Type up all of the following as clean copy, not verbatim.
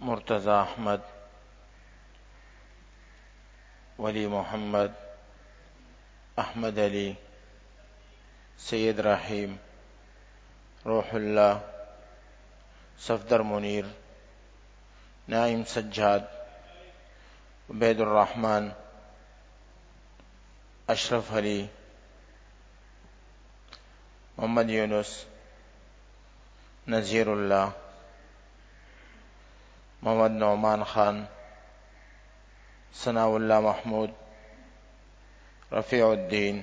مرتضی احمد، ولی محمد، احمد علی، سید رحیم، روح اللہ، صفدر منیر، نعیم سجاد، عبید الرحمن، اشرف علی، محمد یونس، نذیر اللہ، محمد نعمان خان، ثناء اللہ محمود، رفیع الدین،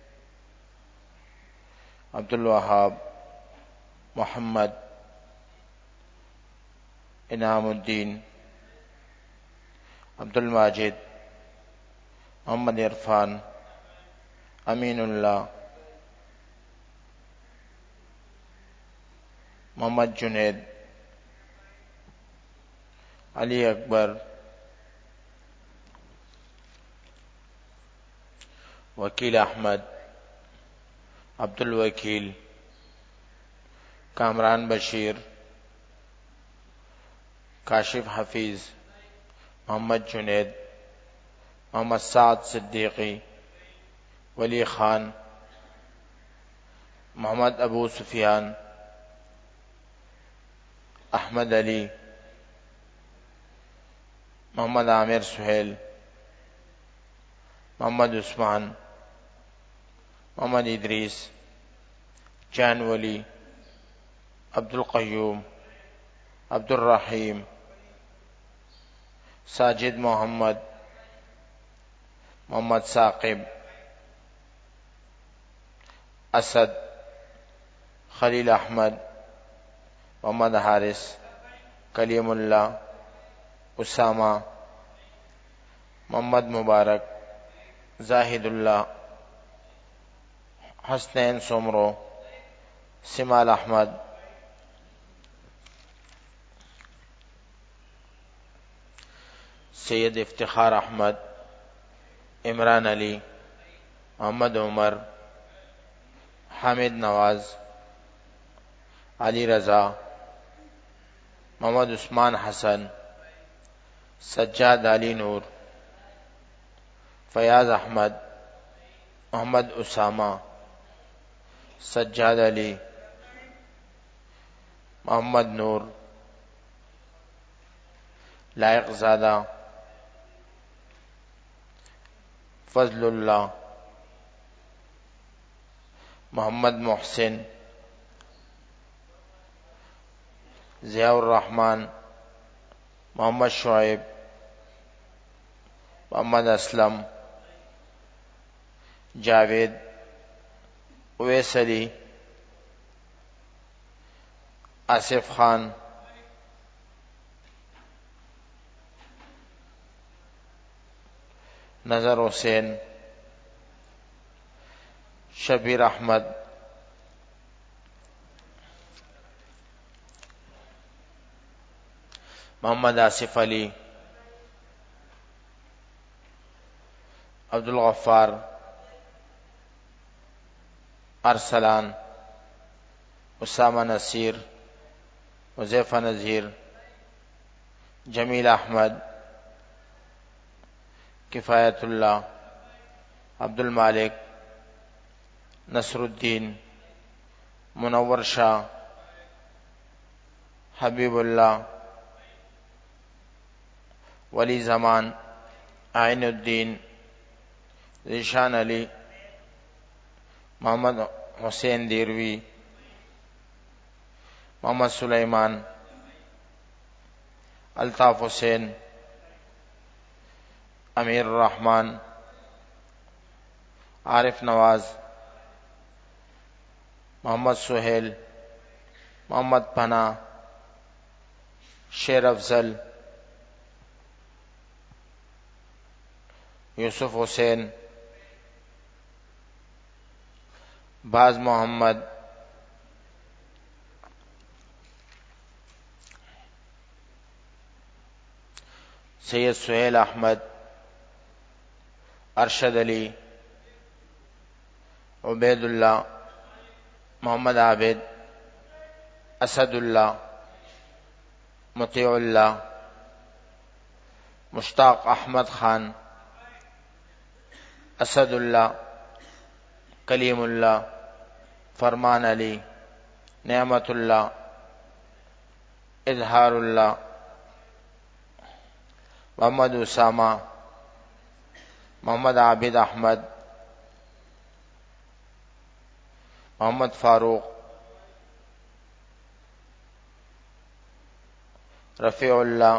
عبد الوہاب، محمد، انعام الدین، عبد الماجد، محمد عرفان، امین اللہ، محمد جنید، علی اکبر، وکیل احمد، عبد الوکیل، کامران بشیر، کاشف حفیظ، محمد جنید، محمد سعد صدیقی، ولی خان، محمد ابو سفیان، احمد علی، محمد عامر سہیل، محمد عثمان، محمد ادریس، جان ولی، عبد القیوم، عبد الرحیم، ساجد محمد، محمد ثاقب، اسد، خلیل احمد، محمد حارث، کلیم اللہ، اسامہ، محمد مبارک، زاہد اللہ، حسنین سمرو، سمال احمد، سید افتخار احمد، عمران علی، محمد عمر، حامد نواز، علی رضا، محمد عثمان حسن، سجاد علی نور، فیاض احمد، محمد اسامہ، سجاد علی، محمد نور، لائق زادہ، فضل اللہ، محمد محسن، ضیاء الرحمن، محمد شعیب، محمد اسلم، جاوید، اویس علی، آصف خان، نظر حسین، شبیر احمد، محمد آصف علی، عبد الغفار، ارسلان، اسامہ نصیر، حذیفہ نذیر، جمیل احمد، کفایت اللہ، عبد المالک، نصر الدین، منور شاہ، حبیب اللہ، ولی زمان، عین الدین، ذیشان علی، محمد حسین دیروی، محمد سلیمان، الطاف حسین، امیر الرحمن، عارف نواز، محمد سہیل، محمد پناہ، شیر افضل، یوسف حسین، باز محمد، سید سہیل احمد، ارشد علی، عبید اللہ، محمد عابد، اسد اللہ، مطیع اللہ، مشتاق احمد خان، اسد اللہ، کلیم اللہ، فرمان علی، نعمت اللہ، اظہار اللہ، محمد اسامہ، محمد عابد احمد، محمد فاروق، رفیع اللہ،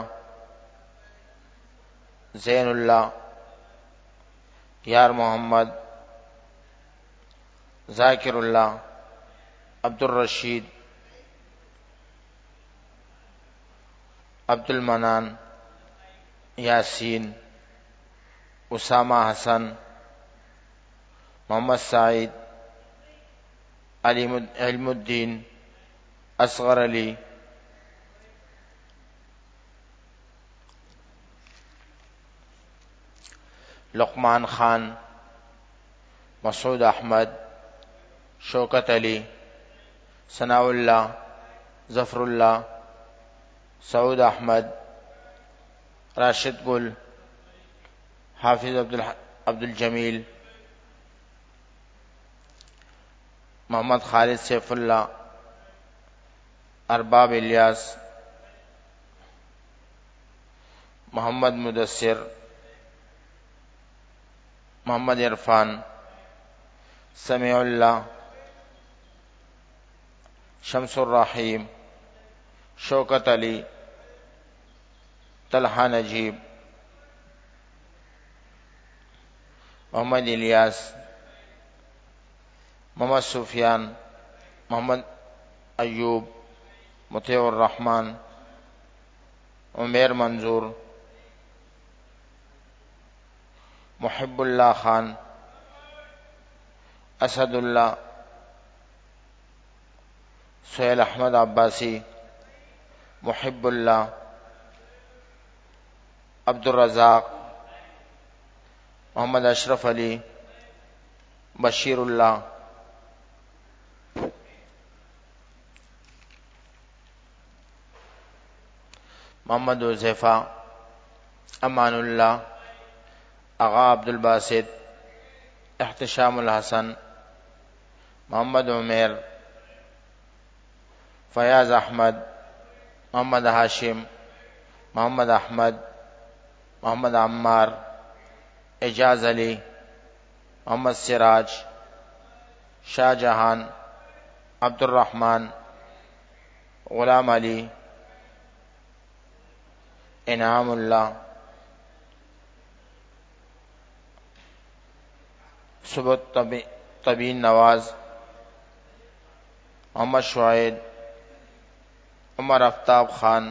زین اللہ، یار محمد، ذاکر اللہ، عبد الرشید، عبد المنان، یاسین، اسامہ حسن، محمد سعید، علم الدین، اصغر علی، لقمان خان، مسعود احمد، شوکت علی، ثناء اللہ، ظفر اللہ، سعود احمد، راشد گل، حافظ عبد الجمیل، محمد خالد سیف اللہ، ارباب الیاس، محمد مدثر، محمد عرفان، سمیع اللہ، شمس الرحیم، شوکت علی، طلحہ نجیب، محمد الیاس، محمد سفیان، محمد ایوب، مطیع الرحمن، عمیر منظور، محب اللہ خان، اسد اللہ، سہیل احمد عباسی، محب اللہ، عبد الرزاق، محمد اشرف علی، بشیر اللہ، محمد حذیفہ، امان اللہ، آغا عبد الباسط، احتشام الحسن، محمد عمیر، فیاض احمد، محمد ہاشم، محمد احمد، محمد عمار، اعجاز علی، محمد سراج، شاہ جہان، عبد الرحمن، غلام علی، انعام اللہ، سبت طبین نواز، محمد شعیب، عمر آفتاب خان،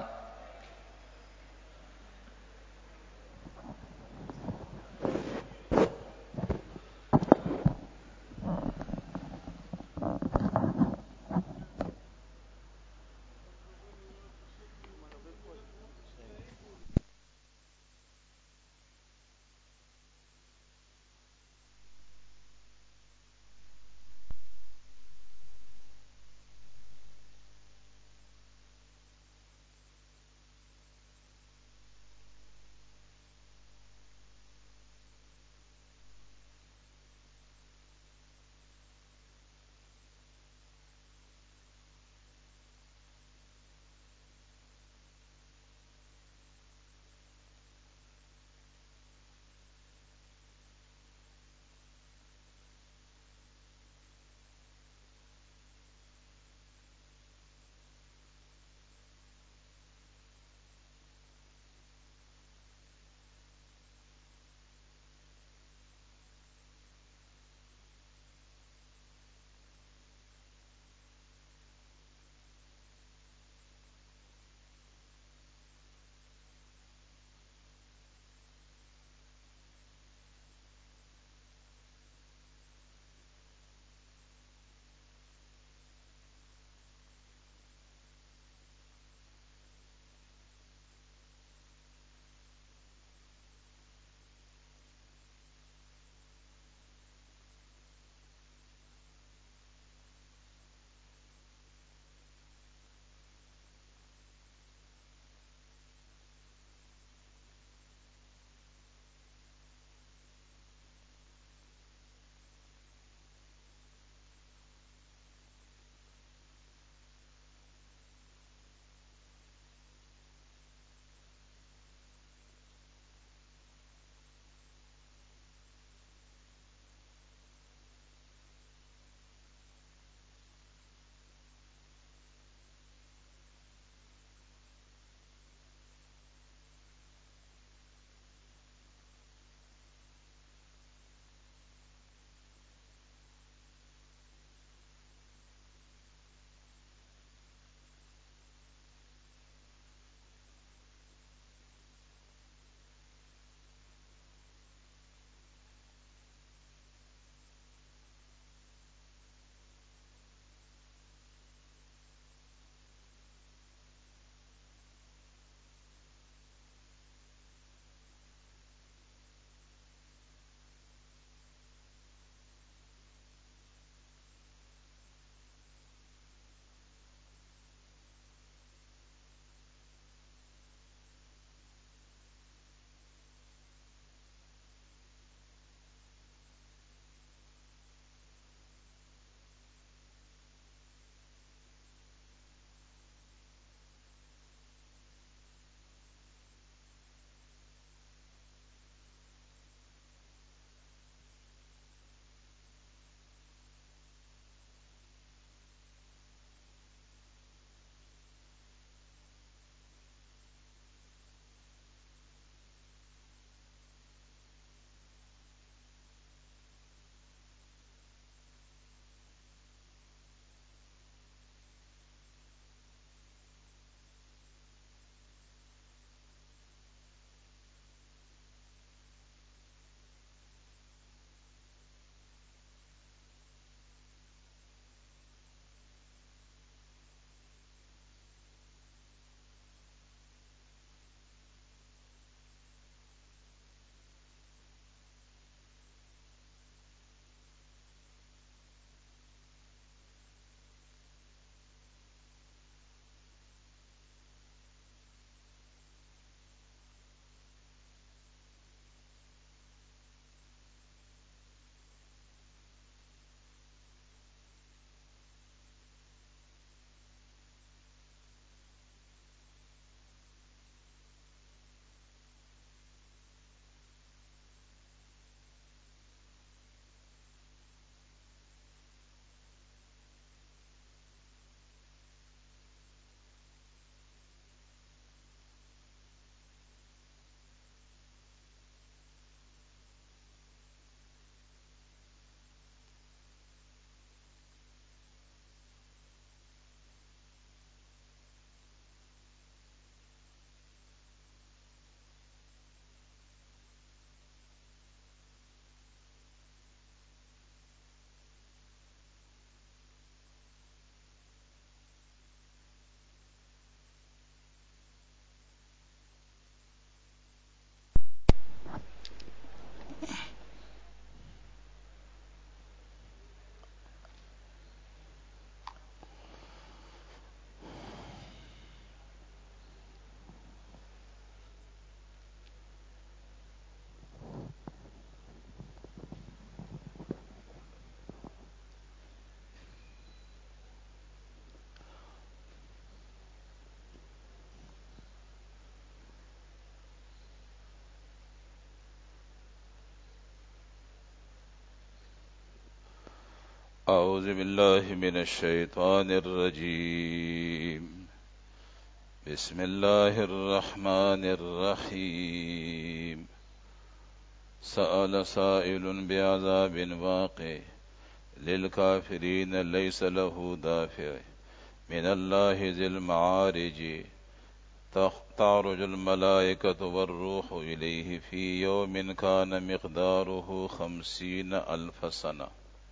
أعوذ بالله من الشيطان الرجيم بسم الله الرحمن الرحيم سأل سائل بعذاب واقع للكافرين ليس له دافع من الله ذي المعارج تعرج الملائكة والروح إليه في يوم كان مقداره 50,000 سنة۔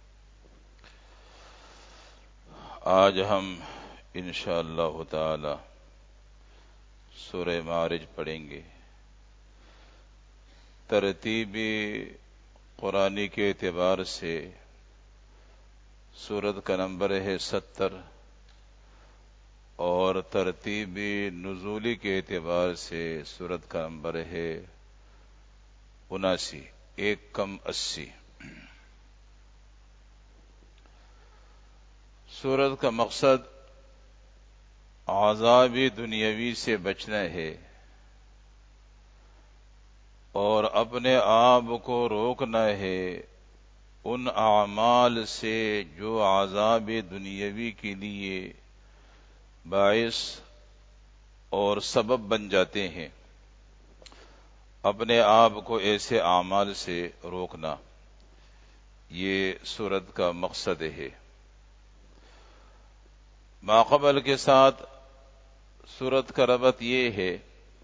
آج ہم انشاءاللہ تعالی سورہ معارج پڑھیں گے۔ ترتیبی قرآنی کے اعتبار سے سورت کا نمبر ہے 70 اور ترتیبی نزولی کے اعتبار سے سورت کا نمبر ہے 79، 1 کم 80۔ سورت کا مقصد عذاب دنیاوی سے بچنا ہے اور اپنے آپ کو روکنا ہے ان اعمال سے جو عذاب دنیاوی کے لیے باعث اور سبب بن جاتے ہیں۔ اپنے آپ کو ایسے اعمال سے روکنا، یہ سورت کا مقصد ہے۔ ماقبل کے ساتھ سورت کا ربط یہ ہے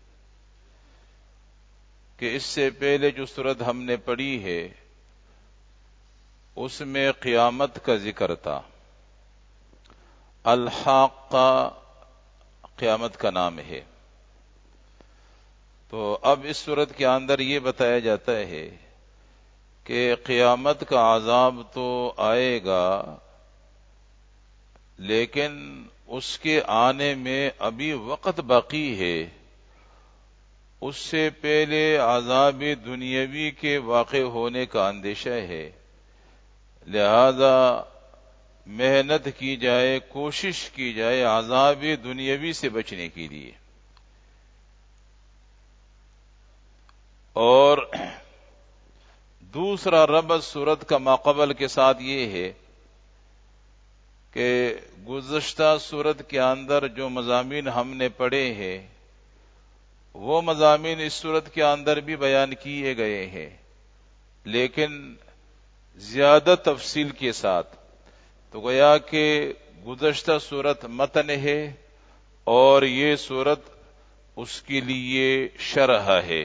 کہ اس سے پہلے جو سورت ہم نے پڑھی ہے اس میں قیامت کا ذکر تھا۔ الحاقہ قیامت کا نام ہے، تو اب اس سورت کے اندر یہ بتایا جاتا ہے کہ قیامت کا عذاب تو آئے گا، لیکن اس کے آنے میں ابھی وقت باقی ہے۔ اس سے پہلے عذاب دنیاوی کے واقع ہونے کا اندیشہ ہے، لہذا محنت کی جائے، کوشش کی جائے عذاب دنیاوی سے بچنے کے لیے۔ اور دوسرا ربط سورت کا ماقبل کے ساتھ یہ ہے کہ گزشتہ سورت کے اندر جو مضامین ہم نے پڑھے ہیں وہ مضامین اس سورت کے اندر بھی بیان کیے گئے ہیں، لیکن زیادہ تفصیل کے ساتھ۔ تو گویا کہ گزشتہ سورت متن ہے اور یہ سورت اس کے لیے شرح ہے۔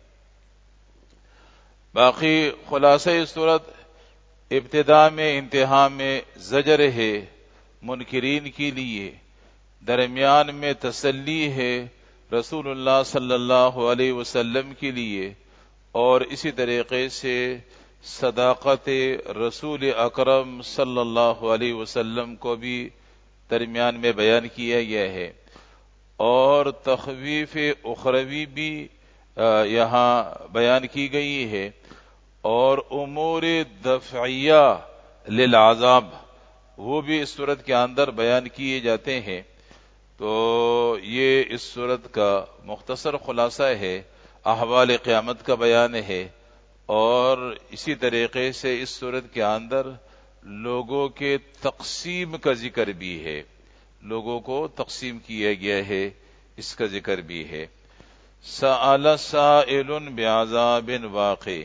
باقی خلاصہ سورت ابتدا میں انتہا میں زجر ہے منکرین کے لیے، درمیان میں تسلی ہے رسول اللہ صلی اللہ علیہ وسلم کے لیے، اور اسی طریقے سے صداقت رسول اکرم صلی اللہ علیہ وسلم کو بھی درمیان میں بیان کیا گیا ہے، اور تخویف اخروی بھی یہاں بیان کی گئی ہے، اور امور دفعیہ للعذاب وہ بھی اس صورت کے اندر بیان کیے جاتے ہیں۔ تو یہ اس صورت کا مختصر خلاصہ ہے، احوال قیامت کا بیان ہے، اور اسی طریقے سے اس صورت کے اندر لوگوں کے تقسیم کا ذکر بھی ہے، لوگوں کو تقسیم کیا گیا ہے، اس کا ذکر بھی ہے۔ سأل سائل بعذاب واقع،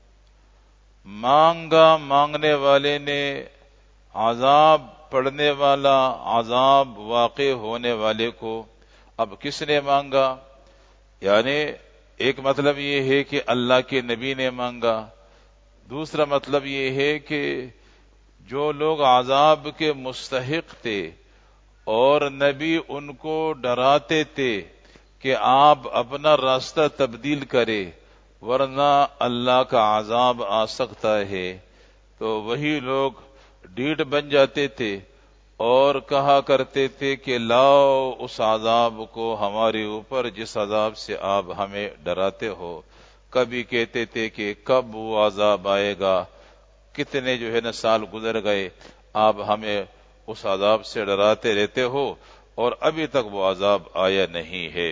مانگا مانگنے والے نے، عذاب پڑنے والا، عذاب واقع ہونے والے کو۔ اب کس نے مانگا؟ یعنی ایک مطلب یہ ہے کہ اللہ کے نبی نے مانگا، دوسرا مطلب یہ ہے کہ جو لوگ عذاب کے مستحق تھے اور نبی ان کو ڈراتے تھے کہ آپ اپنا راستہ تبدیل کرے ورنہ اللہ کا عذاب آ سکتا ہے، تو وہی لوگ ڈیڑھ بن جاتے تھے اور کہا کرتے تھے کہ لاؤ اس عذاب کو ہمارے اوپر جس عذاب سے آپ ہمیں ڈراتے ہو۔ کبھی کہتے تھے کہ کب وہ عذاب آئے گا، کتنے جو ہے نا سال گزر گئے، آپ ہمیں اس عذاب سے ڈراتے رہتے ہو اور ابھی تک وہ عذاب آیا نہیں ہے۔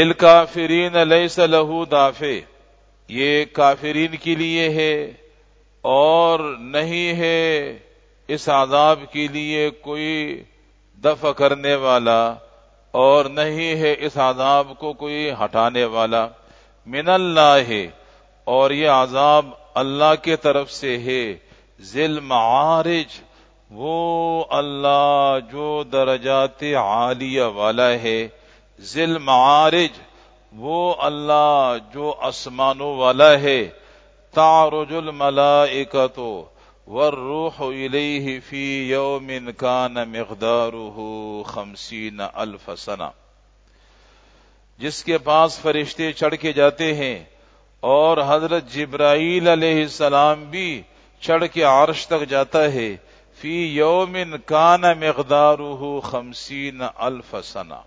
للکافرین لیس لہ دافع، یہ کافرین کے لیے ہے، اور نہیں ہے اس عذاب کے لیے کوئی دفع کرنے والا، اور نہیں ہے اس عذاب کو کوئی ہٹانے والا۔ من اللہ، اور یہ عذاب اللہ کے طرف سے ہے۔ ذل معارج، وہ اللہ جو درجات عالیہ والا ہے۔ ذل معارج، وہ اللہ جو آسمانوں والا ہے۔ تعرج الملائکۃ والروح الیہ فی یوم کان مقدارہ 50,000 سنہ، جس کے پاس فرشتے چڑھ کے جاتے ہیں، اور حضرت جبرائیل علیہ السلام بھی چڑھ کے عرش تک جاتا ہے۔ فی یوم کان مقدارہ 50,000 سنہ،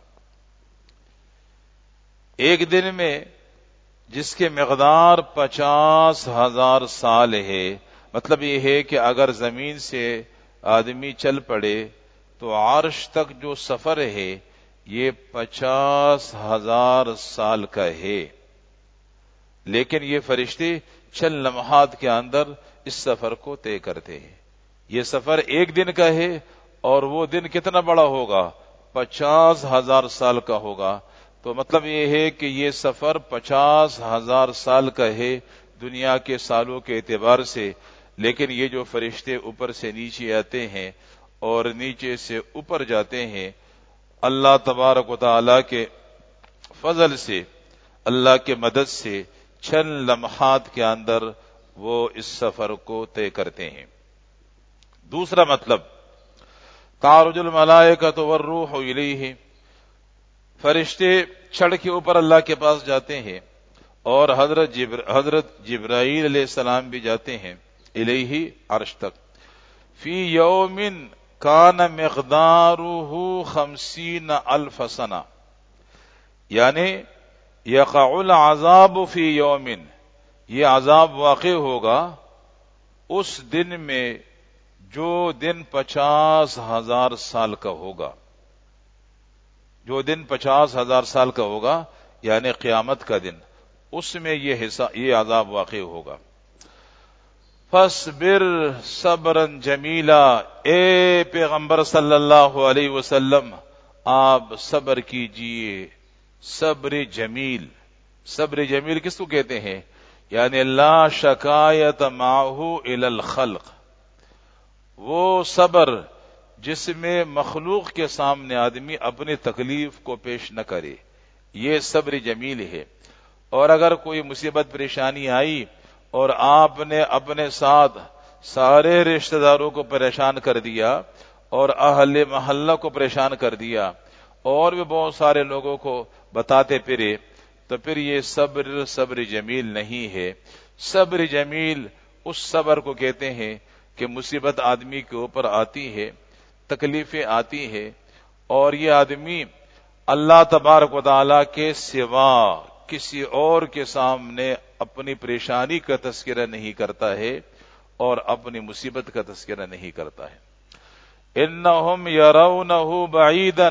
ایک دن میں جس کے مقدار 50,000 سال ہے۔ مطلب یہ ہے کہ اگر زمین سے آدمی چل پڑے تو عرش تک جو سفر ہے یہ 50,000 سال کا ہے، لیکن یہ فرشتے چند لمحات کے اندر اس سفر کو طے کرتے ہیں۔ یہ سفر ایک دن کا ہے، اور وہ دن کتنا بڑا ہوگا؟ 50,000 سال کا ہوگا۔ تو مطلب یہ ہے کہ یہ سفر 50,000 سال کا ہے دنیا کے سالوں کے اعتبار سے، لیکن یہ جو فرشتے اوپر سے نیچے آتے ہیں اور نیچے سے اوپر جاتے ہیں، اللہ تبارک و تعالی کے فضل سے، اللہ کے مدد سے چند لمحات کے اندر وہ اس سفر کو طے کرتے ہیں۔ دوسرا مطلب، تعرج الملائکۃ والروح الیہ، فرشتے چڑھ کے اوپر اللہ کے پاس جاتے ہیں، اور حضرت جبرائیل علیہ السلام بھی جاتے ہیں الیہ، عرش تک۔ فی یوم کان مقدارہ 50,000 سنہ، یعنی یقع العذاب فی یوم، یہ عذاب واقع ہوگا اس دن میں جو دن 50,000 سال کا ہوگا، جو دن 50,000 سال کا ہوگا، یعنی قیامت کا دن، اس میں یہ عذاب واقع ہوگا۔ فاصبر صبرا جمیلا، اے پیغمبر صلی اللہ علیہ وسلم آپ صبر کیجئے، صبر جمیل۔ صبر جمیل کس کو کہتے ہیں؟ یعنی لا شکایت معہ الی الخلق، وہ صبر جس میں مخلوق کے سامنے آدمی اپنی تکلیف کو پیش نہ کرے، یہ صبر جمیل ہے۔ اور اگر کوئی مصیبت پریشانی آئی اور آپ نے اپنے ساتھ سارے رشتہ داروں کو پریشان کر دیا اور اہل محلہ کو پریشان کر دیا اور بھی بہت سارے لوگوں کو بتاتے پھرے، تو پھر یہ صبر جمیل نہیں ہے۔ صبر جمیل اس صبر کو کہتے ہیں کہ مصیبت آدمی کے اوپر آتی ہے، تکلیفیں آتی ہے، اور یہ آدمی اللہ تبارک و تعالی کے سوا کسی اور کے سامنے اپنی پریشانی کا تذکرہ نہیں کرتا ہے اور اپنی مصیبت کا تذکرہ نہیں کرتا ہے۔ انہم یرونہ بعیدا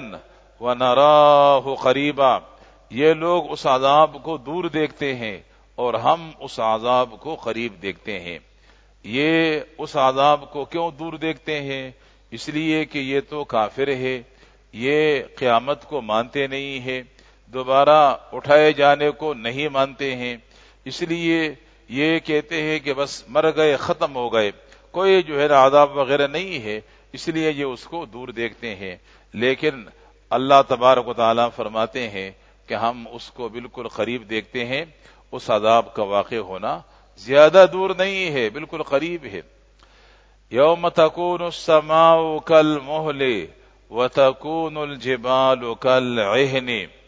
ونراہ قریبا، یہ لوگ اس عذاب کو دور دیکھتے ہیں اور ہم اس عذاب کو قریب دیکھتے ہیں۔ یہ اس عذاب کو کیوں دور دیکھتے ہیں؟ اس لیے کہ یہ تو کافر ہے، یہ قیامت کو مانتے نہیں ہے، دوبارہ اٹھائے جانے کو نہیں مانتے ہیں، اس لیے یہ کہتے ہیں کہ بس مر گئے، ختم ہو گئے، کوئی جو ہے نا عذاب وغیرہ نہیں ہے، اس لیے یہ اس کو دور دیکھتے ہیں۔ لیکن اللہ تبارک و تعالیٰ فرماتے ہیں کہ ہم اس کو بالکل قریب دیکھتے ہیں، اس عذاب کا واقع ہونا زیادہ دور نہیں ہے، بالکل قریب ہے۔ یوم تکون السماء کالمہل وتکون الجبال کالعہن،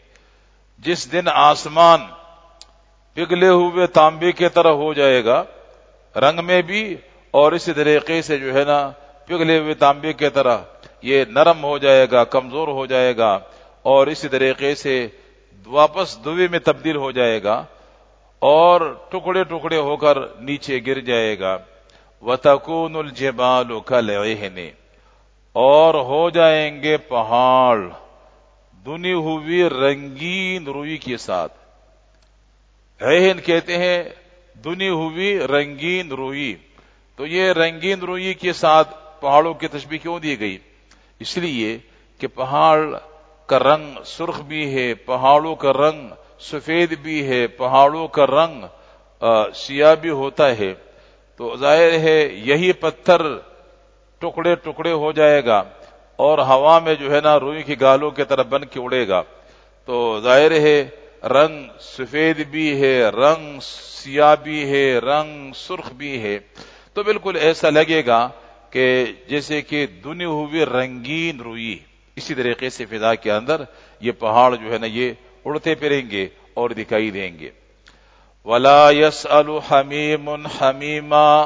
جس دن آسمان پگھلے ہوئے تانبے کی طرح ہو جائے گا رنگ میں بھی، اور اسی طریقے سے جو ہے نا پگھلے ہوئے تانبے کی طرح یہ نرم ہو جائے گا، کمزور ہو جائے گا، اور اسی طریقے سے واپس دوے میں تبدیل ہو جائے گا اور ٹکڑے ٹکڑے ہو کر نیچے گر جائے گا۔ وَتَكُونُ الْجِبَالُ كَالْعِهْنِ، اور ہو جائیں گے پہاڑ دنی ہوئی رنگین روئی کے ساتھ۔ عہن کہتے ہیں دنی ہوئی رنگین روئی، تو یہ رنگین روئی کے ساتھ پہاڑوں کی تشبیہ کیوں دی گئی؟ اس لیے کہ پہاڑ کا رنگ سرخ بھی ہے، پہاڑوں کا رنگ سفید بھی ہے، پہاڑوں کا رنگ سیاہ بھی ہوتا ہے، تو ظاہر ہے یہی پتھر ٹکڑے ٹکڑے ہو جائے گا اور ہوا میں جو ہے نا روئی کی گالوں کی طرح بن کے اڑے گا، تو ظاہر ہے رنگ سفید بھی ہے، رنگ سیاہ بھی ہے، رنگ سرخ بھی ہے، تو بالکل ایسا لگے گا کہ جیسے کہ دنی ہوئی رنگین روئی۔ اسی طریقے سے فضا کے اندر یہ پہاڑ جو ہے نا یہ اڑتے پھریں گے اور دکھائی دیں گے۔ وَلَا يَسْأَلُ حَمِيمٌ حَمِيمًا،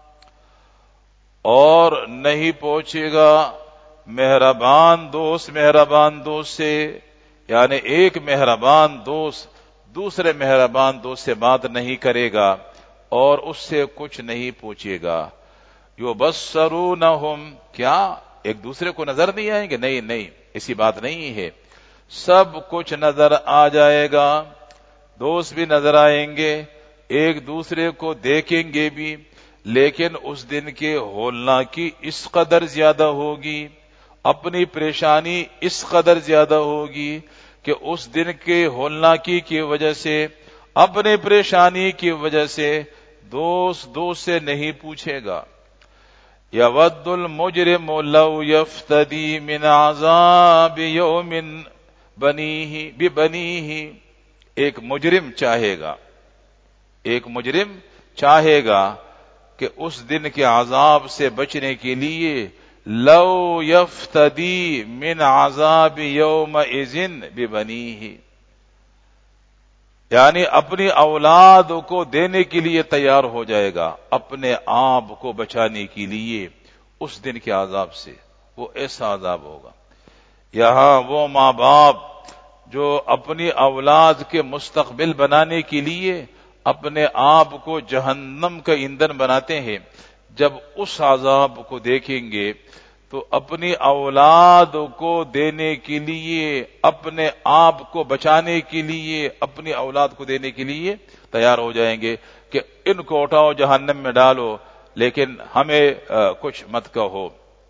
اور نہیں پہنچے گا مہربان دوست سے، یعنی ایک مہربان دوست دوسرے مہربان دوست سے بات نہیں کرے گا اور اس سے کچھ نہیں پوچھے گا۔ یبصرونہم، کیا ایک دوسرے کو نظر نہیں آئیں گے؟ نہیں، ایسی بات نہیں ہے، سب کچھ نظر آ جائے گا، دوست بھی نظر آئیں گے، ایک دوسرے کو دیکھیں گے بھی، لیکن اس دن کے ہولناکی اس قدر زیادہ ہوگی، اپنی پریشانی اس قدر زیادہ ہوگی کہ اس دن کے ہولناکی کی وجہ سے، اپنے پریشانی کی وجہ سے دوست سے نہیں پوچھے گا۔ یود المجرم لو یفتدی من عذاب یوم ببنیہ، ایک مجرم چاہے گا کہ اس دن کے عذاب سے بچنے کے لیے لو یفتدی من عذاب یومئذ ببنیہ، یعنی اپنی اولاد کو دینے کے لیے تیار ہو جائے گا، اپنے آپ کو بچانے کے لیے اس دن کے عذاب سے۔ وہ ایسا عذاب ہوگا۔ یہاں وہ ماں باپ جو اپنی اولاد کے مستقبل بنانے کے لیے اپنے آپ کو جہنم کا ایندھن بناتے ہیں، جب اس عذاب کو دیکھیں گے تو اپنی اولاد کو دینے کے لیے، اپنے آپ کو بچانے کے لیے، اپنی اولاد کو دینے کے لیے تیار ہو جائیں گے کہ ان کو اٹھاؤ جہنم میں ڈالو لیکن ہمیں کچھ مت کہو۔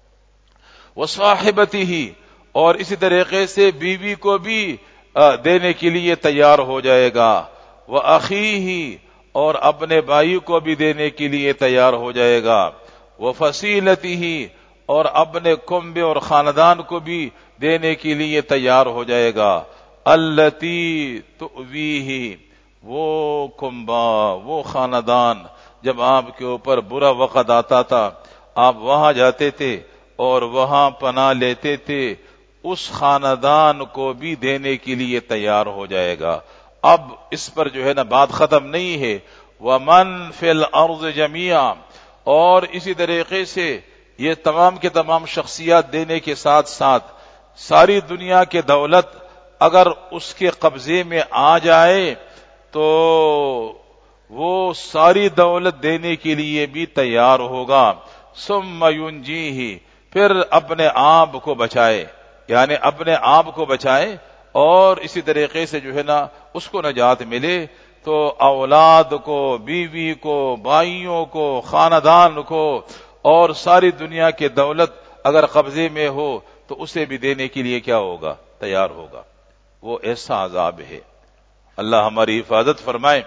وصاحبتہ، اور اسی طریقے سے بیوی کو بھی دینے کے لیے تیار ہو جائے گا، وأخیہ، اور اپنے بھائی کو بھی دینے کے لیے تیار ہو جائے گا، وفصیلتہ، اور اپنے کنبے اور خاندان کو بھی دینے کے لیے تیار ہو جائے گا، التی تؤویہ، وہ کنبا، وہ خاندان جب آپ کے اوپر برا وقت آتا تھا آپ وہاں جاتے تھے اور وہاں پناہ لیتے تھے، اس خاندان کو بھی دینے کے لیے تیار ہو جائے گا۔ اب اس پر جو ہے نا بات ختم نہیں ہے۔ وَمَن فِي الْأَرْضِ جَمِيعًا، اور اسی طریقے سے یہ تمام کے تمام شخصیات دینے کے ساتھ ساتھ ساری دنیا کی دولت اگر اس کے قبضے میں آ جائے تو وہ ساری دولت دینے کے لیے بھی تیار ہوگا۔ ثُمَّ يُنْجِيهِ، پھر اپنے آپ کو بچائے، یعنی اپنے آپ کو بچائے اور اسی طریقے سے جو ہے نا اس کو نجات ملے، تو اولاد کو، بیوی کو، بھائیوں کو، خاندان کو اور ساری دنیا کی دولت اگر قبضے میں ہو تو اسے بھی دینے کے لیے کیا ہوگا؟ تیار ہوگا۔ وہ ایسا عذاب ہے، اللہ ہماری حفاظت فرمائے۔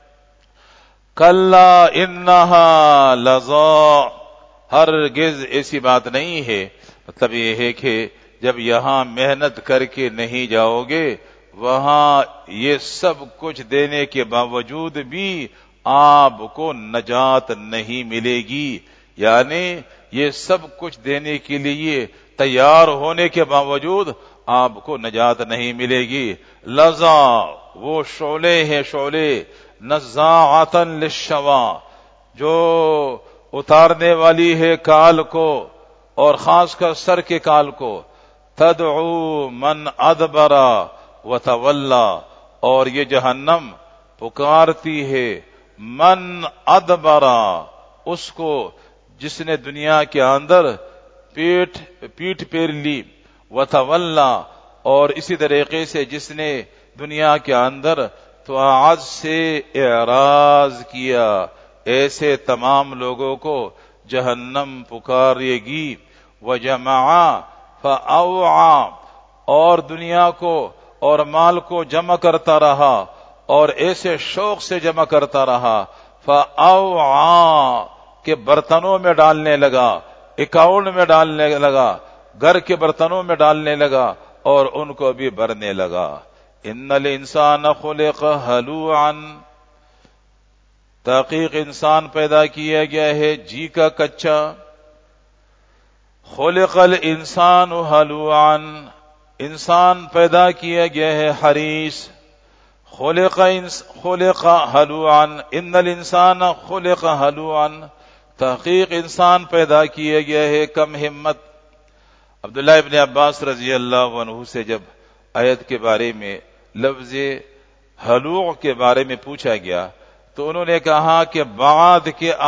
کلا انہا لظا، ہرگز ایسی بات نہیں ہے، مطلب یہ ہے کہ جب یہاں محنت کر کے نہیں جاؤ گے وہاں یہ سب کچھ دینے کے باوجود بھی آپ کو نجات نہیں ملے گی، یعنی یہ سب کچھ دینے کے لیے تیار ہونے کے باوجود آپ کو نجات نہیں ملے گی۔ لظا، وہ شعلے ہیں، شعلے، نزاعۃ للشوا، جو اتارنے والی ہے کال کو اور خاص کر سر کے کال کو، تدعو من ادبر وتولا، اور یہ جہنم پکارتی ہے من ادبر، اس کو جس نے دنیا کے اندر پیٹ پھیر لی، وتولا، اور اسی طریقے سے جس نے دنیا کے اندر طاعت سے اعراض کیا، ایسے تمام لوگوں کو جہنم پکارے گی. وجمع فاوعى، اور دنیا کو اور مال کو جمع کرتا رہا اور ایسے شوق سے جمع کرتا رہا. فاوعى کہ برتنوں میں ڈالنے لگا، اکاؤنٹ میں ڈالنے لگا، گھر کے برتنوں میں ڈالنے لگا اور ان کو بھی بھرنے لگا. ان الانسان خلق ہلوعا، تحقیق انسان پیدا کیا گیا ہے جی کا کچا. خلق الانسان ہلوعا، انسان پیدا کیا گیا ہے حریص. خلق ہلوعا، ان الانسان خلق ہلوعا، تحقیق انسان پیدا کیا گیا ہے کم ہمت. عبداللہ ابن عباس رضی اللہ عنہ سے جب آیت کے بارے میں لفظ ہلوع کے بارے میں پوچھا گیا تو انہوں نے کہا کہ بعد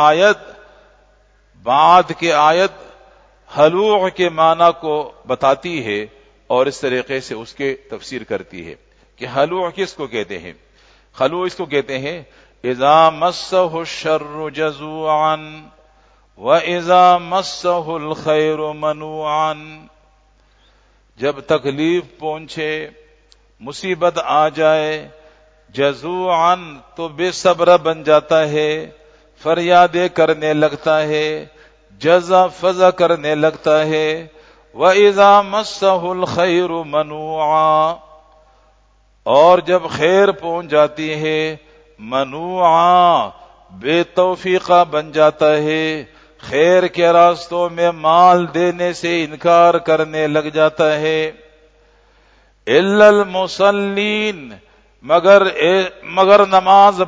کے آیت ہلوع کے معنی کو بتاتی ہے اور اس طریقے سے اس کے تفسیر کرتی ہے کہ ہلوع کس کو کہتے ہیں. ہلوع اس کو کہتے ہیں اذا مسہ الشر جزوعا وَإِذَا مَسَّهُ الْخَيْرُ مَنُوعًا، جب تکلیف پہنچے، مصیبت آ جائے، جزوعاً تو بے صبر بن جاتا ہے، فریادیں کرنے لگتا ہے، جزا فضا کرنے لگتا ہے. وَإِذَا مَسَّهُ الْخَيْرُ مَنُوعًا، اور جب خیر پہنچ جاتی ہے، منوعا بے توفیقہ بن جاتا ہے، خیر کے راستوں میں مال دینے سے انکار کرنے لگ جاتا ہے. الا المصلین، مگر نماز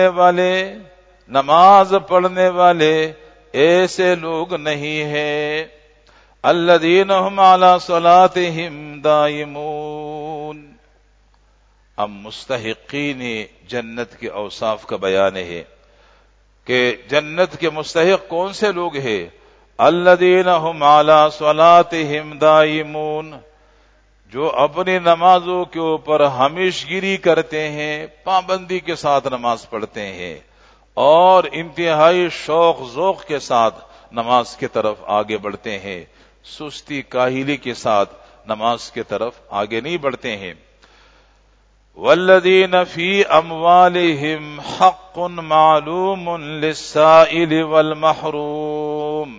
پڑھنے والے ایسے لوگ نہیں ہیں. الذین هم علی صلاتهم دائمون. اب مستحقین جنت کے اوصاف کا بیان ہے کہ جنت کے مستحق کون سے لوگ ہیں. الذین هم علی صلاتهم دائمون، جو اپنی نمازوں کے اوپر ہمیشگیری کرتے ہیں، پابندی کے ساتھ نماز پڑھتے ہیں اور انتہائی شوق ذوق کے ساتھ نماز کی طرف آگے بڑھتے ہیں، سستی کاہلی کے ساتھ نماز کی طرف آگے نہیں بڑھتے ہیں. والذین فی اموالہم حق معلوم للسائل والمحروم،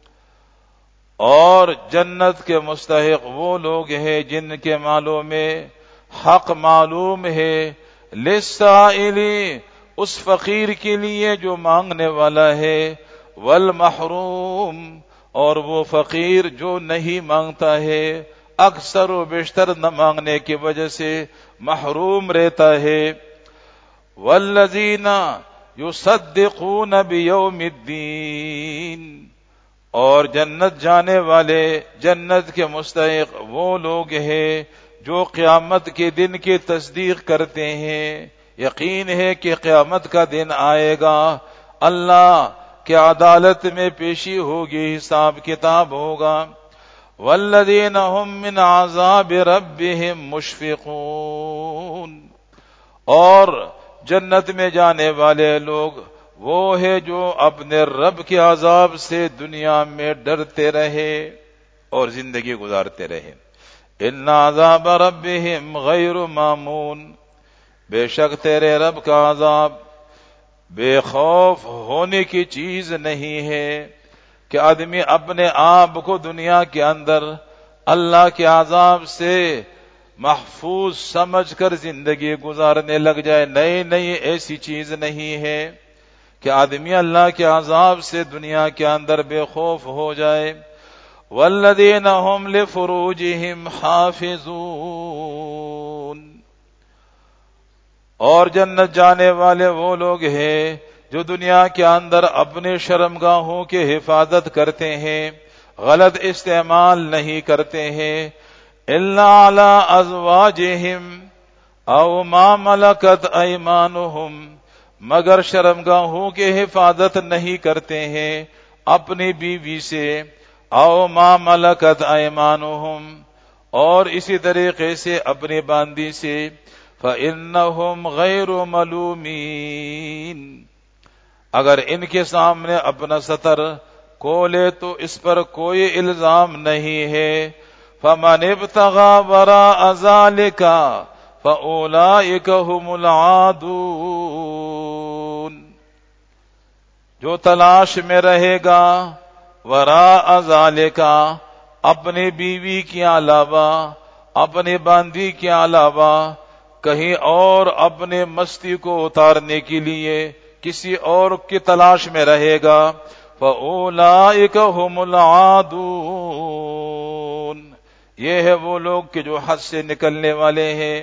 اور جنت کے مستحق وہ لوگ ہیں جن کے مالوں میں حق معلوم ہے، للسائل اس فقیر کے لیے جو مانگنے والا ہے، والمحروم اور وہ فقیر جو نہیں مانگتا ہے، اکثر و بیشتر نہ مانگنے کی وجہ سے محروم رہتا ہے. والذین یصدقون بیوم الدین، اور جنت جانے والے، جنت کے مستحق وہ لوگ ہیں جو قیامت کے دن کی تصدیق کرتے ہیں. یقین ہے کہ قیامت کا دن آئے گا، اللہ کی عدالت میں پیشی ہوگی، حساب کتاب ہوگا. والذین هم من عذاب ربهم مشفقون، اور جنت میں جانے والے لوگ وہ ہے جو اپنے رب کے عذاب سے دنیا میں ڈرتے رہے اور زندگی گزارتے رہے. ان عذاب ربهم غیر مامون، بے شک تیرے رب کا عذاب بے خوف ہونے کی چیز نہیں ہے کہ آدمی اپنے آپ کو دنیا کے اندر اللہ کے عذاب سے محفوظ سمجھ کر زندگی گزارنے لگ جائے. نہیں، ایسی چیز نہیں ہے کہ آدمی اللہ کے عذاب سے دنیا کے اندر بے خوف ہو جائے. والذین هم لفروجهم حافظون، اور جنت جانے والے وہ لوگ ہیں جو دنیا کے اندر اپنے شرمگاہوں کی حفاظت کرتے ہیں، غلط استعمال نہیں کرتے ہیں. الا علی ازواجہم او ما ملکت ایمانہم، مگر شرمگاہوں کی حفاظت نہیں کرتے ہیں اپنی بیوی سے، او ما ملکت ایمانہم اور اسی طریقے سے اپنی باندی سے. فإنہم غیر ملومین، اگر ان کے سامنے اپنا سطر کھولے تو اس پر کوئی الزام نہیں ہے. فمن ابتغى وراء ذلك فأولئك هم العادون. جو تلاش میں رہے گا وراء ذلك اپنی بیوی کے علاوہ، اپنے باندی کے علاوہ کہیں اور اپنے مستی کو اتارنے کے لیے کسی اور کی تلاش میں رہے گا، فَأُولَئِكَ هُمُ الْعَادُونَ. یہ ہے وہ لوگ کہ جو حد سے نکلنے والے ہیں.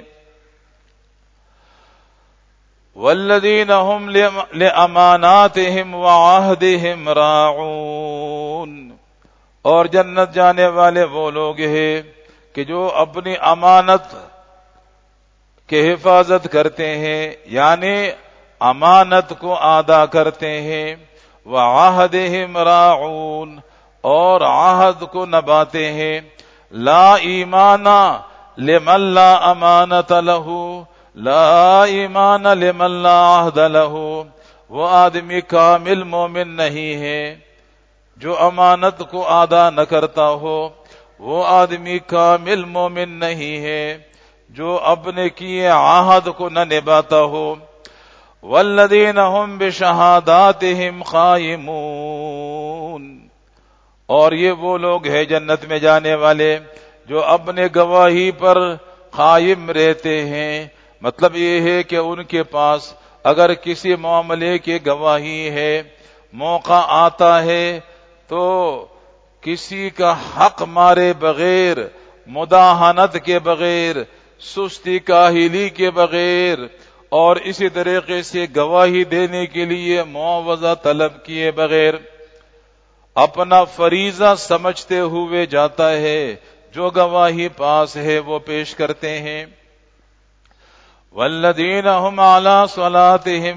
وَالَّذِينَ هُمْ لِأَمَانَاتِهِمْ وَعَهْدِهِمْ رَاعُونَ. اور جنت جانے والے وہ لوگ ہیں کہ جو اپنی امانت کی حفاظت کرتے ہیں، یعنی امانت کو ادا کرتے ہیں. وعہدہم راعون، اور عہد کو نبھاتے ہیں. لا ایمان لمن لا امانت لہ، لا ایمان لمن لا عہد لہ. وہ آدمی کامل مومن نہیں ہے جو امانت کو ادا نہ کرتا ہو، وہ آدمی کامل مومن نہیں ہے جو اپنے کیے عہد کو نہ نبھاتا ہو. والذین هم بشہاداتہم قائمون. اور یہ وہ لوگ ہیں جنت میں جانے والے جو اپنے گواہی پر قائم رہتے ہیں. مطلب یہ ہے کہ ان کے پاس اگر کسی معاملے کی گواہی ہے، موقع آتا ہے تو کسی کا حق مارے بغیر، مداہنت کے بغیر، سستی کاہلی کے بغیر، اور اسی طریقے سے گواہی دینے کے لیے معاوضہ طلب کیے بغیر اپنا فریضہ سمجھتے ہوئے جاتا ہے، جو گواہی پاس ہے وہ پیش کرتے ہیں. والذین هم علی صلاتہم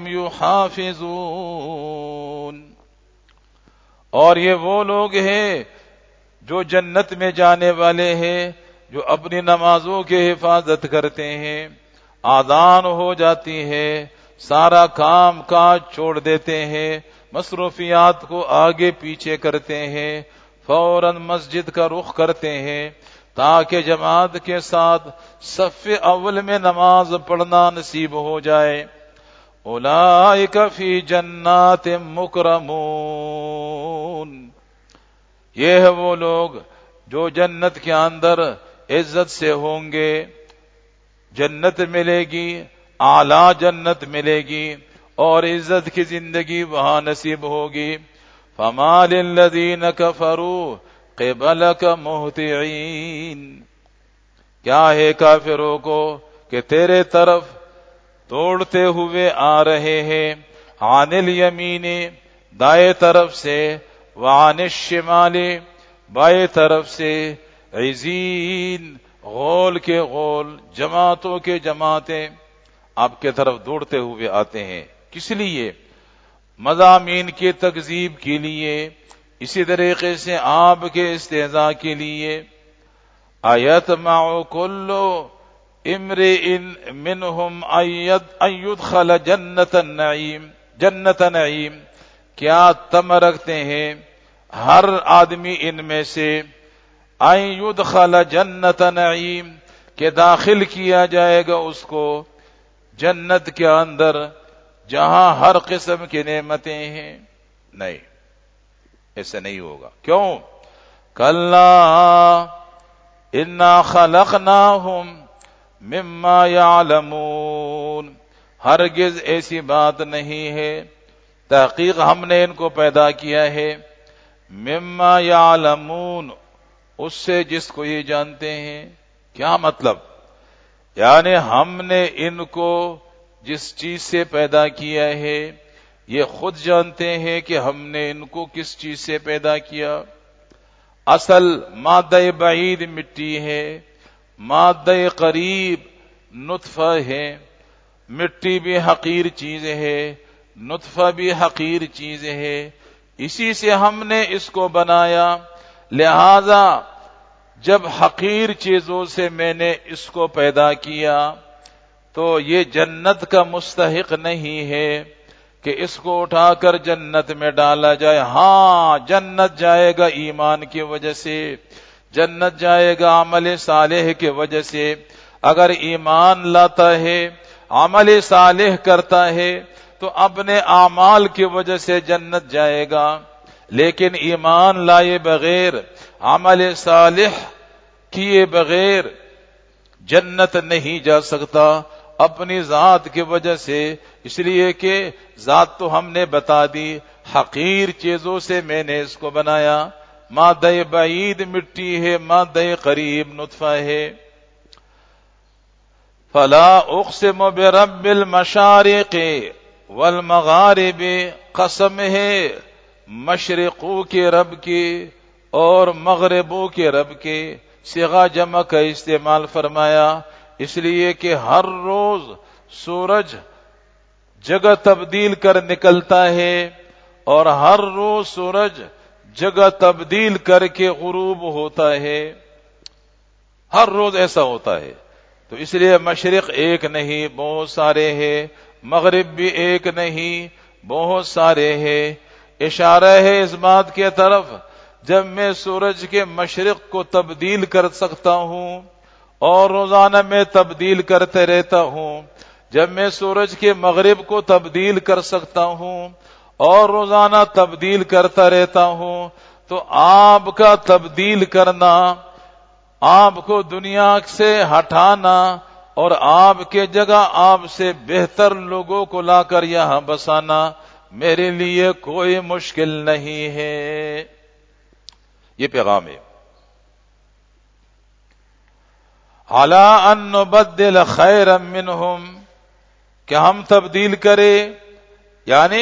یحافظون. اور یہ وہ لوگ ہیں جو جنت میں جانے والے ہیں جو اپنی نمازوں کی حفاظت کرتے ہیں. آذان ہو جاتی ہے، سارا کام کاج چھوڑ دیتے ہیں، مصروفیات کو آگے پیچھے کرتے ہیں، فوراً مسجد کا رخ کرتے ہیں تاکہ جماعت کے ساتھ صف اول میں نماز پڑھنا نصیب ہو جائے. اولئک فی جنات مکرمون. یہ ہے وہ لوگ جو جنت کے اندر عزت سے ہوں گے، جنت ملے گی، اعلیٰ جنت ملے گی اور عزت کی زندگی وہاں نصیب ہوگی. فما للذین کفروا قبلک مہطعین. کیا ہے کافروں کو کہ تیرے طرف دوڑتے ہوئے آ رہے ہیں. عن الیمین، دائیں طرف سے، وعن الشمال، بائیں طرف سے. عزین، غول کے غول، جماعتوں کے جماعتیں آپ کے طرف دوڑتے ہوئے آتے ہیں. کس لیے؟ مضامین کی تکذیب کے لیے، اسی طریقے سے آپ کے استہزاء کے لیے. ایطمع کل امرئ منہم ان يدخل جنت النعیم. جنت نعیم، کیا تم رکھتے ہیں ہر آدمی ان میں سے ان يدخل جنت نعیم، کہ داخل کیا جائے گا اس کو جنت کے اندر جہاں ہر قسم کی نعمتیں ہیں؟ نہیں، ایسا نہیں ہوگا. کیوں؟ کلا انا خلقناہم مما یعلمون. ہرگز ایسی بات نہیں ہے، تحقیق ہم نے ان کو پیدا کیا ہے. مما یعلمون، اس سے جس کو یہ جانتے ہیں. کیا مطلب؟ یعنی ہم نے ان کو جس چیز سے پیدا کیا ہے یہ خود جانتے ہیں کہ ہم نے ان کو کس چیز سے پیدا کیا. اصل مادہ بعید مٹی ہے، مادہ قریب نطفہ ہے. مٹی بھی حقیر چیز ہے، نطفہ بھی حقیر چیز ہے، اسی سے ہم نے اس کو بنایا. لہذا جب حقیر چیزوں سے میں نے اس کو پیدا کیا تو یہ جنت کا مستحق نہیں ہے. کہ اس کو اٹھا کر جنت میں ڈالا جائے. ہاں جنت جائے گا ایمان کی وجہ سے، جنت جائے گا عمل صالح کی وجہ سے. اگر ایمان لاتا ہے، عمل صالح کرتا ہے تو اپنے اعمال کی وجہ سے جنت جائے گا. لیکن ایمان لائے بغیر، عمل صالح کیے بغیر جنت نہیں جا سکتا اپنی ذات کی وجہ سے. اس لیے کہ ذات تو ہم نے بتا دی، حقیر چیزوں سے میں نے اس کو بنایا. مادہ بعید مٹی ہے، مادہ قریب نطفہ ہے. فلا اقسم برب المشارق والمغارب، قسم ہے مشرقوں کے رب کی اور مغربوں کے رب کی. صیغہ جمع کا استعمال فرمایا اس لیے کہ ہر روز سورج جگہ تبدیل کر نکلتا ہے اور ہر روز سورج جگہ تبدیل کر کے غروب ہوتا ہے. ہر روز ایسا ہوتا ہے. تو اس لیے مشرق ایک نہیں بہت سارے ہیں، مغرب بھی ایک نہیں بہت سارے ہیں. اشارہ ہے اس بات کی طرف جب میں سورج کے مشرق کو تبدیل کر سکتا ہوں اور روزانہ میں تبدیل کرتے رہتا ہوں، جب میں سورج کے مغرب کو تبدیل کر سکتا ہوں اور روزانہ تبدیل کرتا رہتا ہوں، تو آپ کا تبدیل کرنا، آپ کو دنیا سے ہٹانا اور آپ کے جگہ آپ سے بہتر لوگوں کو لا کر یہاں بسانا میرے لیے کوئی مشکل نہیں ہے. یہ پیغام ہے. عَلَىٰ أَن نُبَدِّلَ خَيْرًا مِّنْهُمْ، کہ ہم تبدیل کریں، یعنی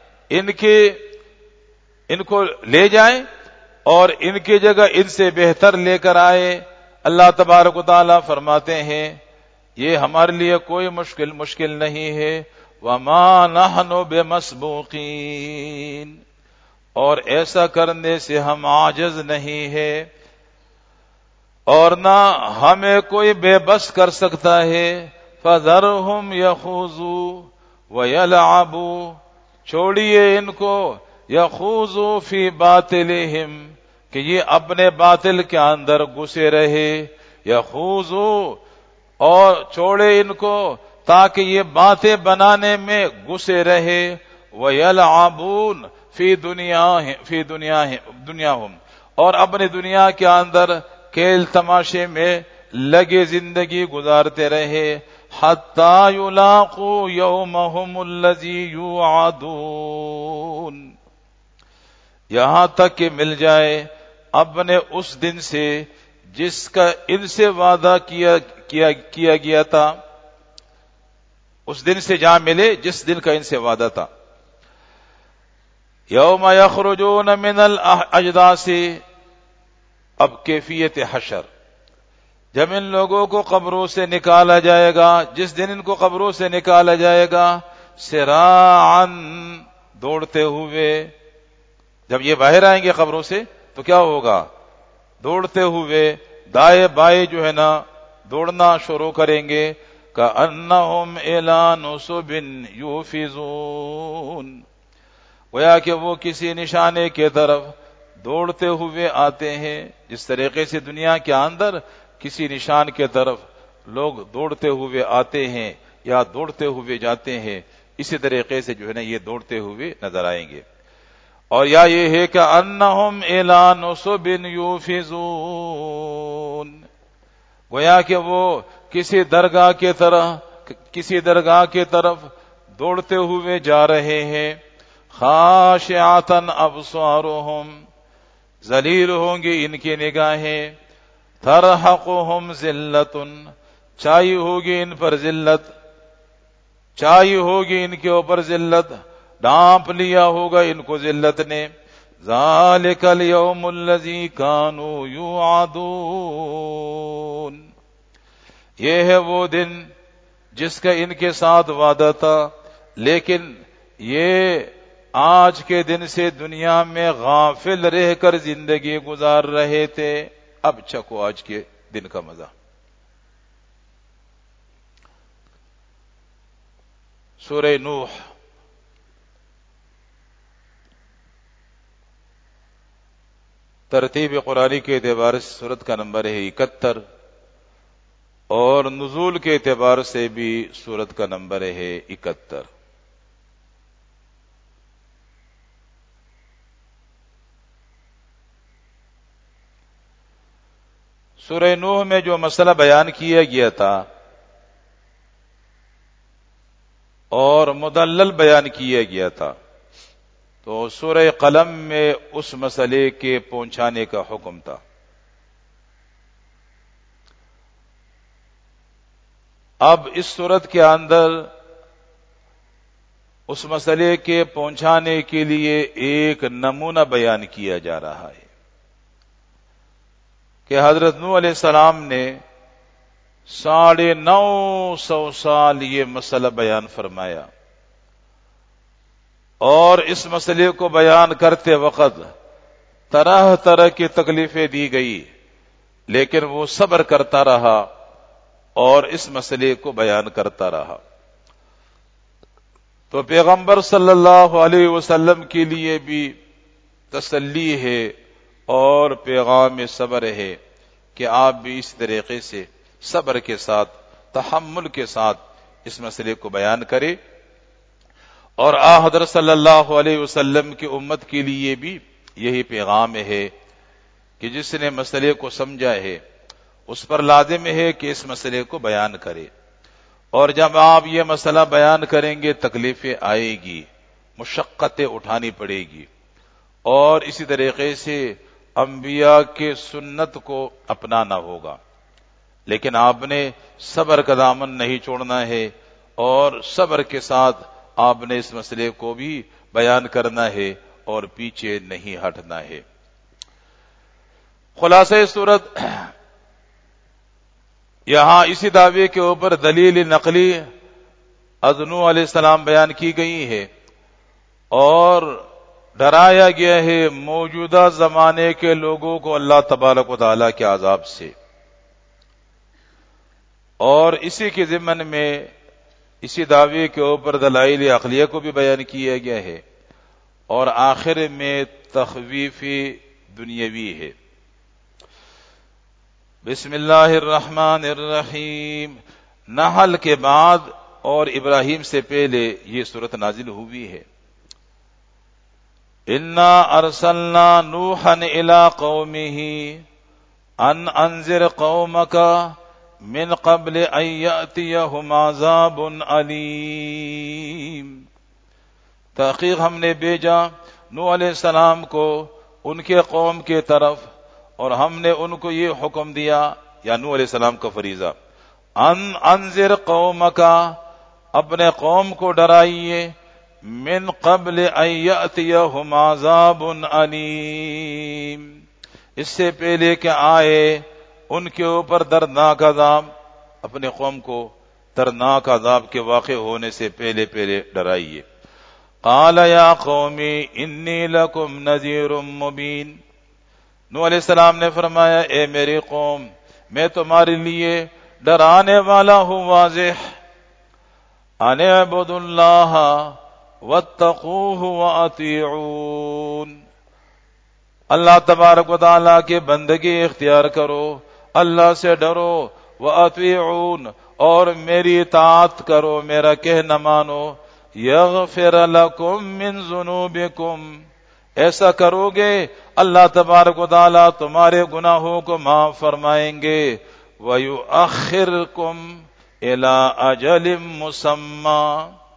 ان کو لے جائیں اور ان کی جگہ ان سے بہتر لے کر آئے. اللہ تبارک و تعالیٰ فرماتے ہیں یہ ہمارے لیے کوئی مشکل نہیں ہے. وَمَا نَحْنُ بِمَسْبُوقِينَ، اور ایسا کرنے سے ہم عاجز نہیں ہے اور نہ ہمیں کوئی بے بس کر سکتا ہے. فَذَرْهُمْ يَخُوضُوا وَيَلْعَبُوا، چھوڑیے ان کو، يَخُوضُوا فِي بَاطِلِهِمْ، کہ یہ اپنے باطل کے اندر گھسے رہے. يَخُوضُوا، اور چھوڑے ان کو تاکہ یہ باتیں بنانے میں گھسے رہے. وَيَلْعَبُونَ فِي دُنْيَاهُمْ، اور اپنی دنیا کے اندر کھیل تماشے میں لگے زندگی گزارتے رہے. حَتَّى يُلَاقُوا يَوْمَهُمُ الَّذِي يُوعَدُونَ، یہاں تک کہ مل جائے اپنے اس دن سے جس کا ان سے وعدہ کیا گیا تھا. اس دن سے جہاں ملے جس دن کا ان سے وعدہ تھا. یوم یخرجون من الاجداث، اب کیفیت حشر، جب ان لوگوں کو قبروں سے نکالا جائے گا، جس دن ان کو قبروں سے نکالا جائے گا، سراعا، دوڑتے ہوئے. جب یہ باہر آئیں گے قبروں سے تو کیا ہوگا؟ دوڑتے ہوئے دائیں بائیں جو ہے نا دوڑنا شروع کریں گے. کأنہم الی نصب یوفضون، گویا کہ وہ کسی نشانے کی طرف دوڑتے ہوئے آتے ہیں. جس طریقے سے دنیا کے اندر کسی نشان کی طرف لوگ دوڑتے ہوئے آتے ہیں یا دوڑتے ہوئے جاتے ہیں، اسی طریقے سے جو ہے نا یہ دوڑتے ہوئے نظر آئیں گے. اور یا یہ ہے کہ انہم الی نصب یوفضون، گویا کہ وہ کسی درگاہ کی طرف دوڑتے ہوئے جا رہے ہیں. خاشعۃ ابصارہم، ذلیل ہوں گی ان کی نگاہیں. ترحقہم ذلۃ، چھائی ہوگی ان پر ذلت، چھائی ہوگی ان کے اوپر ذلت، ڈانپ لیا ہوگا ان کو ذلت نے. ذالک الیوم الذی کانوا یوعدون، یہ ہے وہ دن جس کا ان کے ساتھ وعدہ تھا، لیکن یہ آج کے دن سے دنیا میں غافل رہ کر زندگی گزار رہے تھے. اب چکو آج کے دن کا مزہ. سورہ نوح ترتیب قرآنی کے اعتبار سے سورت کا نمبر ہے 71، اور نزول کے اعتبار سے بھی سورت کا نمبر ہے 71۔ سورہ نوح میں جو مسئلہ بیان کیا گیا تھا اور مدلل بیان کیا گیا تھا، تو سورہ قلم میں اس مسئلے کے پہنچانے کا حکم تھا۔ اب اس سورت کے اندر اس مسئلے کے پہنچانے کے لیے ایک نمونہ بیان کیا جا رہا ہے کہ حضرت نوح علیہ السلام نے 950 سال یہ مسئلہ بیان فرمایا، اور اس مسئلے کو بیان کرتے وقت طرح طرح کی تکلیفیں دی گئی، لیکن وہ صبر کرتا رہا اور اس مسئلے کو بیان کرتا رہا۔ تو پیغمبر صلی اللہ علیہ وسلم کے لیے بھی تسلی ہے اور پیغام صبر ہے کہ آپ بھی اس طریقے سے صبر کے ساتھ، تحمل کے ساتھ اس مسئلے کو بیان کریں، اور حضرت صلی اللہ علیہ وسلم کی امت کے لیے بھی یہی پیغام ہے کہ جس نے مسئلے کو سمجھا ہے اس پر لازم ہے کہ اس مسئلے کو بیان کرے، اور جب آپ یہ مسئلہ بیان کریں گے تکلیفیں آئے گی، مشقتیں اٹھانی پڑے گی، اور اسی طریقے سے انبیاء کے سنت کو اپنانا ہوگا، لیکن آپ نے صبر کا دامن نہیں چھوڑنا ہے، اور صبر کے ساتھ آپ نے اس مسئلے کو بھی بیان کرنا ہے اور پیچھے نہیں ہٹنا ہے۔ خلاصہ صورت یہاں اسی دعوے کے اوپر دلیل نقلی از نوح علیہ السلام بیان کی گئی ہے، اور ڈرایا گیا ہے موجودہ زمانے کے لوگوں کو اللہ تبارک و تعالیٰ کے عذاب سے، اور اسی کے ضمن میں اسی دعوے کے اوپر دلائل عقلیہ کو بھی بیان کیا گیا ہے، اور آخر میں تخویف دنیاوی ہے۔ بسم اللہ الرحمن الرحیم۔ نحل کے بعد اور ابراہیم سے پہلے یہ سورت نازل ہوئی ہے۔ انا ارسلنا نوحا الی قومه ان انذر قومک من قبل ان یأتیہم عذاب علیم۔ تحقیق ہم نے بھیجا نوح علیہ السلام کو ان کے قوم کے طرف، اور ہم نے ان کو یہ حکم دیا، یا نوح علیہ السلام کا فریضہ، ان انذر قومک، اپنے قوم کو ڈرائیے، من قبل ان یأتیہم عذاب علیم، اس سے پہلے کہ آئے ان کے اوپر دردناک عذاب، اپنے قوم کو دردناک عذاب کے واقع ہونے سے پہلے ڈرائیے۔ قال یا قوم انی لکم نذیر مبین۔ نوح علیہ السلام نے فرمایا، اے میری قوم، میں تمہارے لیے ڈرانے والا ہوں واضح۔ ان اعبدوا اللہ واتقوہ واطیعون، اللہ تبارک و تعالیٰ کے بندگی اختیار کرو، اللہ سے ڈرو، واطیعون، اور میری اطاعت کرو، میرا کہنا مانو، یغفر لکم من ذنوبکم، ایسا کرو گے اللہ تبارک و تعالیٰ تمہارے گناہوں کو معاف فرمائیں گے، وَيُؤَخِّرْكُمْ إِلَىٰ أَجَلٍ مُّسَمًّى،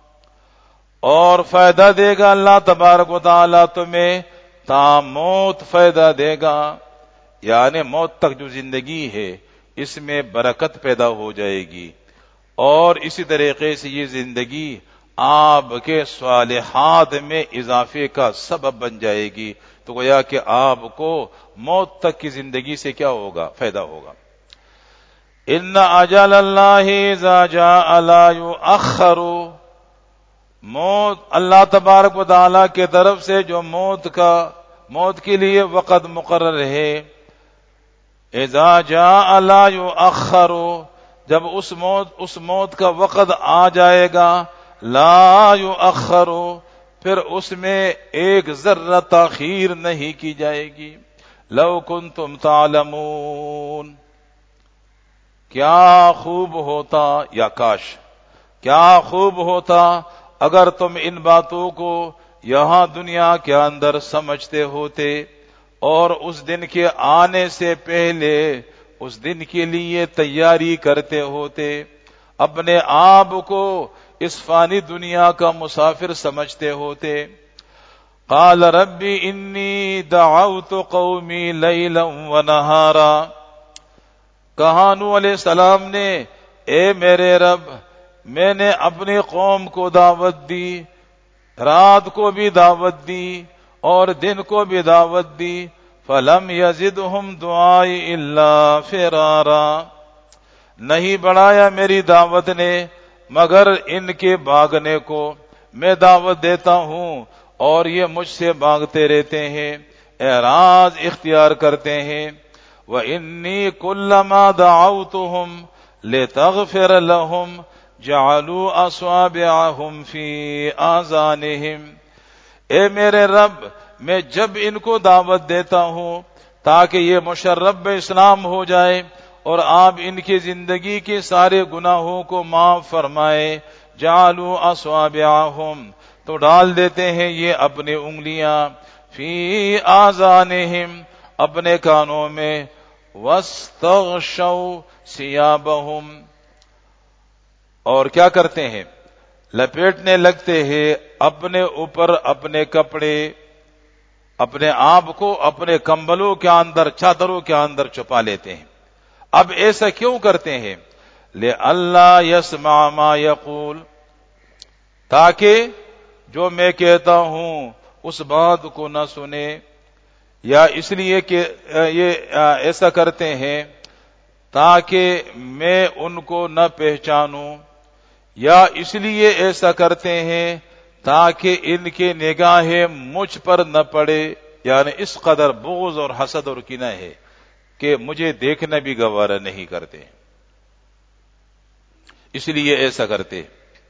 اور فائدہ دے گا اللہ تبارک و تعالیٰ تمہیں تا موت فائدہ دے گا، یعنی موت تک جو زندگی ہے اس میں برکت پیدا ہو جائے گی، اور اسی طریقے سے یہ زندگی آپ کے صالحات میں اضافے کا سبب بن جائے گی، تو گویا کہ آپ کو موت تک کی زندگی سے کیا ہوگا؟ فائدہ ہوگا۔ ان اجل اللہ اذا جاء لا یؤخر، موت اللہ تبارک و تعالیٰ کی طرف سے جو موت کے لیے وقت مقرر ہے، اذا جاء لا یؤخر، جب اس موت کا وقت آ جائے گا، لا یؤخر، پھر اس میں ایک ذرہ تاخیر نہیں کی جائے گی، لو کنتم تعلمون، کیا خوب ہوتا، یا کاش کیا خوب ہوتا اگر تم ان باتوں کو یہاں دنیا کے اندر سمجھتے ہوتے اور اس دن کے آنے سے پہلے اس دن کے لیے تیاری کرتے ہوتے، اپنے آپ کو اس فانی دنیا کا مسافر سمجھتے ہوتے۔ قال رب انی دعوت قومی لیلا ونہارا، کہا نوح علیہ السلام نے، اے میرے رب، میں نے اپنی قوم کو دعوت دی، رات کو بھی دعوت دی اور دن کو بھی دعوت دی، فلم یزدہم دعائی الا فرارا، نہیں بڑھایا میری دعوت نے مگر ان کے بھاگنے کو، میں دعوت دیتا ہوں اور یہ مجھ سے بھاگتے رہتے ہیں، اعراض اختیار کرتے ہیں۔ وَإِنِّي كُلَّمَا دَعَوْتُهُمْ لِتَغْفِرَ لَهُمْ جَعَلُوا أَصَابِعَهُمْ فِي آذَانِهِمْ، اے میرے رب، میں جب ان کو دعوت دیتا ہوں تاکہ یہ مشرب اسلام ہو جائے اور آپ ان کی زندگی کے سارے گناہوں کو معاف فرمائے، جعلوا أصابعهم، تو ڈال دیتے ہیں یہ اپنی انگلیاں، فی آذانہم، اپنے کانوں میں، واستغشوا ثیابہم، اور کیا کرتے ہیں، لپیٹنے لگتے ہیں اپنے اوپر اپنے کپڑے، اپنے آپ کو اپنے کمبلوں کے اندر، چادروں کے اندر چھپا لیتے ہیں۔ اب ایسا کیوں کرتے ہیں؟ لئلا یسمع ما یقول، تاکہ جو میں کہتا ہوں اس بات کو نہ سنے، یا اس لیے کہ یہ ایسا کرتے ہیں تاکہ میں ان کو نہ پہچانوں، یا اس لیے ایسا کرتے ہیں تاکہ ان کے نگاہیں مجھ پر نہ پڑے، یعنی اس قدر بغض اور حسد اور کینہ ہے کہ مجھے دیکھنا بھی گوارا نہیں کرتے، اس لیے ایسا کرتے۔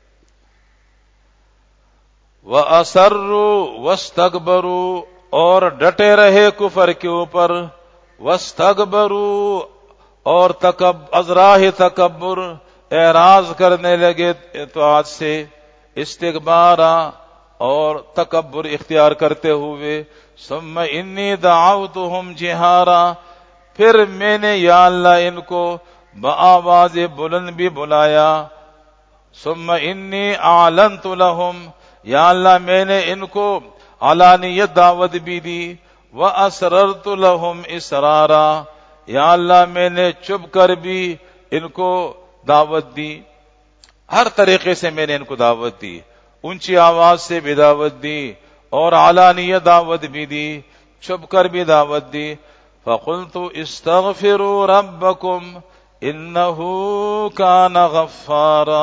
وَأَصَرُّوا وَاسْتَكْبَرُوا، اور ڈٹے رہے کفر کے اوپر، وَاسْتَكْبَرُوا، اور ازراہ تکبر، اعراض کرنے لگے اطاعت سے، استکبارا، اور تکبر اختیار کرتے ہوئے، ثم انی دعوتہم جہارا، پھر میں نے یا اللہ ان کو بآواز بلند بھی بلایا، ثم انی اعلنت لہم، یا اللہ میں نے ان کو علانیت دعوت بھی دی، واسررت لہم اسرارا، یا اللہ میں نے چھپ کر بھی ان کو دعوت دی، ہر طریقے سے میں نے ان کو دعوت دی، اونچی آواز سے بھی دعوت دی اور علانیت دعوت بھی دی، چھپ کر بھی دعوت دی۔ فقلت استغفروا ربکم انہ کان غفارا،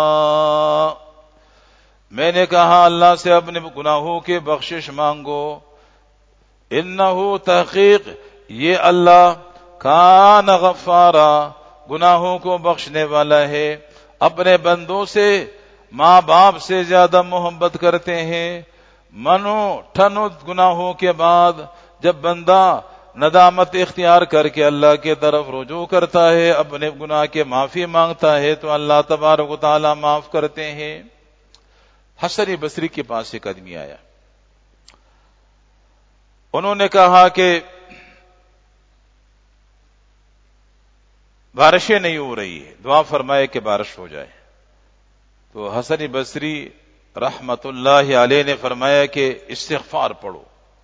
میں نے کہا اللہ سے اپنے گناہوں کے بخشش مانگو، انہ، تحقیق یہ اللہ، کان غفارا، گناہوں کو بخشنے والا ہے، اپنے بندوں سے ماں باپ سے زیادہ محبت کرتے ہیں۔ منو ٹھنو گناہوں کے بعد جب بندہ ندامت اختیار کر کے اللہ کے طرف رجوع کرتا ہے، اپنے گناہ کے معافی مانگتا ہے، تو اللہ تبارک و تعالی معاف کرتے ہیں۔ حسن بصری کے پاس ایک آدمی آیا، انہوں نے کہا کہ بارشیں نہیں ہو رہی ہے، دعا فرمائے کہ بارش ہو جائے۔ تو حسن بصری رحمت اللہ علیہ نے فرمایا کہ استغفار پڑھو۔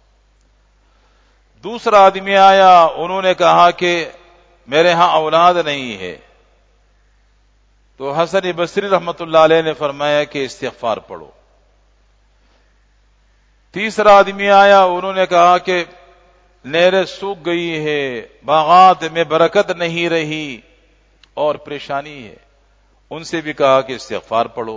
دوسرا آدمی آیا، انہوں نے کہا کہ میرے ہاں اولاد نہیں ہے، تو حسن بصری رحمت اللہ علیہ نے فرمایا کہ استغفار پڑھو۔ تیسرا آدمی آیا، انہوں نے کہا کہ نہریں سوکھ گئی ہے، باغات میں برکت نہیں رہی اور پریشانی ہے، ان سے بھی کہا کہ استغفار پڑھو۔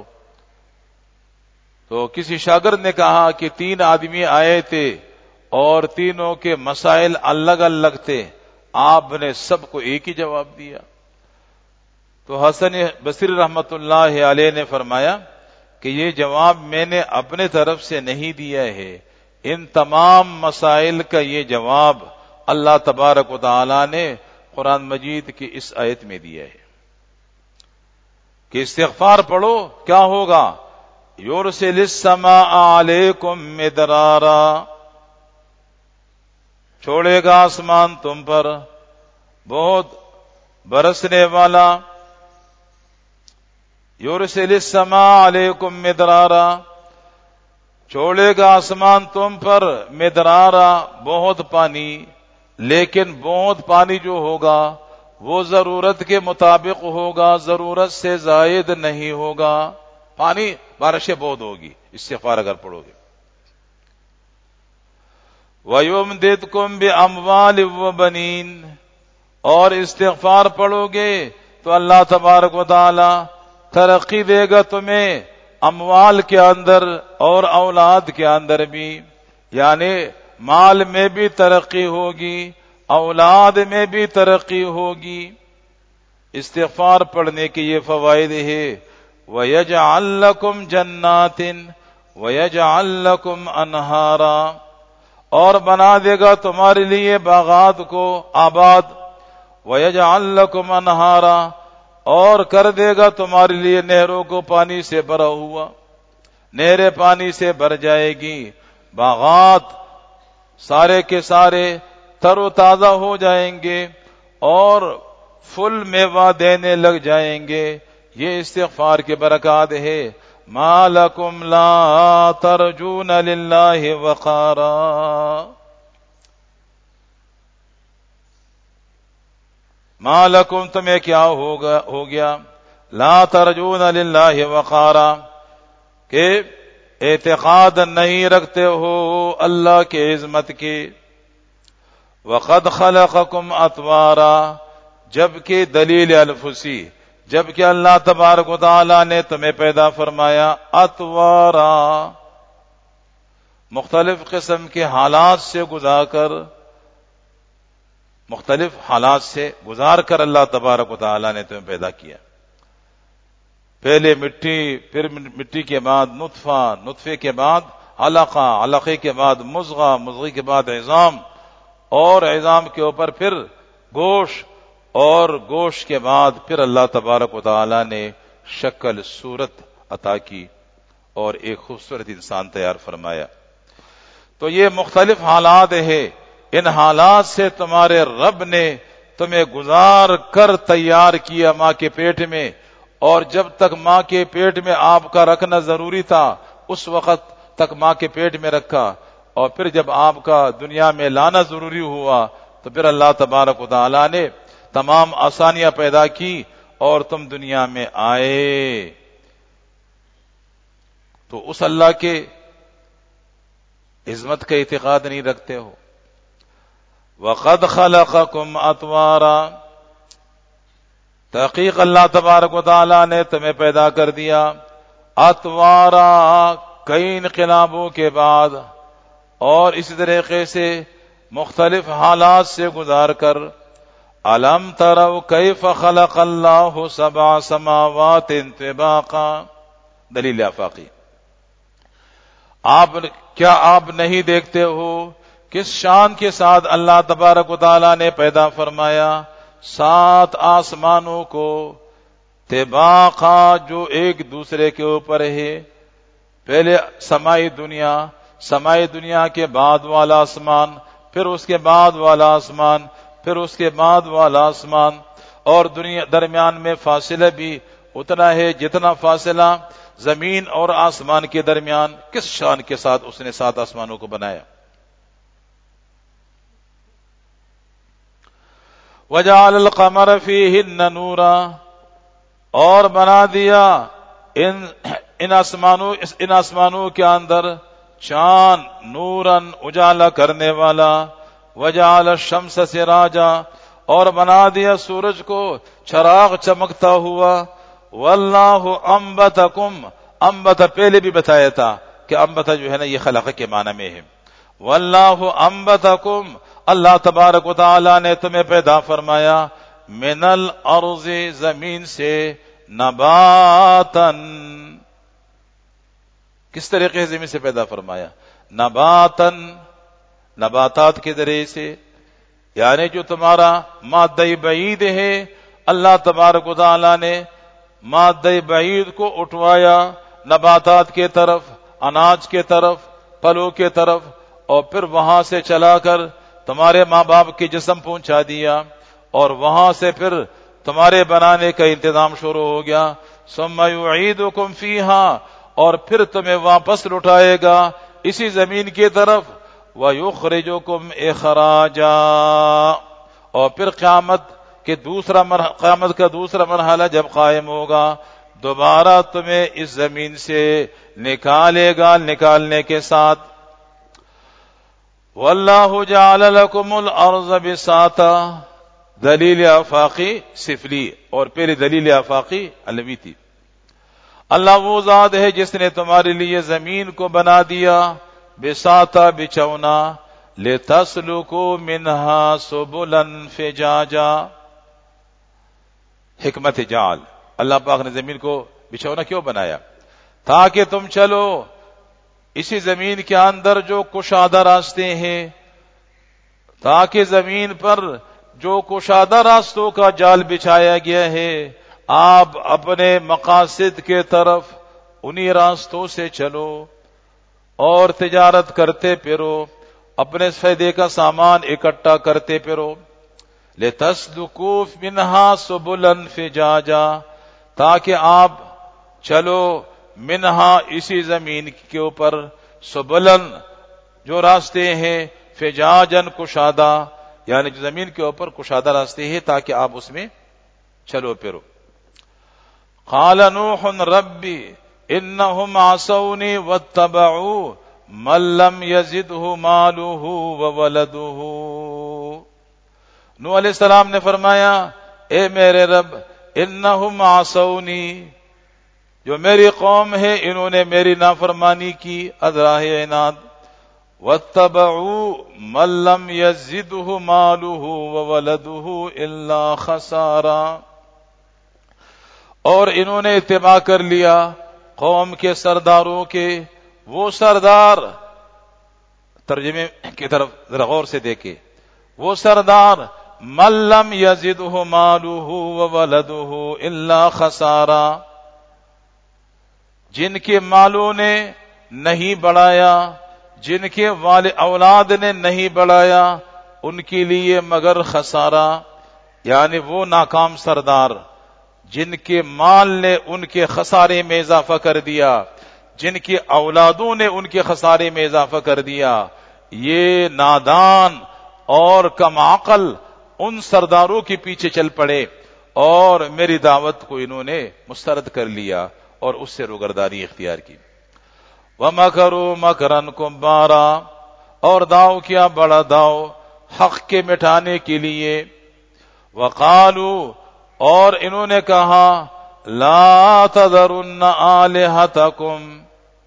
تو کسی شاگرد نے کہا کہ 3 آدمی آئے تھے اور تینوں کے مسائل الگ الگ تھے، آپ نے سب کو ایک ہی جواب دیا۔ تو حسن بصری رحمت اللہ علیہ نے فرمایا کہ یہ جواب میں نے اپنے طرف سے نہیں دیا ہے، ان تمام مسائل کا یہ جواب اللہ تبارک و تعالی نے قرآن مجید کی اس آیت میں دیا ہے کہ استغفار پڑھو، کیا ہوگا؟ یرسل السماء علیکم مدرارا، چھوڑے گا آسمان تم پر بہت برسنے والا. یرسل السماء علیکم مدرارا، چھوڑے گا آسمان تم پر مدرارا، بہت پانی. لیکن بہت پانی جو ہوگا وہ ضرورت کے مطابق ہوگا، ضرورت سے زائد نہیں ہوگا. پانی بارشیں بہت ہوگی استغفار اگر پڑھو گے. وَيُمْدِدْكُمْ بِأَمْوَالٍ وَبَنِينَ، اور استغفار پڑھو گے تو اللہ تبارک و تعالی ترقی دے گا تمہیں اموال کے اندر اور اولاد کے اندر بھی، یعنی مال میں بھی ترقی ہوگی، اولاد میں بھی ترقی ہوگی. استغفار پڑھنے کے یہ فوائد ہے. وَيَجْعَلْ لَكُمْ جَنَّاتٍ وَيَجْعَلْ لَكُمْ أَنْهَارًا، اور بنا دے گا تمہارے لیے باغات کو آباد. وَيَجْعَلْ لَكُمْ أَنْهَارًا، اور کر دے گا تمہارے لیے نہروں کو پانی سے بھرا ہوا، نہریں پانی سے بھر جائے گی، باغات سارے کے سارے تر و تازہ ہو جائیں گے اور پھل میوہ دینے لگ جائیں گے. یہ استغفار کے برکات ہے. ما لکم لا ترجون للہ وقارا، ما لکم تمہیں کیا ہو گیا، لا ترجون للہ وقارا، کہ اعتقاد نہیں رکھتے ہو اللہ کے عظمت کی. وقد خلقکم اطوارا، جبکہ دلیل الفسی، جبکہ اللہ تبارک و تعالی نے تمہیں پیدا فرمایا اطوارا، مختلف قسم کے حالات سے گزار کر اللہ تبارک و تعالی نے تمہیں پیدا کیا. پہلے مٹی، پھر مٹی کے بعد نطفہ، نطفے کے بعد علقہ، علقے کے بعد مضغہ، مضغے کے بعد عظام، اور عظام کے اوپر پھر گوشت، اور گوشت کے بعد پھر اللہ تبارک و تعالی نے شکل صورت عطا کی اور ایک خوبصورت انسان تیار فرمایا. تو یہ مختلف حالات ہیں. ان حالات سے تمہارے رب نے تمہیں گزار کر تیار کیا ماں کے پیٹ میں، اور جب تک ماں کے پیٹ میں آپ کا رکھنا ضروری تھا اس وقت تک ماں کے پیٹ میں رکھا، اور پھر جب آپ کا دنیا میں لانا ضروری ہوا تو پھر اللہ تبارک و تعالی نے تمام آسانیاں پیدا کی اور تم دنیا میں آئے. تو اس اللہ کے عظمت کا اعتقاد نہیں رکھتے ہو. وَقَدْ خَلَقَكُمْ أَطْوَارًا، تحقیق اللہ تبارک و تعالی نے تمہیں پیدا کر دیا اطوارا، کئی انقلابوں کے بعد، اور اسی طریقے سے مختلف حالات سے گزار کر. الم تروا کیف خلق اللہ 7 سماوات طباقا، دلیل آفاقی. کیا آپ نہیں دیکھتے ہو کس شان کے ساتھ اللہ تبارک و تعالی نے پیدا فرمایا 7 آسمانوں کو، طباقا، جو ایک دوسرے کے اوپر ہے. پہلے سمائی دنیا کے بعد والا آسمان، پھر اس کے بعد والا آسمان، پھر اس کے بعد والا آسمان، اور دنیا درمیان میں فاصلہ بھی اتنا ہے جتنا فاصلہ زمین اور آسمان کے درمیان. کس شان کے ساتھ اس نے 7 آسمانوں کو بنایا. وَجَعَلَ الْقَمَرَ فِيهِنَّ نُورًا، اور بنا دیا ان آسمانوں کے اندر چاند نوراً، اجالا کرنے والا. وَجَعَلَ الشَّمْسَ سِرَاجًا، اور بنا دیا سورج کو چراغ چمکتا ہوا. وَاللَّهُ أَنبَتَكُمْ، انبت پہلے بھی بتایا تھا کہ انبت جو ہے نا یہ خلق کے معنی میں ہے. وَاللَّهُ أَنبَتَكُمْ، اللہ تبارک و تعالی نے تمہیں پیدا فرمایا من الارض، زمین سے، نباتن، کس طریقے سے زمین سے پیدا فرمایا؟ نباتن، نباتات کے ذریعے سے. یعنی جو تمہارا مادہ بعید ہے، اللہ تبارک و تعالی نے مادہ بعید کو اٹھوایا نباتات کے طرف، اناج کے طرف، پھلوں کے طرف، اور پھر وہاں سے چلا کر تمہارے ماں باپ کے جسم پہنچا دیا، اور وہاں سے پھر تمہارے بنانے کا انتظام شروع ہو گیا۔ ثم یعیدکم فیہا، اور پھر تمہیں واپس لٹائے گا اسی زمین کی طرف، وَيُخْرِجُكُمْ إِخْرَاجًا، اور پھر قیامت کا دوسرا مرحلہ جب قائم ہوگا، دوبارہ تمہیں اس زمین سے نکالے گا نکالنے کے ساتھ۔ وَاللَّهُ جَعَلَ لَكُمُ الْأَرْضَ بِسَاطًا، دلیل آفاقی سفلی، اور پہلی دلیل آفاقی علوی تھی۔ اللہ وہ ذات ہے جس نے تمہارے لیے زمین کو بنا دیا بساطا بچونا، لِتَسْلُكُوا مِنْهَا سُبُلًا فِجَاجًا۔ حکمت جعل، اللہ پاک نے زمین کو بچھونا کیوں بنایا؟ تاکہ تم چلو اسی زمین کے اندر جو کشادہ راستے ہیں، تاکہ زمین پر جو کشادہ راستوں کا جال بچھایا گیا ہے، آپ اپنے مقاصد کے طرف انہی راستوں سے چلو اور تجارت کرتے پھرو، اپنے فائدے کا سامان اکٹھا کرتے پھرو۔ لِتَسْلُكُوا مِنْهَا سُبُلًا فِجَاجًا، تاکہ آپ چلو منہا اسی زمین کے اوپر، سبلن جو راستے ہیں، فجاجن کشادہ، یعنی جو زمین کے اوپر کشادہ راستے ہیں تاکہ آپ اس میں چلو پھرو۔ قال نوح ربی انہم عصونی واتبعوا من لم یزدہ مالہ وولدہ۔ نوح علیہ السلام نے فرمایا، اے میرے رب، انہم عصونی، جو میری قوم ہے انہوں نے میری نافرمانی کی، ازراہ عناد، واتبعوا من لم یزدہ مالہ وولدہ الا خسارا، اور انہوں نے اتباع کر لیا قوم کے سرداروں کے، وہ سردار، ترجمے کی طرف ذرا غور سے دیکھیں، وہ سردار من لم یزدہ مالہ وولدہ الا خسارا، جن کے مالوں نے نہیں بڑھایا، جن کے اولاد نے نہیں بڑھایا، ان کے لیے مگر خسارہ، یعنی وہ ناکام سردار جن کے مال نے ان کے خسارے میں اضافہ کر دیا، جن کے اولادوں نے ان کے خسارے میں اضافہ کر دیا، یہ نادان اور کم عقل ان سرداروں کے پیچھے چل پڑے اور میری دعوت کو انہوں نے مسترد کر لیا اور اس سے روگردانی اختیار کی۔ وَمَكَرُوا مَكْرًا كُبَّارًا، اور داؤ کیا بڑا داؤ حق کے مٹانے کے لیے۔ وَقَالُوا، اور انہوں نے کہا، لَا تَذَرُنَّ آلِهَتَكُمْ،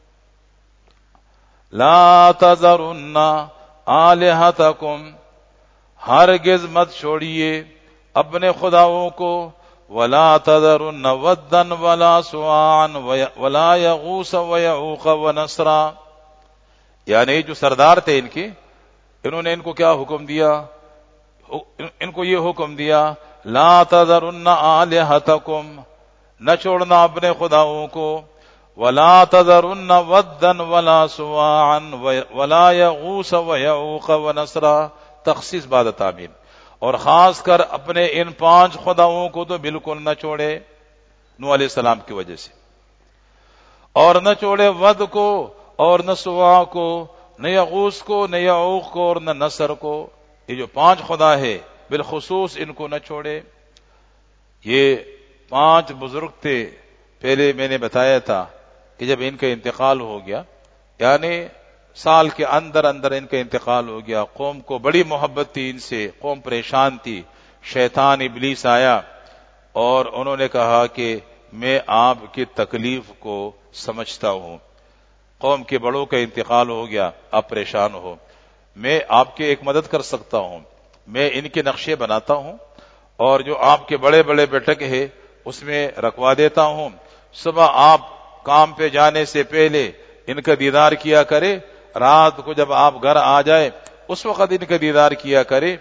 لَا تَذَرُنَّ آلِهَتَكُمْ، ہرگز مت چھوڑیے اپنے خداؤں کو، وَلَا تَذَرُنَّ وَدًّا وَلَا سُوَاعًا وَلَا يَغُوثَ وَيَعُوقَ وَنَسْرًا، یعنی جو سردار تھے ان کے، انہوں نے ان کو کیا حکم دیا؟ ان کو یہ حکم دیا، لا تذرن آلہتکم، نہ چھوڑنا اپنے خداؤں کو، ولا تذرن ودا ولا سواعا ولا یغوث ویعوق ونسرا، تخصیص بعد تعمیم، اور خاص کر اپنے ان 5 خداؤں کو تو بالکل نہ چھوڑے نوح علیہ السلام کی وجہ سے، اور نہ چھوڑے ود کو اور نہ سوا کو، نہ یغوث کو، نہ یعوق کو اور نہ نصر کو، یہ جو 5 خدا ہے بالخصوص ان کو نہ چھوڑے۔ یہ 5 بزرگ تھے، پہلے میں نے بتایا تھا کہ جب ان کا انتقال ہو گیا، یعنی سال کے اندر اندر ان کا انتقال ہو گیا، قوم کو بڑی محبت تھی ان سے، قوم پریشان تھی، شیطان ابلیس آیا اور انہوں نے کہا کہ میں آپ کی تکلیف کو سمجھتا ہوں، قوم کے بڑوں کا انتقال ہو گیا، آپ پریشان ہو، میں آپ کی ایک مدد کر سکتا ہوں، میں ان کے نقشے بناتا ہوں اور جو آپ کے بڑے بڑے بیٹھک ہے اس میں رکھوا دیتا ہوں، صبح آپ کام پہ جانے سے پہلے ان کا دیدار کیا کرے، رات کو جب آپ گھر آ جائے اس وقت ان کا دیدار کیا کرے،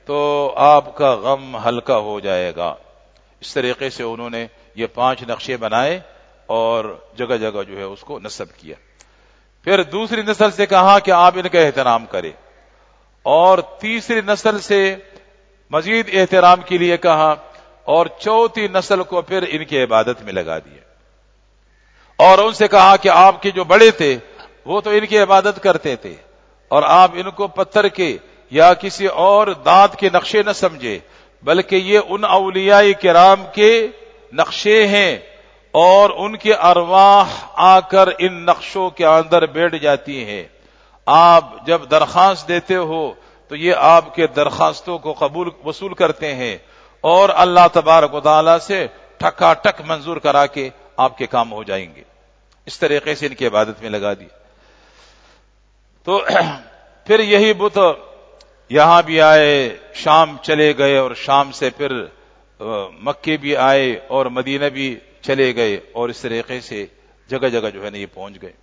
تو آپ کا غم ہلکا ہو جائے گا۔ اس طریقے سے انہوں نے یہ 5 نقشے بنائے اور جگہ جگہ جو ہے اس کو نصب کیا۔ پھر دوسری نسل سے کہا کہ آپ ان کا احترام کریں، اور تیسری نسل سے مزید احترام کے لیے کہا، اور چوتھی نسل کو پھر ان کی عبادت میں لگا دیا، اور ان سے کہا کہ آپ کے جو بڑے تھے وہ تو ان کی عبادت کرتے تھے، اور آپ ان کو پتھر کے یا کسی اور دانت کے نقشے نہ سمجھے، بلکہ یہ ان اولیاء کرام کے نقشے ہیں، اور ان کے ارواح آ کر ان نقشوں کے اندر بیٹھ جاتی ہیں۔ آپ جب درخواست دیتے ہو تو یہ آپ کے درخواستوں کو وصول کرتے ہیں، اور اللہ تبارک و تعالی سے ٹھکا ٹک منظور کرا کے آپ کے کام ہو جائیں گے۔ اس طریقے سے ان کی عبادت میں لگا دیا۔ تو پھر یہی بت یہاں بھی آئے، شام چلے گئے، اور شام سے پھر مکے بھی آئے اور مدینہ بھی چلے گئے، اور اس طریقے سے جگہ جگہ جو ہے نا یہ پہنچ گئے۔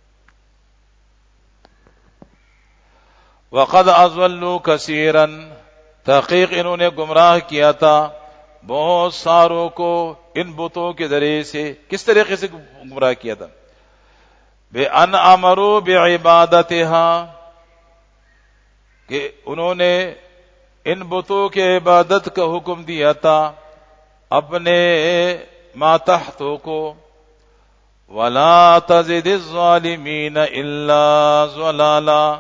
وَقَدْ أَضَلُّوا كَثِيرًا، تحقیق انہوں نے گمراہ کیا تھا بہت ساروں کو ان بتوں کے ذریعے سے۔ کس طریقے سے گمراہ کیا تھا؟ بِأَنْ أَمَرُوا بِعِبَادَتِهَا، کہ انہوں نے ان بتوں کے عبادت کا حکم دیا تھا اپنے ماتحتوں کو۔ وَلَا تَزِدِ الظَّالِمِينَ إِلَّا ضَلَالًا،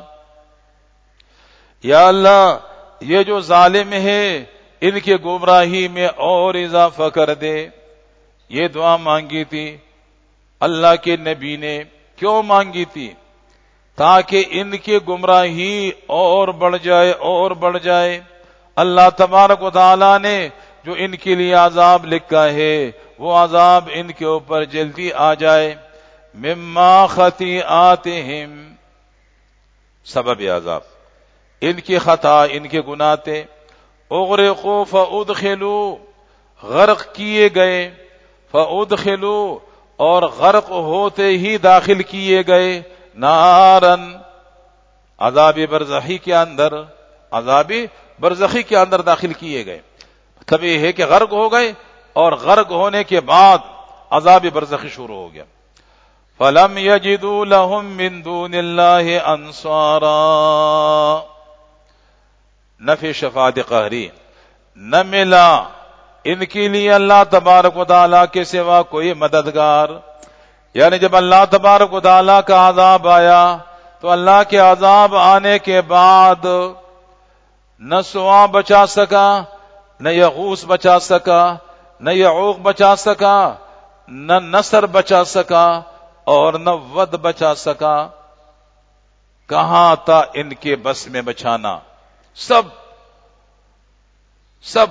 یا اللہ یہ جو ظالم ہے ان کے گمراہی میں اور اضافہ کر دے۔ یہ دعا مانگی تھی اللہ کے نبی نے۔ کیوں مانگی تھی؟ تاکہ ان کی گمراہی اور بڑھ جائے اور بڑھ جائے۔ اللہ تبارک و تعالی نے جو ان کے لیے عذاب لکھا ہے وہ عذاب ان کے اوپر جلدی آ جائے۔ مما خطیئاتہم، سبب عذاب ان کی خطا، ان کے گناہ تھے۔ اغرقوا فادخلوا، غرق کیے گئے، فادخلوا، اور غرق ہوتے ہی داخل کیے گئے، نارن، عذاب برزخی کے اندر، عذاب برزخی کے اندر داخل کیے گئے۔ مطلب یہ ہے کہ غرق ہو گئے، اور غرق ہونے کے بعد عذاب برزخی شروع ہو گیا۔ فلم یجدوا لهم من دون اللہ انصارا، نفی شفاعت قہری، نہ ملا ان کے لیے اللہ تبارک و تعالیٰ کے سوا کوئی مددگار۔ یعنی جب اللہ تبارک و تعالیٰ کا عذاب آیا تو اللہ کے عذاب آنے کے بعد نہ سوا بچا سکا، نہ یغوث بچا سکا، نہ یعوق بچا سکا، نہ نصر بچا سکا، اور نہ ود بچا سکا۔ کہاں تھا ان کے بس میں بچانا؟ سب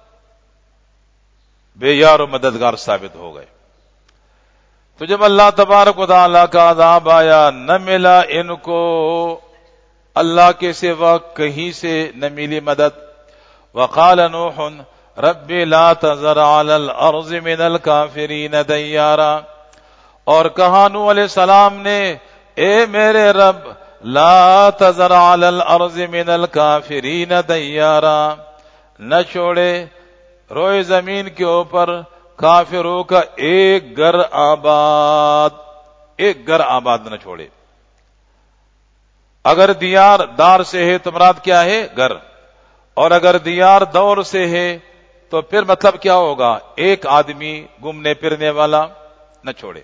بے یار و مددگار ثابت ہو گئے۔ تو جب اللہ تبارک و تعالیٰ کا عذاب آیا، نہ ملا ان کو اللہ کے سوا کہیں سے نہ ملی مدد۔ وقال نوح رب لا تذر علی الارض من الکافرین دیارا، اور کہا نوح علیہ السلام نے، اے میرے رب لا تذر علی الارض من الکافرین دیارا، نہ چھوڑے روئے زمین کے اوپر کافروں کا ایک گھر آباد نہ چھوڑے۔ اگر دیار دار سے ہے تو مراد کیا ہے؟ گھر۔ اور اگر دیار دور سے ہے تو پھر مطلب کیا ہوگا؟ ایک آدمی گھومنے پھرنے والا نہ چھوڑے۔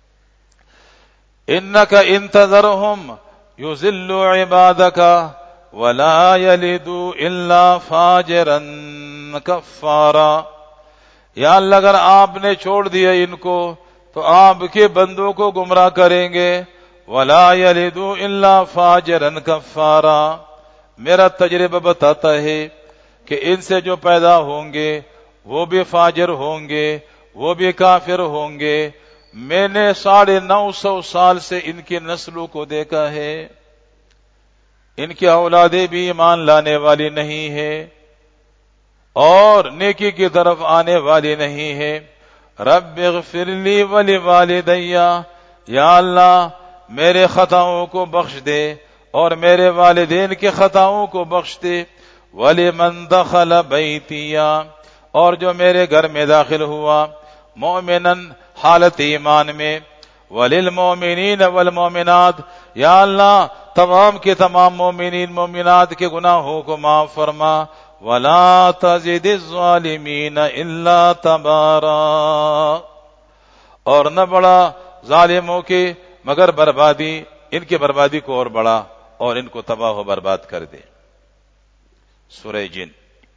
انک ان تذرہم یضلوا عبادک ولا یلدوا الا فاجرا کفارا، یا اللہ اگر آپ نے چھوڑ دیا ان کو تو آپ کے بندوں کو گمراہ کریں گے۔ ولا یلدوا الا فاجرا کفارا، میرا تجربہ بتاتا ہے کہ ان سے جو پیدا ہوں گے وہ بھی فاجر ہوں گے، وہ بھی کافر ہوں گے۔ میں نے 950 سال سے ان کی نسلوں کو دیکھا ہے، ان کی اولادیں بھی ایمان لانے والی نہیں ہے اور نیکی کی طرف آنے والی نہیں ہے۔ رب اغفر لی ولوالدی، یا اللہ میرے خطاؤں کو بخش دے اور میرے والدین کے خطاؤں کو بخش دے۔ وَلِمَنْ دَخَلَ بَيْتِيَا، اور جو میرے گھر میں داخل ہوا مؤمناً حالت ایمان میں، وَلِلْمُؤْمِنِينَ وَالْمُؤْمِنَاتِ، یا اللہ تمام کے تمام مومنین مومنات کے گناہوں کو معاف فرما، وَلَا تَزِدِ الظَّالِمِينَ إِلَّا تَبَارًا، اور نہ بڑا ظالموں کے مگر بربادی، ان کے بربادی کو اور بڑا اور ان کو تباہ و برباد کر دے۔ سورہ جن۔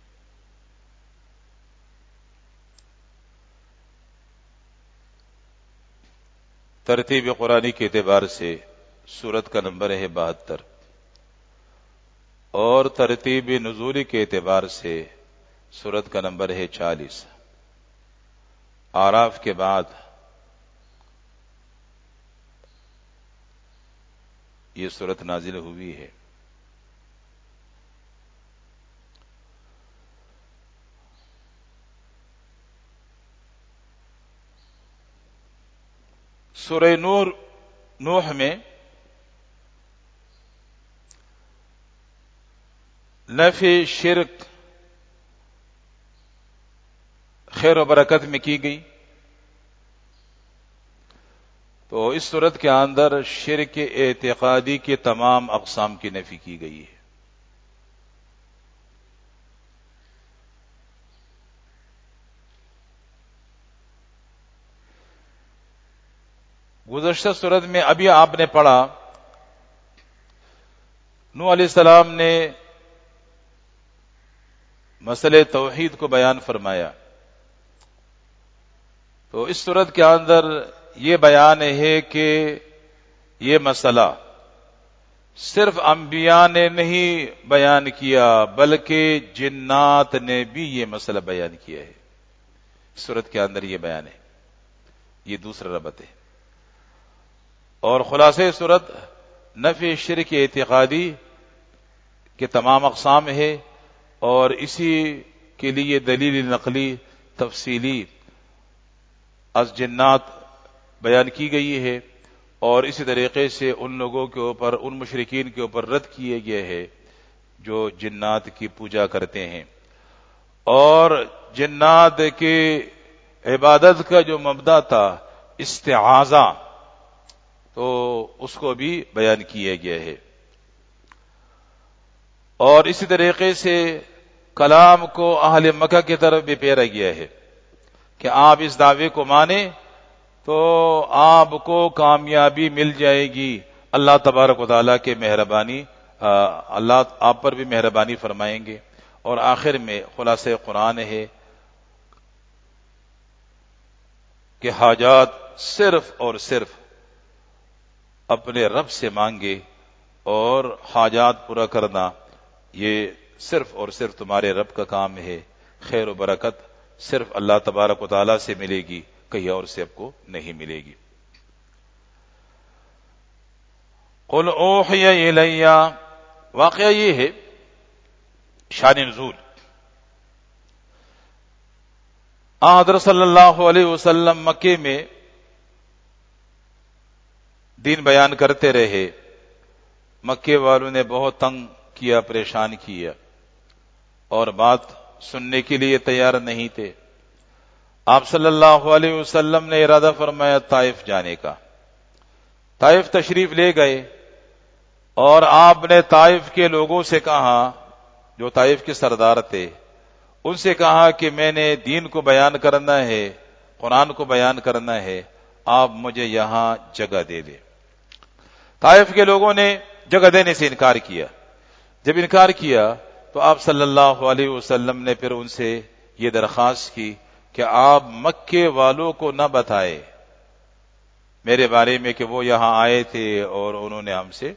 ترتیب قرآنی کے اعتبار سے سورت کا نمبر ہے 72، اور ترتیب نزولی کے اعتبار سے سورت کا نمبر ہے 40۔ اعراف کے بعد یہ سورت نازل ہوئی ہے۔ سورہ نوح میں نفی شرک خیر و برکت میں کی گئی، تو اس صورت کے اندر شرک اعتقادی کے تمام اقسام کی نفی کی گئی ہے۔ گزشتہ صورت میں ابھی آپ نے پڑھا، نوح علیہ السلام نے مسئلے توحید کو بیان فرمایا، تو اس صورت کے اندر یہ بیان ہے کہ یہ مسئلہ صرف انبیاء نے نہیں بیان کیا بلکہ جنات نے بھی یہ مسئلہ بیان کیا ہے۔ اس صورت کے اندر یہ بیان ہے، یہ دوسرا ربط ہے، اور خلاصہ صورت نفی شرک اعتقادی کے تمام اقسام ہے، اور اسی کے لیے دلیل نقلی تفصیلی از جنات بیان کی گئی ہے، اور اسی طریقے سے ان لوگوں کے اوپر، ان مشرکین کے اوپر رد کیے گئے ہیں جو جنات کی پوجا کرتے ہیں، اور جنات کی عبادت کا جو مبدا تھا استعاذہ، تو اس کو بھی بیان کیا گیا ہے، اور اسی طریقے سے کلام کو اہل مکہ کی طرف بھی پھیرا گیا ہے کہ آپ اس دعوے کو مانیں تو آپ کو کامیابی مل جائے گی، اللہ تبارک و تعالیٰ کے مہربانی، اللہ آپ پر بھی مہربانی فرمائیں گے۔ اور آخر میں خلاصہ قرآن ہے کہ حاجات صرف اور صرف اپنے رب سے مانگے، اور حاجات پورا کرنا یہ صرف اور صرف تمہارے رب کا کام ہے، خیر و برکت صرف اللہ تبارک و تعالیٰ سے ملے گی، کہیں اور سے آپ کو نہیں ملے گی۔ قل اوحی الی، واقعہ یہ ہے شان نزول، حضرت صلی اللہ علیہ وسلم مکے میں دین بیان کرتے رہے، مکے والوں نے بہت تنگ کیا، پریشان کیا، اور بات سننے کے لیے تیار نہیں تھے۔ آپ صلی اللہ علیہ وسلم نے ارادہ فرمایا طائف جانے کا، طائف تشریف لے گئے، اور آپ نے طائف کے لوگوں سے کہا، جو طائف کے سردار تھے ان سے کہا کہ میں نے دین کو بیان کرنا ہے، قرآن کو بیان کرنا ہے، آپ مجھے یہاں جگہ دے دیں۔ طائف کے لوگوں نے جگہ دینے سے انکار کیا، جب انکار کیا تو آپ صلی اللہ علیہ وسلم نے پھر ان سے یہ درخواست کی کہ آپ مکے والوں کو نہ بتائے میرے بارے میں کہ وہ یہاں آئے تھے اور انہوں نے ہم سے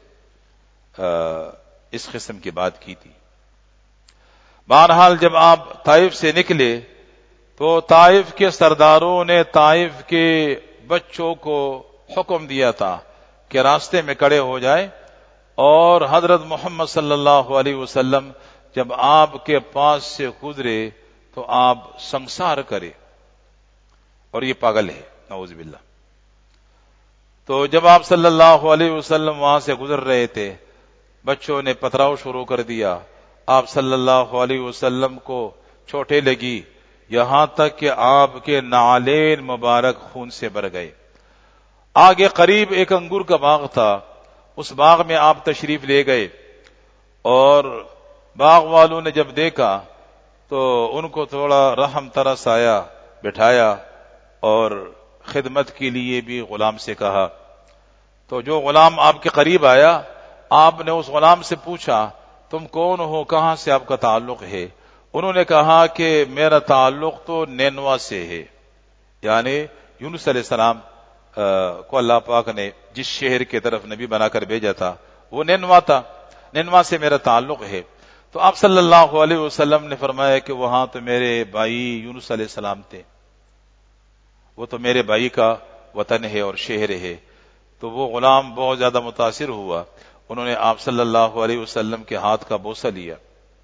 اس قسم کی بات کی تھی۔ بہرحال جب آپ طائف سے نکلے تو طائف کے سرداروں نے طائف کے بچوں کو حکم دیا تھا کہ راستے میں کھڑے ہو جائے، اور حضرت محمد صلی اللہ علیہ وسلم جب آپ کے پاس سے گزرے تو آپ سنسار کرے، اور یہ پاگل ہے نعوذ باللہ۔ تو جب آپ صلی اللہ علیہ وسلم وہاں سے گزر رہے تھے، بچوں نے پتھراؤ شروع کر دیا، آپ صلی اللہ علیہ وسلم کو چوٹیں لگی، یہاں تک کہ آپ کے نعلین مبارک خون سے بھر گئے۔ آگے قریب ایک انگور کا باغ تھا، اس باغ میں آپ تشریف لے گئے، اور باغ والوں نے جب دیکھا تو ان کو تھوڑا رحم ترس آیا، بٹھایا اور خدمت کے لیے بھی غلام سے کہا۔ تو جو غلام آپ کے قریب آیا، آپ نے اس غلام سے پوچھا تم کون ہو، کہاں سے آپ کا تعلق ہے؟ انہوں نے کہا کہ میرا تعلق تو نینوا سے ہے، یعنی یونس علیہ السلام کو اللہ پاک نے جس شہر کی طرف نبی بنا کر بھیجا تھا وہ نینوا تھا، نینوا سے میرا تعلق ہے۔ تو آپ صلی اللہ علیہ وسلم نے فرمایا کہ وہاں تو میرے بھائی یونس علیہ السلام تھے، وہ تو میرے بھائی کا وطن ہے اور شہر ہے۔ تو وہ غلام بہت زیادہ متاثر ہوا، انہوں نے آپ صلی اللہ علیہ وسلم کے ہاتھ کا بوسہ لیا،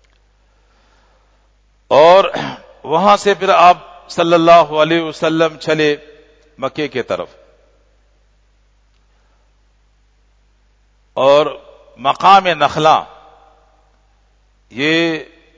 اور وہاں سے پھر آپ صلی اللہ علیہ وسلم چلے مکے کی طرف، اور مقام نخلا یہ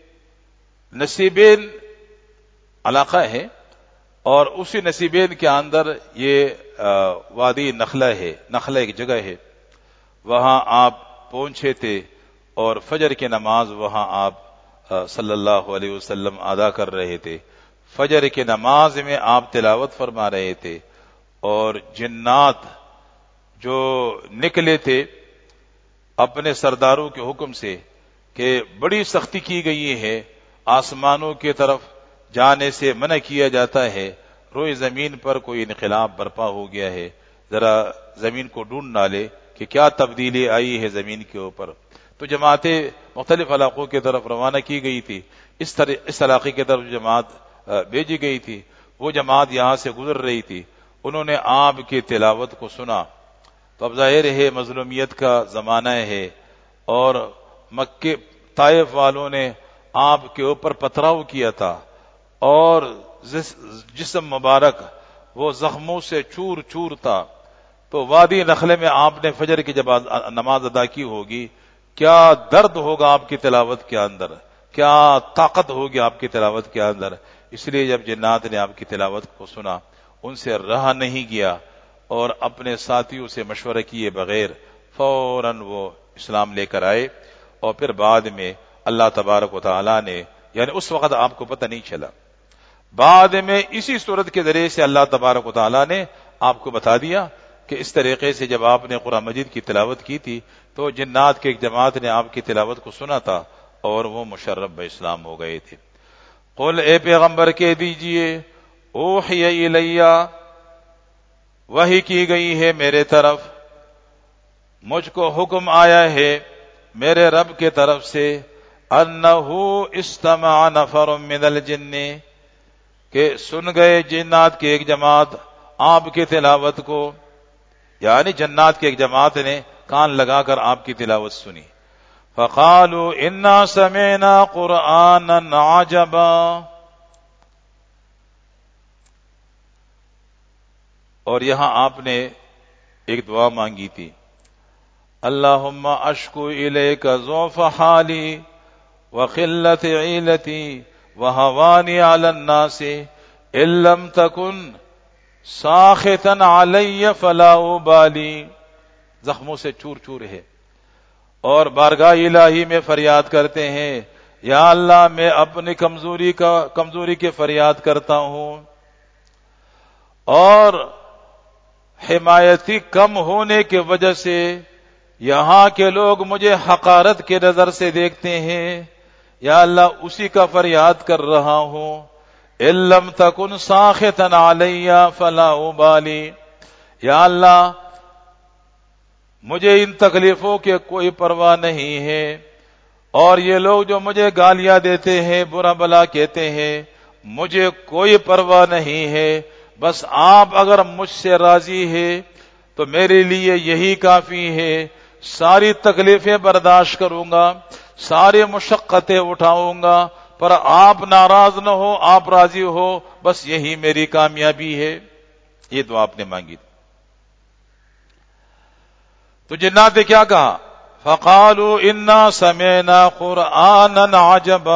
نصیبین علاقہ ہے، اور اسی نصیبین کے اندر یہ وادی نخلا ہے، نخلا ایک جگہ ہے، وہاں آپ پہنچے تھے، اور فجر کی نماز وہاں آپ صلی اللہ علیہ وسلم ادا کر رہے تھے۔ فجر کی نماز میں آپ تلاوت فرما رہے تھے، اور جنات جو نکلے تھے اپنے سرداروں کے حکم سے کہ بڑی سختی کی گئی ہے، آسمانوں کی طرف جانے سے منع کیا جاتا ہے، روئے زمین پر کوئی انقلاب برپا ہو گیا ہے، ذرا زمین کو ڈھونڈ ڈالے کہ کیا تبدیلی آئی ہے زمین کے اوپر۔ تو جماعتیں مختلف علاقوں کی طرف روانہ کی گئی تھی، اس علاقے کی طرف جماعت بھیجی گئی تھی، وہ جماعت یہاں سے گزر رہی تھی، انہوں نے آپ کی تلاوت کو سنا۔ تو اب ظاہر ہے مظلومیت کا زمانہ ہے، اور مکے طائف والوں نے آپ کے اوپر پتھراؤ کیا تھا، اور جسم مبارک وہ زخموں سے چور چور تھا۔ تو وادی نخلے میں آپ نے فجر کی جب نماز ادا کی ہوگی، کیا درد ہوگا آپ کی تلاوت کے اندر، کیا طاقت ہوگی آپ کی تلاوت کے اندر۔ اس لیے جب جنات نے آپ کی تلاوت کو سنا، ان سے رہا نہیں گیا، اور اپنے ساتھیوں سے مشورہ کیے بغیر فوراً وہ اسلام لے کر آئے، اور پھر بعد میں اللہ تبارک و تعالی نے، یعنی اس وقت آپ کو پتہ نہیں چلا، بعد میں اسی صورت کے ذریعے سے اللہ تبارک و تعالی نے آپ کو بتا دیا کہ اس طریقے سے جب آپ نے قرآن مجید کی تلاوت کی تھی تو جنات کے ایک جماعت نے آپ کی تلاوت کو سنا تھا، اور وہ مشرف باسلام ہو گئے تھے۔ قل اے پیغمبر کہہ دیجئے، اوحی الیہ، وحی کی گئی ہے میرے طرف، مجھ کو حکم آیا ہے میرے رب کے طرف سے، انہو استمع نفر من الجن، کہ سن گئے جنات کی ایک جماعت آپ کی تلاوت کو، یعنی جنات کی ایک جماعت نے کان لگا کر آپ کی تلاوت سنی۔ فقالوا انا سمعنا قرآنا عجبا، اور یہاں آپ نے ایک دعا مانگی تھی، اللہم اشکو الیک ضعف حالی وقلت عیلتی وہوانی علی الناس ان لم تکن ساخطا علی فلا ابالی، زخموں سے چور چور ہے، اور بارگاہ الہی میں فریاد کرتے ہیں، یا اللہ میں اپنی کمزوری کی فریاد کرتا ہوں، اور حمایتی کم ہونے کی وجہ سے یہاں کے لوگ مجھے حقارت کے نظر سے دیکھتے ہیں، یا اللہ اسی کا فریاد کر رہا ہوں، ان لم تکن ساخطا علی فلا ابالی، یا اللہ مجھے ان تکلیفوں کے کوئی پرواہ نہیں ہے، اور یہ لوگ جو مجھے گالیاں دیتے ہیں، برا بلا کہتے ہیں، مجھے کوئی پرواہ نہیں ہے، بس آپ اگر مجھ سے راضی ہے تو میرے لیے یہی کافی ہے، ساری تکلیفیں برداشت کروں گا، ساری مشقتیں اٹھاؤں گا، پر آپ ناراض نہ ہو، آپ راضی ہو، بس یہی میری کامیابی ہے۔ یہ دعا آپ نے مانگی۔ تو جنات نے کیا کہا؟ فقالوا انا سمعنا قرآنا عجبا،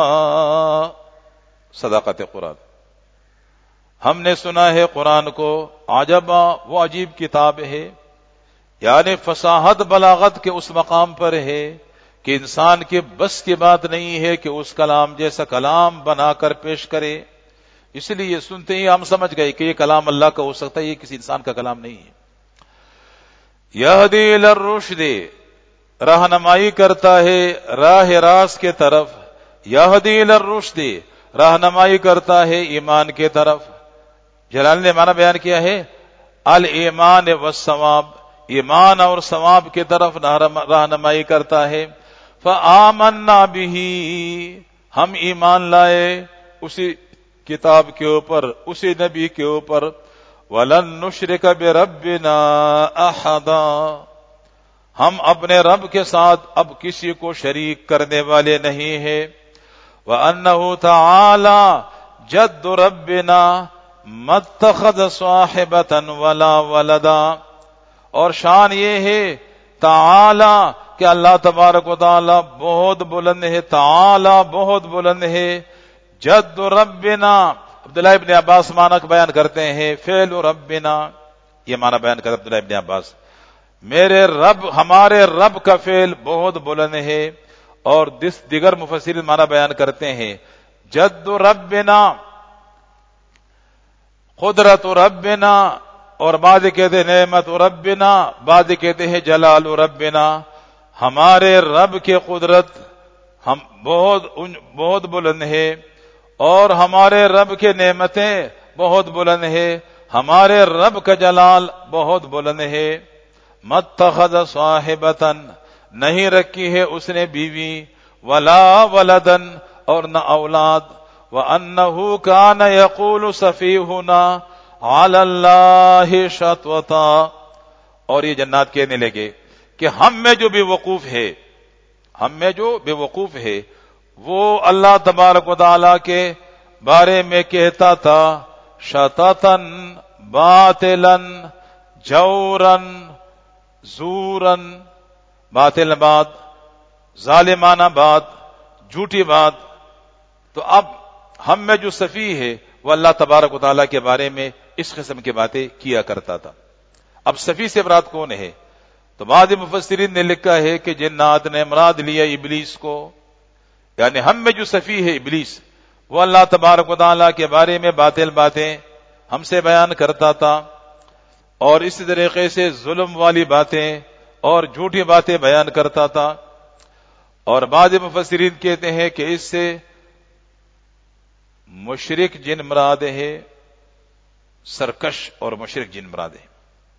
صداقت قرآن، ہم نے سنا ہے قرآن کو، عجبا وہ عجیب کتاب ہے، یعنی فصاحت بلاغت کے اس مقام پر ہے کہ انسان کے بس کی بات نہیں ہے کہ اس کلام جیسا کلام بنا کر پیش کرے، اس لیے یہ سنتے ہی ہم سمجھ گئے کہ یہ کلام اللہ کا ہو سکتا ہے، یہ کسی انسان کا کلام نہیں ہے۔ یہدی الی الرشد، رہنمائی کرتا ہے راہ راست کے طرف، یہدی الی الرشد، رہنمائی کرتا ہے ایمان کے طرف۔ جلال نے معنی بیان کیا ہے الایمان والثواب، ایمان اور ثواب کی طرف رہنمائی کرتا ہے۔ فآمنا بہ، ہم ایمان لائے اسی کتاب کے اوپر، اسی نبی کے اوپر۔ ولن نشرک بربنا احدا، ہم اپنے رب کے ساتھ اب کسی کو شریک کرنے والے نہیں ہیں۔ وانہ تعالی جد ربنا ما اتخذ صاحبۃ ولا ولدا، اور شان یہ ہے تعالی کہ اللہ تبارک و تعالی بہت بلند ہے، تعالی بہت بلند ہے۔ جد ربنا، عبداللہ ابن عباس معنی بیان کرتے ہیں فعل ربنا، یہ معنی بیان کرتے عبداللہ ابن عباس، میرے رب، ہمارے رب کا فعل بہت بلند ہے۔ اور دیگر مفسرین معنی بیان کرتے ہیں جد ربنا قدرت ربنا، اور بعض کہتے ہیں نعمت ربنا، بعض کہتے ہیں جلال ربنا، ہمارے رب کی قدرت ہم بہت بلند ہے، اور ہمارے رب کے نعمتیں بہت بلند ہے، ہمارے رب کا جلال بہت بلند ہے۔ متخذ صاحبتن، نہیں رکھی ہے اس نے بیوی، ولا ولدن، اور نہ اولاد۔ وَأَنَّهُ كَانَ يَقُولُ سَفِيهُنَا عَلَى اللَّهِ شَطْوَةً، اور یہ جنات کہنے لگے کہ ہم میں جو بے وقوف ہے، ہم میں جو بے وقوف ہے وہ اللہ تبارک و تعالی کے بارے میں کہتا تھا شططن، باطلن، جورن، زورن، باطل بات، ظالمانہ بات، جھوٹی بات۔ تو اب ہم میں جو سفیہ ہے وہ اللہ تبارک و تعالیٰ کے بارے میں اس قسم کی باتیں کیا کرتا تھا۔ اب سفیہ سے مراد کون ہے؟ تو بعض مفسرین نے لکھا ہے کہ جنات نے مراد لیا ابلیس کو، یعنی ہم میں جو سفیہ ہے ابلیس، وہ اللہ تبارک و تعالیٰ کے بارے میں باطل باتیں ہم سے بیان کرتا تھا، اور اسی طریقے سے ظلم والی باتیں اور جھوٹی باتیں بیان کرتا تھا۔ اور بعض مفسرین کہتے ہیں کہ اس سے مشرک جن مراد ہے، سرکش اور مشرک جن مراد ہے۔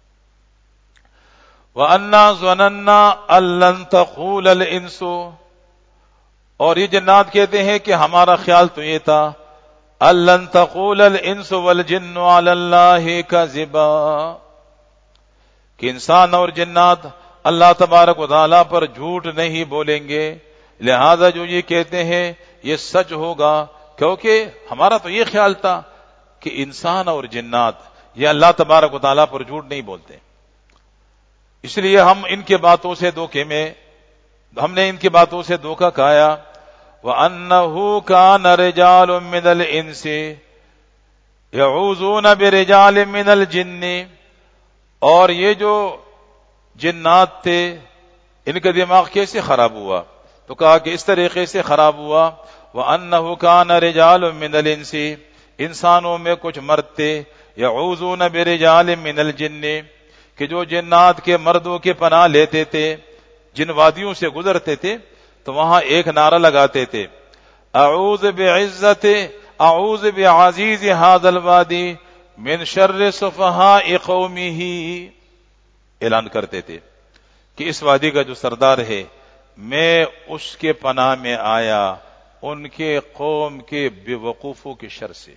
وَأَنَّا ظَنَنَّا أَن لَّن تَقُولَ الْإِنسُ، اور یہ جنات کہتے ہیں کہ ہمارا خیال تو یہ تھا أَن لَّن تَقُولَ الْإِنسُ وَالْجِنُّ عَلَى اللَّهِ كَذِبًا، کہ انسان اور جنات اللہ تبارک و تعالیٰ پر جھوٹ نہیں بولیں گے، لہذا جو یہ کہتے ہیں یہ سچ ہوگا، کیونکہ ہمارا تو یہ خیال تھا کہ انسان اور جنات یہ اللہ تبارک و تعالیٰ پر جھوٹ نہیں بولتے، اس لیے ہم ان کی باتوں سے ہم نے ان کی باتوں سے دھوکہ کھایا۔ وَأَنَّهُ كَانَ رِجَالٌ مِّنَ الْإِنسِ يَعُوذُونَ بِرِجَالٍ مِّنَ الْجِنِّ، اور یہ جو جنات تھے ان کا دماغ کیسے خراب ہوا؟ تو کہا کہ اس طریقے سے خراب ہوا وَأَنَّهُ كَانَ رِجَالٌ مِّنَ الْإِنسِ، انسانوں میں کچھ مرد تھے، يَعُوذُونَ بِرِجَالٍ مِّنَ الْجِنِّ، کہ جو جنات کے مردوں کے پناہ لیتے تھے، جن وادیوں سے گزرتے تھے تو وہاں ایک نعرہ لگاتے تھے اعوذ بعزت اعوذ بعزیز هذا الوادی من شر سفہاء قومہ، اعلان کرتے تھے کہ اس وادی کا جو سردار ہے میں اس کے پناہ میں آیا ان کے قوم کے بے وقوفوں کے شر سے۔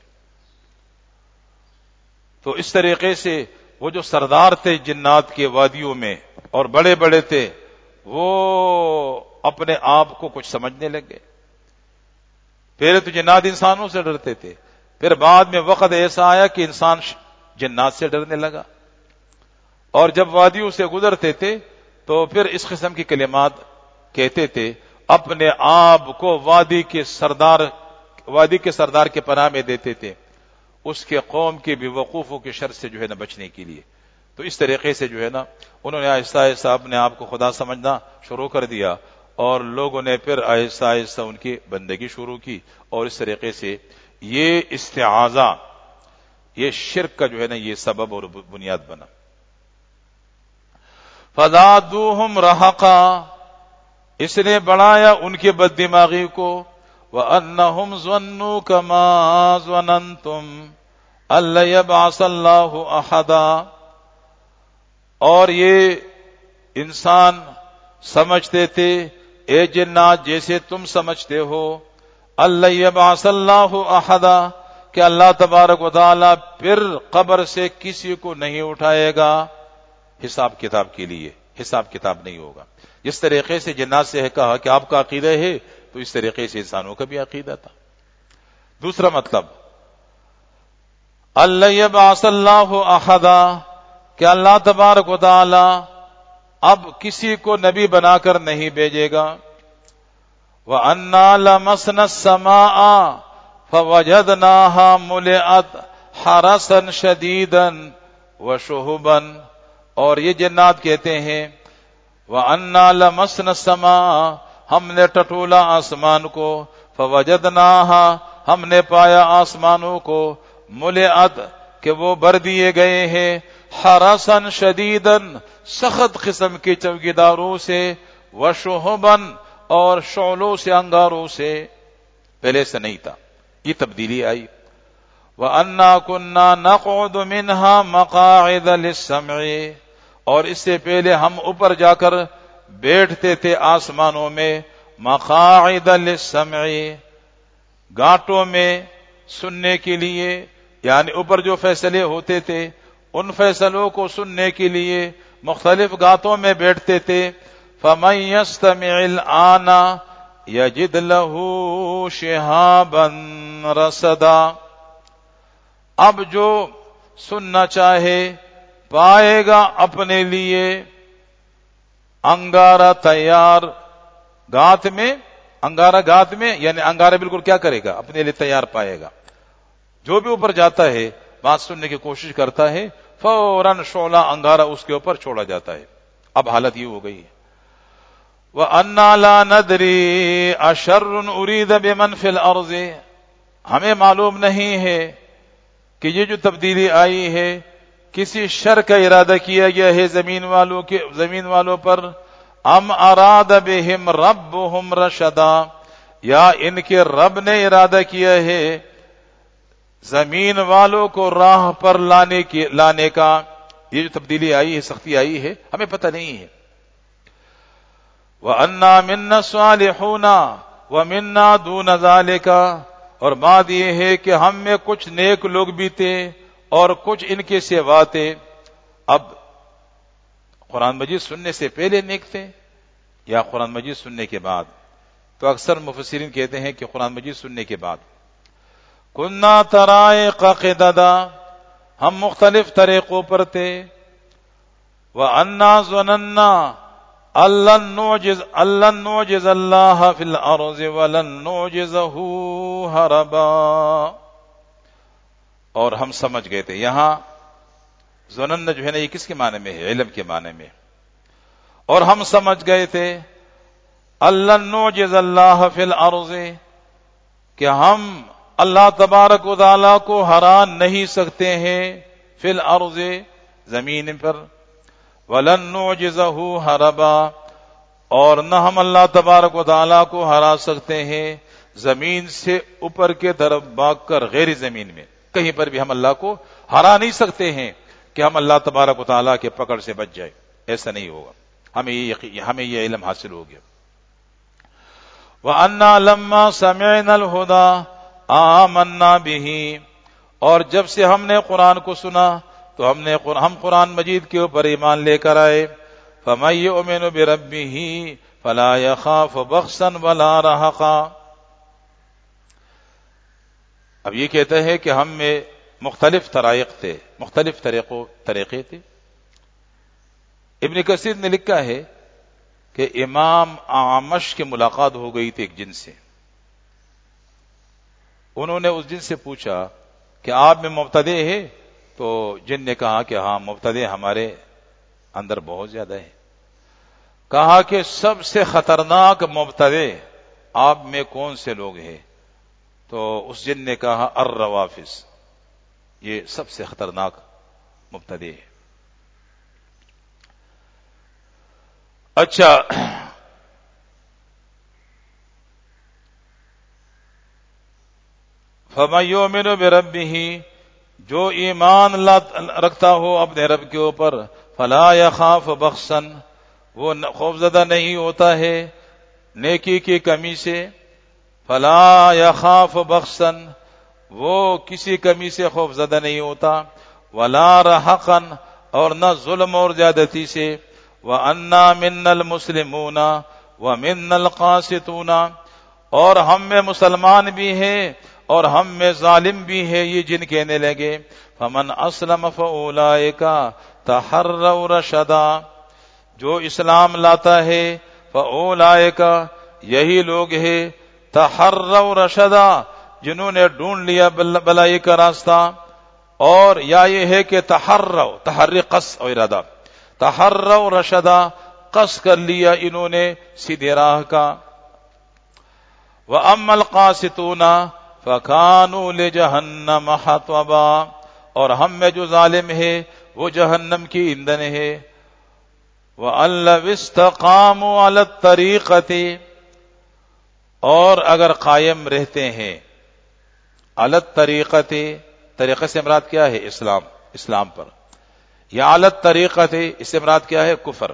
تو اس طریقے سے وہ جو سردار تھے جنات کے وادیوں میں اور بڑے بڑے تھے، وہ اپنے آپ کو کچھ سمجھنے لگے۔ پہلے تو جنات انسانوں سے ڈرتے تھے، پھر بعد میں وقت ایسا آیا کہ انسان جنات سے ڈرنے لگا، اور جب وادیوں سے گزرتے تھے تو پھر اس قسم کی کلمات کہتے تھے اپنے آپ کو وادی کے سردار کے پناہ میں دیتے تھے، اس کے قوم کے بے وقوفوں کے شر سے جو ہے نا بچنے کے لیے. تو اس طریقے سے جو ہے نا انہوں نے آہستہ آہستہ اپنے آپ کو خدا سمجھنا شروع کر دیا، اور لوگوں نے پھر آہستہ آہستہ ان کی بندگی شروع کی، اور اس طریقے سے یہ استعاذہ، یہ شرک کا جو ہے نا یہ سبب اور بنیاد بنا. فزادوہم رہقا، اس نے بڑھایا ان کی بد دماغی کو. وَأَنَّهُمْ ظَنُّوا كَمَا ظَنَنْتُمْ أَن لَّن يَبْعَثَ اللَّهُ أَحَدًا، اور یہ انسان سمجھتے تھے اے جنات جیسے تم سمجھتے ہو، أَن لَّن يَبْعَثَ اللَّهُ أَحَدًا، کہ اللہ تبارک و تعالی پھر قبر سے کسی کو نہیں اٹھائے گا حساب کتاب کے لیے. حساب کتاب نہیں ہوگا. جس طریقے سے جنات سے ہے کہا کہ آپ کا عقیدہ ہے، تو اس طریقے سے انسانوں کا بھی عقیدہ تھا. دوسرا مطلب أَن يَبْعَثَ اللَّهُ أَحَدًا، کہ اللہ تبارک و تعالی اب کسی کو نبی بنا کر نہیں بھیجے گا. وَأَنَّا لَمَسْنَا السَّمَاءَ فَوَجَدْنَاهَا مُلِئَتْ حَرَسًا شَدِيدًا وَشُهُبًا، اور یہ جنات کہتے ہیں وَأَنَّا لَمَسْنَا السَّمَاءَ، ہم نے ٹٹولا آسمان کو، فَوَجَدْنَاهَا، ہم نے پایا آسمانوں کو، مُلِئَتْ، کہ وہ بھر دیے گئے ہیں، حَرَسًا شَدِيدًا، سخت قسم کے چوکیداروں سے، وَشُهُبًا، اور شعلوں سے، انگاروں سے. پہلے سے نہیں تھا، یہ تبدیلی آئی. وَأَنَّا كُنَّا نَقْعُدُ مِنْهَا مَقَاعِدَ لِلسَّمْعِ، اور اس سے پہلے ہم اوپر جا کر بیٹھتے تھے آسمانوں میں، مقاعد للسمع، گھاٹوں میں سننے کے لیے، یعنی اوپر جو فیصلے ہوتے تھے ان فیصلوں کو سننے کے لیے مختلف گھاٹوں میں بیٹھتے تھے. فَمَن يَسْتَمِعِ الْآنَ يَجِدْ لَهُ شِهَابًا رَصَدًا، اب جو سننا چاہے پائے گا اپنے لیے انگارہ تیار گھات میں. انگارہ گھات میں یعنی انگارہ بالکل کیا کرے گا، اپنے لیے تیار پائے گا. جو بھی اوپر جاتا ہے بات سننے کی کوشش کرتا ہے، فوراً شعلہ انگارہ اس کے اوپر چھوڑا جاتا ہے. اب حالت یہ ہو گئی ہے. وَأَنَّا لَا نَدْرِي أَشَرٌ أُرِيدَ بِمَنْ فِي الْأَرْضِ، ہمیں معلوم نہیں ہے کہ یہ جو تبدیلی آئی ہے کسی شر کا ارادہ کیا گیا ہے زمین والوں پر. ام اراد بہم ربہم رشدا، یا ان کے رب نے ارادہ کیا ہے زمین والوں کو راہ پر لانے کا. یہ جو تبدیلی آئی ہے، سختی آئی ہے، ہمیں پتہ نہیں ہے. وَأَنَّا مِنَّا الصَّالِحُونَ وَمِنَّا دُونَ ذَلِكَ، اور بات یہ ہے کہ ہم میں کچھ نیک لوگ بھی تھے اور کچھ ان کے سوا تھے. اب قرآن مجید سننے سے پہلے نیک تھے یا قرآن مجید سننے کے بعد؟ تو اکثر مفسرین کہتے ہیں کہ قرآن مجید سننے کے بعد. کُنَّا طَرَائِقَ قِدَدًا، ہم مختلف طریقوں پر تھے. وَأَنَّا ظَنَنَّا أَن لَّن نُّعْجِزَ اللَّهَ فِي الْأَرْضِ وَلَن نُّعْجِزَهُ هَرَبًا، اور ہم سمجھ گئے تھے. یہاں ظنن جو ہے نا یہ کس کے معنی میں ہے؟ علم کے معنی میں. اور ہم سمجھ گئے تھے أَن لَّن نُّعْجِزَ اللَّهَ فِي الْأَرْضِ، کہ ہم اللہ تبارک و تعالیٰ کو ہرا نہیں سکتے ہیں فی الارض، زمین پر. وَلَن نُّعْجِزَهُ هَرَبًا، اور نہ ہم اللہ تبارک و تعالیٰ کو ہرا سکتے ہیں زمین سے اوپر کے طرف بھاگ کر. غیر زمین میں کہیں پر بھی ہم اللہ کو ہرا نہیں سکتے ہیں کہ ہم اللہ تبارک و تعالیٰ کے پکڑ سے بچ جائے. ایسا نہیں ہوگا. ہمیں یہ علم حاصل ہو گیا. وَأَنَّا لَمَّا سَمِعْنَا الْهُدَىٰ آمَنَّا بِهِ، اور جب سے ہم نے قرآن کو سنا تو ہم قرآن مجید کے اوپر ایمان لے کر آئے. فَمَن يُؤْمِنُ بِرَبِّهِ فَلَا يَخَافُ بَخْسًا وَلَا رَهَقًا. اب یہ کہتا ہے کہ ہم میں مختلف طرائق تھے، مختلف طریقے تھے. ابن کثیر نے لکھا ہے کہ امام اعمش کی ملاقات ہو گئی تھی ایک جن سے. انہوں نے اس جن سے پوچھا کہ آپ میں مبتدع ہے؟ تو جن نے کہا کہ ہاں مبتدع ہمارے اندر بہت زیادہ ہے. کہا کہ سب سے خطرناک مبتدع آپ میں کون سے لوگ ہیں؟ تو اس جن نے کہا الروافض، یہ سب سے خطرناک مبتدع ہے. اچھا، فَمَن يُؤْمِنُ بِرَبِّهِ، جو ایمان رکھتا ہو اپنے رب کے اوپر، فَلَا يَخَافُ بَخْسًا، وہ خوفزدہ نہیں ہوتا ہے نیکی کی کمی سے. فَلَا يَخَافُ بَخْسًا، وہ کسی کمی سے خوفزدہ نہیں ہوتا. وَلَا رَحَقًا، اور نہ ظلم اور زیادتی سے. وَأَنَّا مِنَّا الْمُسْلِمُونَ وَمِنَّا الْقَاسِطُونَ، اور ہم میں مسلمان بھی ہیں اور ہم میں ظالم بھی ہے. یہ جن کہنے لگے فمن اسلم فاولئک تحروا رشدا، جو اسلام لاتا ہے فاولئک، یہی لوگ ہیں تحروا رشدا، جنہوں نے ڈھونڈ لیا بلائی کا راستہ. اور یا یہ ہے کہ تحری قصد اور ارادہ، تحروا رشدا، قصد کر لیا انہوں نے سیدھے راہ کا. وَأَمَّا الْقَاسِطُونَ فَكَانُوا لِجَهَنَّمَ حَطَبًا، اور ہم میں جو ظالم ہے وہ جہنم کی ایندھن ہے. وَأَن لَّوِ اسْتَقَامُوا عَلَى الطَّرِيقَةِ، اور اگر قائم رہتے ہیں علی الطریقۃ، طریقے سے مراد کیا ہے؟ اسلام پر. یا علی الطریقۃ، اس سے مراد کیا ہے؟ کفر.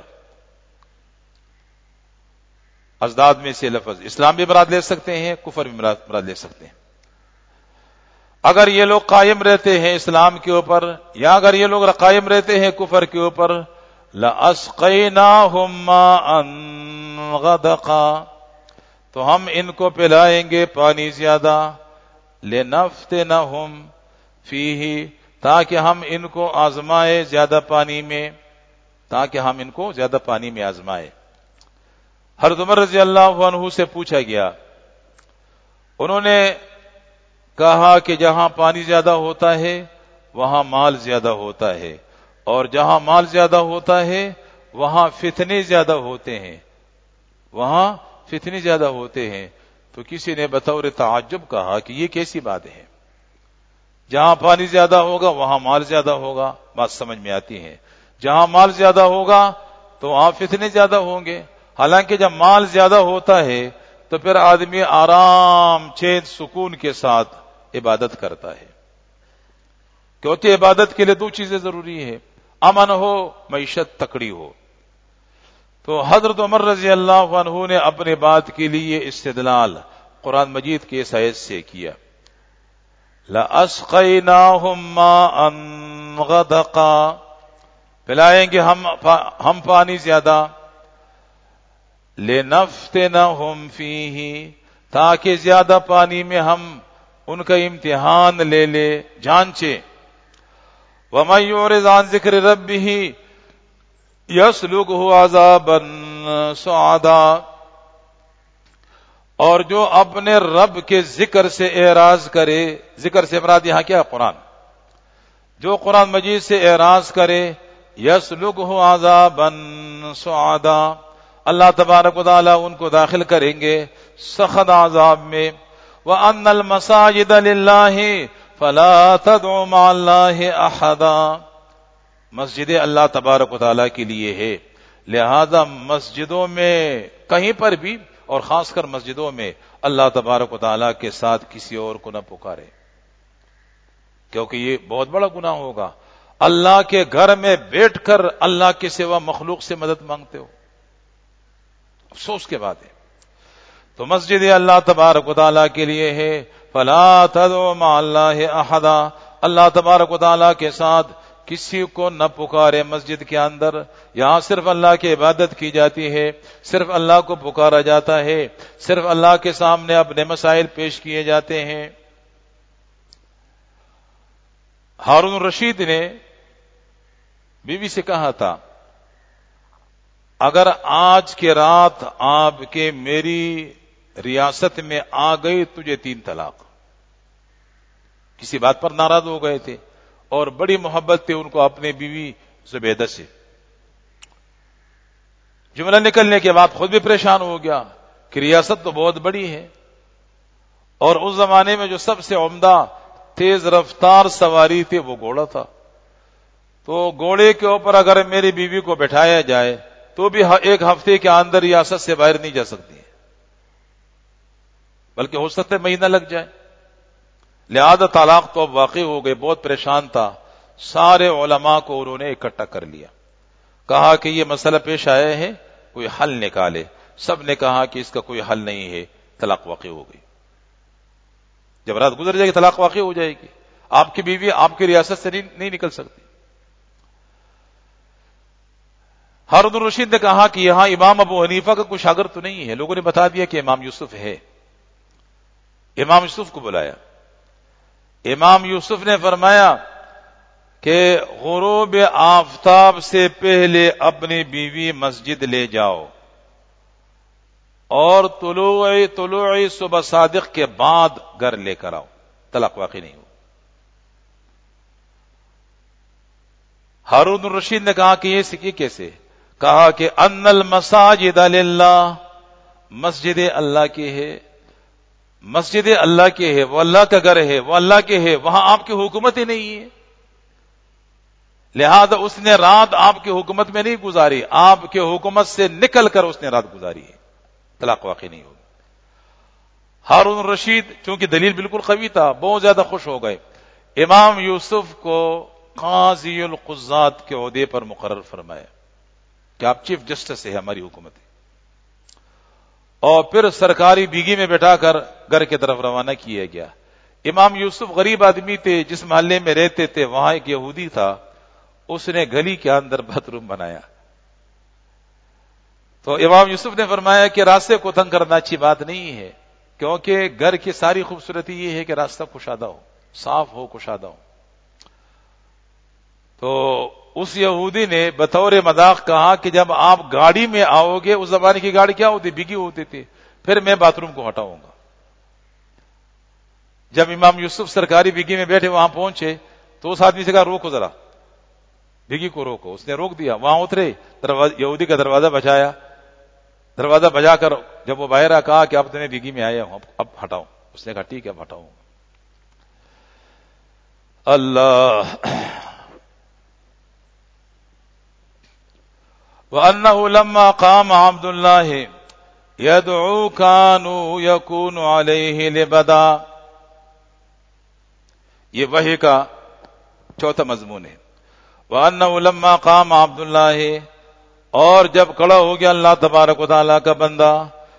ازداد میں سے لفظ اسلام بھی مراد لے سکتے ہیں، کفر بھی مراد لے سکتے ہیں. اگر یہ لوگ قائم رہتے ہیں اسلام کے اوپر، یا اگر یہ لوگ قائم رہتے ہیں کفر کے اوپر، لَأَسْقَيْنَاهُم مَّاءً غَدَقًا، تو ہم ان کو پلائیں گے پانی زیادہ. لِنَفْتِنَهُمْ فِيهِ، تاکہ ہم ان کو آزمائے زیادہ پانی میں، تاکہ ہم ان کو زیادہ پانی میں آزمائے. حضرت عمر رضی اللہ عنہ سے پوچھا گیا، انہوں نے کہا کہ جہاں پانی زیادہ ہوتا ہے وہاں مال زیادہ ہوتا ہے، اور جہاں مال زیادہ ہوتا ہے وہاں فتنے زیادہ ہوتے ہیں، وہاں فتنے زیادہ ہوتے ہیں. تو کسی نے بطور تعجب کہا کہ یہ کیسی بات ہے؟ جہاں پانی زیادہ ہوگا وہاں مال زیادہ ہوگا، بات سمجھ میں آتی ہے. جہاں مال زیادہ ہوگا تو وہاں فتنے زیادہ ہوں گے. حالانکہ جب مال زیادہ ہوتا ہے تو پھر آدمی آرام چین سکون کے ساتھ عبادت کرتا ہے، کیونکہ عبادت کے لیے دو چیزیں ضروری ہے، امن ہو، معیشت تکڑی ہو. تو حضرت عمر رضی اللہ عنہ نے اپنے بات کے لیے استدلال قرآن مجید کے اس آیت سے کیا، لَأَسْقَيْنَاهُم مَّاءً غَدَقًا، پلائیں گے ہم پانی زیادہ. لِنَفْتِنَهُمْ فِيهِ، تاکہ زیادہ پانی میں ہم ان کا امتحان لے لے، جانچے. وَمَن يُعْرِضْ عَن ذِكْرِ رَبِّهِ يَسْلُكْهُ عَذَابًا صَعَدًا، اور جو اپنے رب کے ذکر سے اعراض کرے، ذکر سے مراد یہاں کیا؟ قرآن. جو قرآن مجید سے اعراض کرے، يَسْلُكْهُ عَذَابًا صَعَدًا، اللہ تبارک و تعالیٰ ان کو داخل کریں گے سخت عذاب میں. وَأَنَّ الْمَسَاجِدَ لِلَّهِ فَلَا تَدْعُوا مَعَ اللَّهِ أَحَدًا، مسجد اللہ تبارک و تعالیٰ کے لیے ہے، لہذا مسجدوں میں کہیں پر بھی، اور خاص کر مسجدوں میں، اللہ تبارک و تعالیٰ کے ساتھ کسی اور کو نہ پکارے، کیونکہ یہ بہت بڑا گناہ ہوگا. اللہ کے گھر میں بیٹھ کر اللہ کے سوا مخلوق سے مدد مانگتے ہو، افسوس کے بات ہے. تو مسجد اللہ تبارک و تعالیٰ کے لیے ہے، فلا تدعوا مع اللہ احدا، اللہ تبارک و تعالیٰ کے ساتھ کسی کو نہ پکارے مسجد کے اندر. یہاں صرف اللہ کی عبادت کی جاتی ہے، صرف اللہ کو پکارا جاتا ہے، صرف اللہ کے سامنے اپنے مسائل پیش کیے جاتے ہیں. ہارون الرشید نے بیوی سے کہا تھا اگر آج کے رات آپ کے میری ریاست میں آ گئی تجھے 3 طلاق. کسی بات پر ناراض ہو گئے تھے اور بڑی محبت تھی ان کو اپنے بیوی زبیدہ سے. جملہ نکلنے کے بعد خود بھی پریشان ہو گیا کہ ریاست تو بہت بڑی ہے اور اس زمانے میں جو سب سے عمدہ تیز رفتار سواری تھی وہ گھوڑا تھا. تو گھوڑے کے اوپر اگر میری بیوی کو بٹھایا جائے تو بھی 1 ہفتے کے اندر ریاست سے باہر نہیں جا سکتی ہے، بلکہ ہو سکتا ہے مہینہ لگ جائے. لہذا طلاق تو اب واقع ہو گئے. بہت پریشان تھا. سارے علماء کو انہوں نے اکٹھا کر لیا، کہا کہ یہ مسئلہ پیش آیا ہے، کوئی حل نکالے. سب نے کہا کہ اس کا کوئی حل نہیں ہے. طلاق واقع ہو گئی. جب رات گزر جائے گی طلاق واقع ہو جائے گی. آپ کی بیوی آپ کی ریاست سے نہیں نکل سکتی. ہارون الرشید نے کہا کہ یہاں امام ابو حنیفہ کا کوئی شاگرد تو نہیں ہے. لوگوں نے بتا دیا کہ امام یوسف ہے. امام یوسف کو بلایا. امام یوسف نے فرمایا کہ غروب آفتاب سے پہلے اپنی بیوی مسجد لے جاؤ اور طلوع صبح صادق کے بعد گھر لے کر آؤ. طلاق واقع نہیں ہو. ہارون الرشید نے کہا کہ یہ سکی کیسے؟ کہا کہ ان المساجد للہ، مسجد اللہ کی ہے. مسجد اللہ کی ہے، وہ اللہ کا گھر ہے، وہ اللہ کے ہے. وہاں آپ کی حکومت ہی نہیں ہے. لہذا اس نے رات آپ کی حکومت میں نہیں گزاری، آپ کے حکومت سے نکل کر اس نے رات گزاری ہے. طلاق واقع نہیں ہوگی. ہارون الرشید چونکہ دلیل بالکل قوی تھا، بہت زیادہ خوش ہو گئے. امام یوسف کو قاضی القضات کے عہدے پر مقرر فرمایا کہ آپ چیف جسٹس ہے ہماری حکومت ہے. اور پھر سرکاری بیگی میں بٹھا کر گھر کی طرف روانہ کیا گیا. امام یوسف غریب آدمی تھے. جس محلے میں رہتے تھے وہاں ایک یہودی تھا. اس نے گلی کے اندر باتھ روم بنایا. تو امام یوسف نے فرمایا کہ راستے کو تنگ کرنا اچھی بات نہیں ہے، کیونکہ گھر کی ساری خوبصورتی یہ ہے کہ راستہ کشادہ ہو، صاف ہو، کشادہ ہو. تو اس یہودی نے بطور مذاق کہا کہ جب آپ گاڑی میں آؤ گے، اس زمانے کی گاڑی کیا ہوتی، بگی ہوتی تھی، پھر میں باتھ روم کو ہٹاؤں گا. جب امام یوسف سرکاری بگی میں بیٹھے وہاں پہنچے تو اس آدمی سے کہا روکو ذرا، بگی کو روکو. اس نے روک دیا. وہاں اترے، یہودی کا دروازہ بجایا. دروازہ بجا کر جب وہ باہر کہا کہ اب تمہیں بگی میں آیا ہوں، اب ہٹاؤ. اس نے کہا ٹھیک ہے اب ہٹاؤں. اللہ وَأَنَّهُ لَمَّا قَامَ عَبْدُ اللَّهِ يَدْعُو كَانُوا يَكُونُ عَلَيْهِ لِبَدًا. یہ وحی کا چوتھا مضمون ہے. وَأَنَّهُ لَمَّا قَامَ عَبْدُ اللَّهِ، اور جب کھڑا ہو گیا اللہ تبارک و تعالیٰ کا بندہ،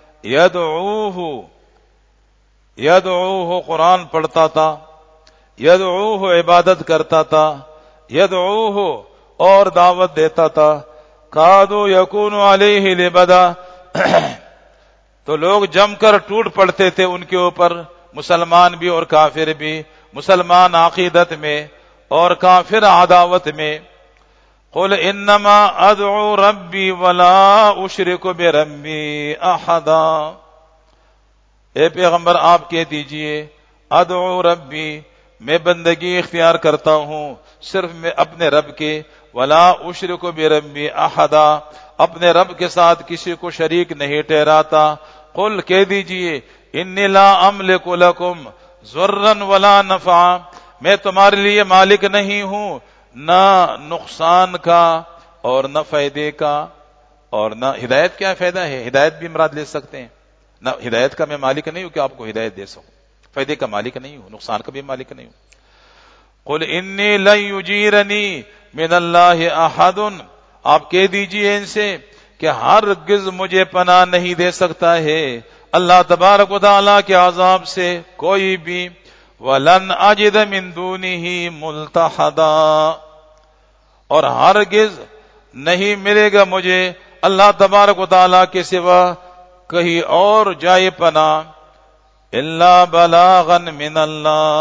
یدعوہ قرآن پڑھتا تھا، یدعوہ عبادت کرتا تھا، یدعوہ اور دعوت دیتا تھا، کادو یکون علیہ لبدا تو لوگ جم کر ٹوٹ پڑتے تھے ان کے اوپر، مسلمان بھی اور کافر بھی، مسلمان عقیدت میں اور کافر عداوت میں. قل انما ادعو ربی ولا اشرک بربی احدا. اے پیغمبر آپ کہہ دیجئے ادعو ربی، میں بندگی اختیار کرتا ہوں صرف میں اپنے رب کے، ولا اشرک بربی احدا، اپنے رب کے ساتھ کسی کو شریک نہیں ٹھہراتا. قل کہہ دیجئے انی لا املک لکم ضرا ولا نفعا، میں تمہارے لیے مالک نہیں ہوں نہ نقصان کا اور نہ فائدے کا اور نہ ہدایت. کیا فائدہ ہے؟ ہدایت بھی مراد لے سکتے ہیں. نہ ہدایت کا میں مالک نہیں ہوں کہ آپ کو ہدایت دے سکوں، فائدے کا مالک نہیں ہوں، نقصان کا بھی مالک نہیں ہوں. قل انی لن یجیرنی من اللہ احد، آپ کہہ دیجئے ان سے کہ ہرگز مجھے پناہ نہیں دے سکتا ہے اللہ تبارک و تعالیٰ کے عذاب سے کوئی بھی. وَلَنْ أَجِدَ مِن دُونِهِ مُلْتَحَدًا، اور ہرگز نہیں ملے گا مجھے اللہ تبارک و تعالیٰ کے سوا کہیں اور جائے پناہ. إِلَّا بَلَاغًا مِنَ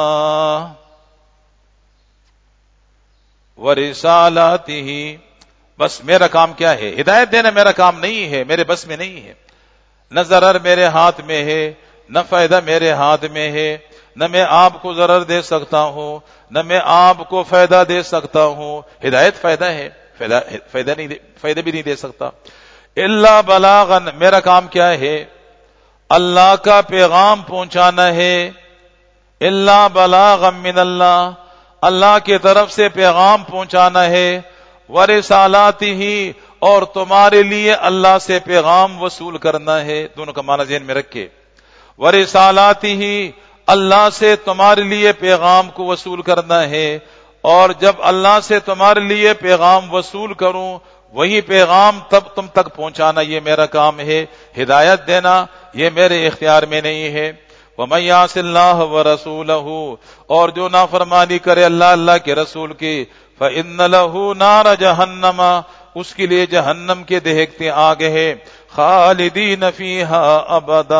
اللَّهِ وَرِسَالَاتِهِ، بس میرا کام کیا ہے؟ ہدایت دینا میرا کام نہیں ہے، میرے بس میں نہیں ہے. نہ ضرر میرے ہاتھ میں ہے، نہ فائدہ میرے ہاتھ میں ہے. نہ میں آپ کو ضرر دے سکتا ہوں، نہ میں آپ کو فائدہ دے سکتا ہوں. ہدایت فائدہ ہے، فائدہ بھی نہیں دے سکتا. الا بلاغن، میرا کام کیا ہے؟ اللہ کا پیغام پہنچانا ہے. الا بلاغا من اللہ، اللہ کی طرف سے پیغام پہنچانا ہے. ورسالاتہ، اور تمہارے لیے اللہ سے پیغام وصول کرنا ہے. دونوں کا معنی ذہن میں رکھے. ورسالاتہ، اللہ سے تمہارے لیے پیغام کو وصول کرنا ہے. اور جب اللہ سے تمہارے لیے پیغام وصول کروں، وہی پیغام تب تم تک پہنچانا، یہ میرا کام ہے. ہدایت دینا یہ میرے اختیار میں نہیں ہے. وَمَن يَعْصِ اللَّهَ وَرَسُولَهُ، اور جو نافرمانی کرے اللہ کے رسول کی، فَإِنَّ لَهُ نَارَ جَهَنَّمَ، اس کے لیے جہنم کے دہکتے آگ ہے. خالدین فیہا ابدا،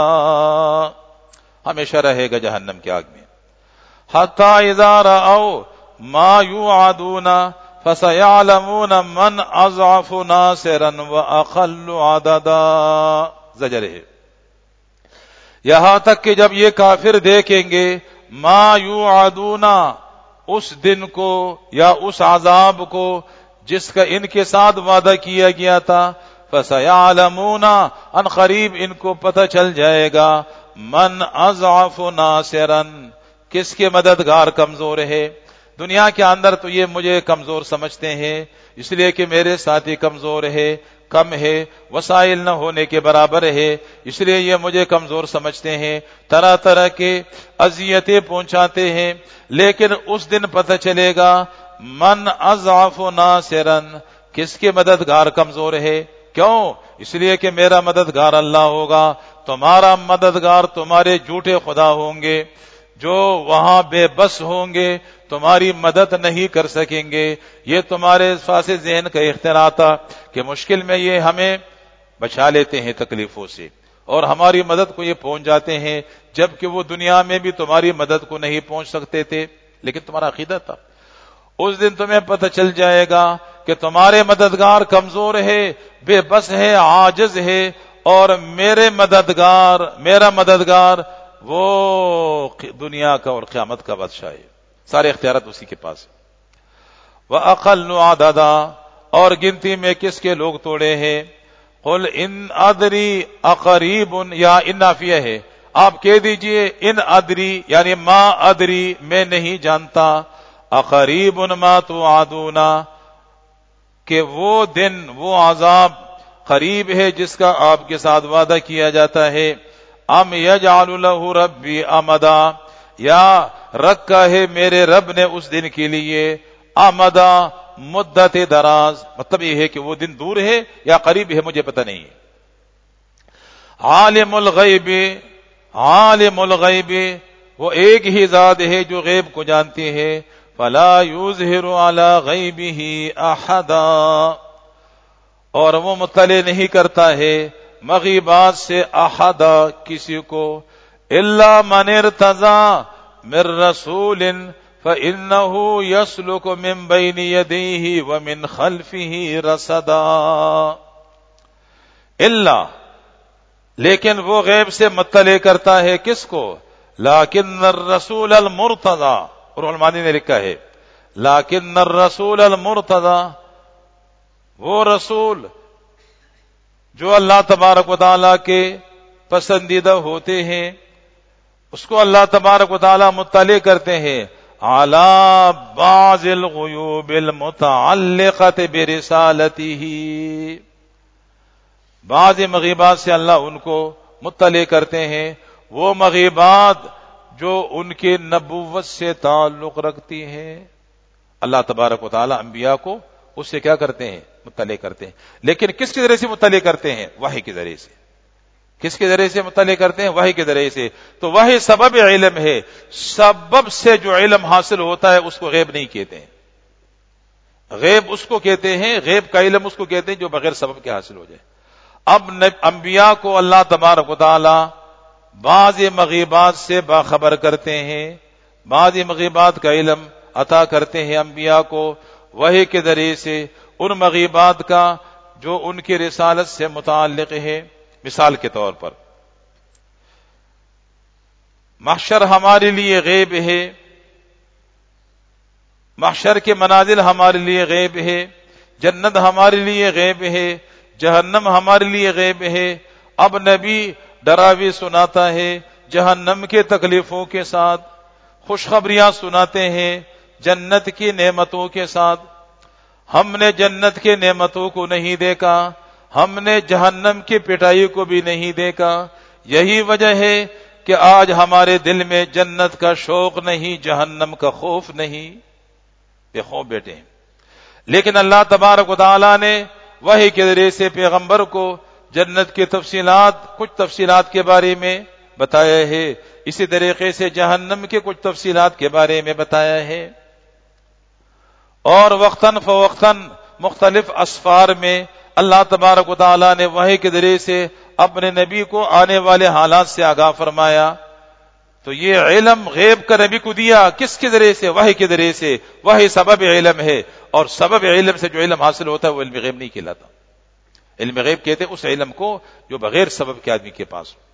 ہمیشہ رہے گا جہنم کی آگ میں. حتی اذا رأوا ما یوعدون فَسَيَعْلَمُونَ مَنْ أَضْعَفُ نَاصِرًا وَأَقَلُّ عَدَدًا. زجر ہے. یہاں تک کہ جب یہ کافر دیکھیں گے ما یوعدون، اس دن کو یا اس عذاب کو جس کا ان کے ساتھ وعدہ کیا گیا تھا، فَسَيَعْلَمُونَ، ان قریب ان کو پتہ چل جائے گا، من اضعف ناصرا، کس کے مددگار کمزور ہے. دنیا کے اندر تو یہ مجھے کمزور سمجھتے ہیں، اس لیے کہ میرے ساتھی کمزور ہے، کم ہے، وسائل نہ ہونے کے برابر ہے، اس لیے یہ مجھے کمزور سمجھتے ہیں، طرح طرح کے اذیتیں پہنچاتے ہیں. لیکن اس دن پتہ چلے گا من اضعف ناصرا، کس کے مددگار کمزور ہے. کیوں؟ اس لیے کہ میرا مددگار اللہ ہوگا، تمہارا مددگار تمہارے جھوٹے خدا ہوں گے جو وہاں بے بس ہوں گے، تمہاری مدد نہیں کر سکیں گے. یہ تمہارے فاسد ذہن کا اختراع تھا کہ مشکل میں یہ ہمیں بچا لیتے ہیں تکلیفوں سے، اور ہماری مدد کو یہ پہنچ جاتے ہیں، جبکہ وہ دنیا میں بھی تمہاری مدد کو نہیں پہنچ سکتے تھے. لیکن تمہارا عقیدہ تھا. اس دن تمہیں پتہ چل جائے گا کہ تمہارے مددگار کمزور ہے، بے بس ہے، عاجز ہے، اور میرا مددگار وہ دنیا کا اور قیامت کا بادشاہ ہے، سارے اختیارات اسی کے پاس ہے. وَأَقَلُّ عَدَدًا، اور گنتی میں کس کے لوگ توڑے ہیں. قُلْ إِنْ أَدْرِي أَقَرِيبٌ، یا ان نافیہ ہے، آپ کہہ دیجئے ان ادری یعنی ما ادری، میں نہیں جانتا، اقریب ما توعدون، کہ وہ دن وہ عذاب قریب ہے جس کا آپ کے ساتھ وعدہ کیا جاتا ہے. ام یجعل له ربی امدا، یا رکھا ہے میرے رب نے اس دن کے لیے امدا، مدت دراز. مطلب یہ ہے کہ وہ دن دور ہے یا قریب ہے، مجھے پتہ نہیں. عالم الغیب، وہ ایک ہی ذات ہے جو غیب کو جانتی ہے. فلا یظہر علی غیبہ احدا، اور وہ مطلع نہیں کرتا ہے مغیبات سے احدا، کسی کو. الا من ارتضی من رسول فإنه يسلك من بين يديه ومن خلفه رصدا. الا، لیکن وہ غیب سے مطلع کرتا ہے کس کو؟ لیکن الرسول المرتضی، اور علماء نے لکھا ہے لیکن الرسول المرتضی، وہ رسول جو اللہ تبارک و تعالیٰ کے پسندیدہ ہوتے ہیں، اس کو اللہ تبارک و تعالیٰ مطلع کرتے ہیں علی بعض الغیوب المتعلقۃ برسالتہ، بعض مغیبات سے اللہ ان کو مطلع کرتے ہیں، وہ مغیبات جو ان کے نبوت سے تعلق رکھتی ہیں. اللہ تبارک و تعالیٰ انبیاء کو اس سے کیا کرتے ہیں؟ مطلع کرتے ہیں. لیکن کس کے ذریعے سے مطلع کرتے ہیں؟ وحی کے ذریعے سے. کس کے ذریعے سے مطلع کرتے ہیں؟ وحی کے ذریعے سے. تو وحی سبب علم ہے، سبب سے جو علم حاصل ہوتا ہے اس کو غیب نہیں کہتے ہیں. غیب اس کو کہتے ہیں، غیب کا علم اس کو کہتے ہیں جو بغیر سبب کے حاصل ہو جائے. اب انبیاء کو اللہ تبارک و تعالی بعض مغیبات سے باخبر کرتے ہیں، بعض مغیبات کا علم عطا کرتے ہیں انبیاء کو وحی کے ذریعے سے. ان مغیبات کا جو ان کی رسالت سے متعلق ہے. مثال کے طور پر محشر ہمارے لیے غیب ہے، محشر کے منازل ہمارے لیے غیب ہے، جنت ہمارے لیے غیب ہے، جہنم ہمارے لیے غیب ہے. اب نبی ڈراوی سناتا ہے جہنم کے تکلیفوں کے ساتھ، خوشخبریاں سناتے ہیں جنت کی نعمتوں کے ساتھ. ہم نے جنت کے نعمتوں کو نہیں دیکھا، ہم نے جہنم کی پٹائی کو بھی نہیں دیکھا. یہی وجہ ہے کہ آج ہمارے دل میں جنت کا شوق نہیں، جہنم کا خوف نہیں. دیکھو بیٹے، لیکن اللہ تبارک و تعالی نے وحی کے ذریعے سے پیغمبر کو جنت کی تفصیلات، کچھ تفصیلات کے بارے میں بتایا ہے، اسی طریقے سے جہنم کے کچھ تفصیلات کے بارے میں بتایا ہے. اور وقتاً فوقتاً مختلف اسفار میں اللہ تبارک و تعالی نے وحی کے ذریعے سے اپنے نبی کو آنے والے حالات سے آگاہ فرمایا. تو یہ علم غیب کا نبی کو دیا کس کے ذریعے سے؟ وحی کے ذریعے سے. وحی سبب علم ہے، اور سبب علم سے جو علم حاصل ہوتا ہے وہ علم غیب نہیں کہلاتا. علم غیب کہتے ہیں اس علم کو جو بغیر سبب کے آدمی کے پاس ہو.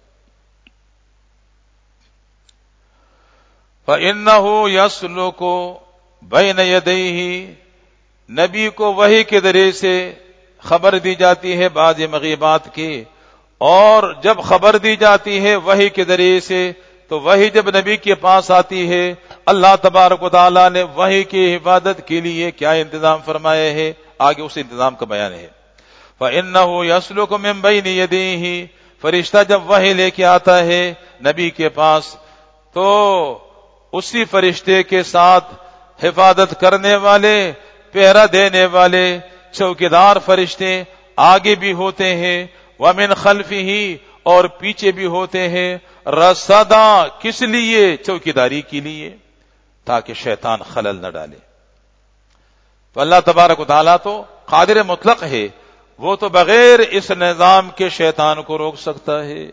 فَإِنَّهُ يَسْلُكُ بَيْنَ يَدَيْهِ، نبی کو وحی کے ذریعے سے خبر دی جاتی ہے بعض مغیبات کی، اور جب خبر دی جاتی ہے وحی کے ذریعے سے تو وحی جب نبی کے پاس آتی ہے، اللہ تبارک و تعالیٰ نے وحی کی حفاظت کے لیے کیا انتظام فرمایا ہے، آگے اس انتظام کا بیان ہے. فَإِنَّهُ يَسْلُكُ مِن بَيْنِ يَدَيْهِ، فرشتہ جب وحی لے کے آتا ہے نبی کے پاس تو اسی فرشتے کے ساتھ حفاظت کرنے والے، پہرا دینے والے چوکیدار فرشتے آگے بھی ہوتے ہیں، وَمِن خَلْفِهِ، اور پیچھے بھی ہوتے ہیں. رصدا، کس لیے؟ چوکیداری کے لیے، تاکہ شیطان خلل نہ ڈالے. تو اللہ تبارک و تعالیٰ تو قادر مطلق ہے، وہ تو بغیر اس نظام کے شیطان کو روک سکتا ہے.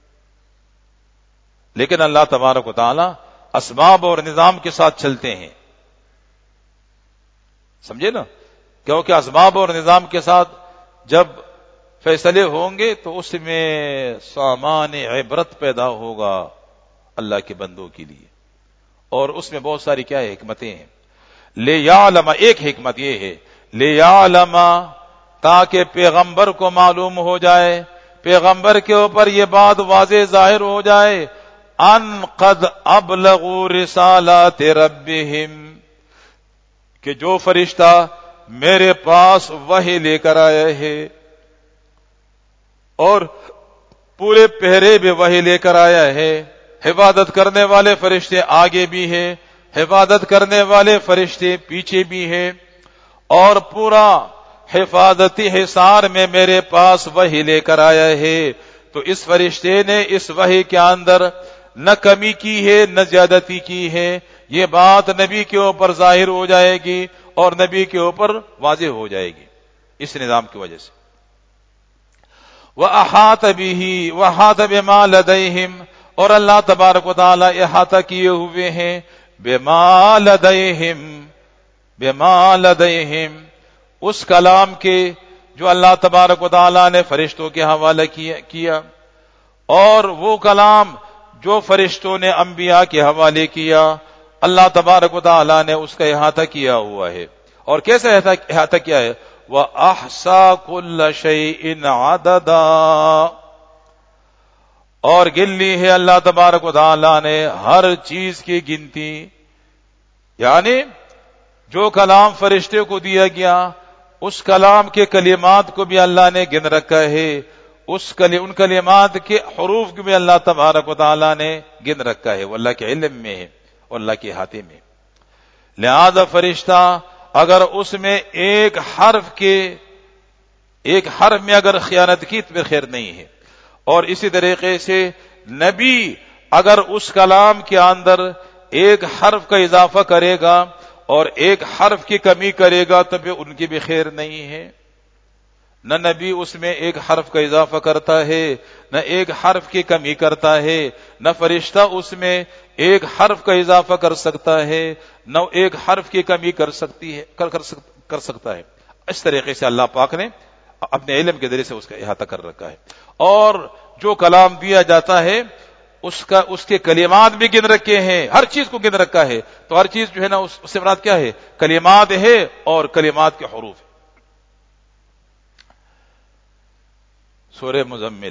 لیکن اللہ تبارک و تعالیٰ اسباب اور نظام کے ساتھ چلتے ہیں، سمجھے نا؟ کیونکہ اسباب اور نظام کے ساتھ جب فیصلے ہوں گے تو اس میں سامان عبرت پیدا ہوگا اللہ کے بندوں کے لیے. اور اس میں بہت ساری کیا حکمتیں ہیں. لیعلم، ایک حکمت یہ ہے لیعلم، تاکہ پیغمبر کو معلوم ہو جائے، پیغمبر کے اوپر یہ بات واضح ظاہر ہو جائے، ان قد ابلغوا رسالات ربہم، کہ جو فرشتہ میرے پاس وحی لے کر آیا ہے اور پورے پہرے میں وحی لے کر آیا ہے، حفاظت کرنے والے فرشتے آگے بھی ہیں، حفاظت کرنے والے فرشتے پیچھے بھی ہیں، اور پورا حفاظتی حصار میں میرے پاس وحی لے کر آیا ہے. تو اس فرشتے نے اس وحی کے اندر نہ کمی کی ہے نہ زیادتی کی ہے. یہ بات نبی کے اوپر ظاہر ہو جائے گی اور نبی کے اوپر واضح ہو جائے گی اس نظام کی وجہ سے. وَأَحَاطَ بِهِ وَأَحَاطَ بِمَا لَدَيْهِمْ، اور اللہ تبارک و تعالی احاطہ کیے ہوئے ہیں بِمَا لَدَيْهِمْ، بِمَا لَدَيْهِمْ، اس کلام کے جو اللہ تبارک و تعالی نے فرشتوں کے حوالے کیا، اور وہ کلام جو فرشتوں نے انبیاء کے حوالے کیا، اللہ تبارک و تعالی نے اس کا احاطہ کیا ہوا ہے. اور کیسے احاطہ کیا ہے؟ وَأَحْصَى كُلَّ شَيْءٍ عَدَدًا، اور گن لی ہے اللہ تبارک و تعالی نے ہر چیز کی گنتی. یعنی جو کلام فرشتے کو دیا گیا اس کلام کے کلمات کو بھی اللہ نے گن رکھا ہے، ان کلمات کے حروف کو بھی اللہ تبارک و تعالی نے گن رکھا ہے، وہ اللہ کے علم میں ہے اور اللہ کے احاطے میں. لہذا فرشتہ اگر اس میں ایک حرف میں اگر خیانت کی تو خیر نہیں ہے. اور اسی طریقے سے نبی اگر اس کلام کے اندر ایک حرف کا اضافہ کرے گا اور ایک حرف کی کمی کرے گا تو پھر ان کی بھی خیر نہیں ہے. نہ نبی اس میں ایک حرف کا اضافہ کرتا ہے نہ ایک حرف کی کمی کرتا ہے، نہ فرشتہ اس میں ایک حرف کا اضافہ کر سکتا ہے نہ ایک حرف کی کمی کر سکتا ہے. اس طریقے سے اللہ پاک نے اپنے علم کے ذریعے سے اس کا احاطہ کر رکھا ہے. اور جو کلام دیا جاتا ہے اس کے کلمات بھی گن رکھے ہیں، ہر چیز کو گن رکھا ہے. تو ہر چیز جو ہے نا اس سے مراد کیا ہے؟ کلمات ہے اور کلمات کے حروف. سورہ مزمل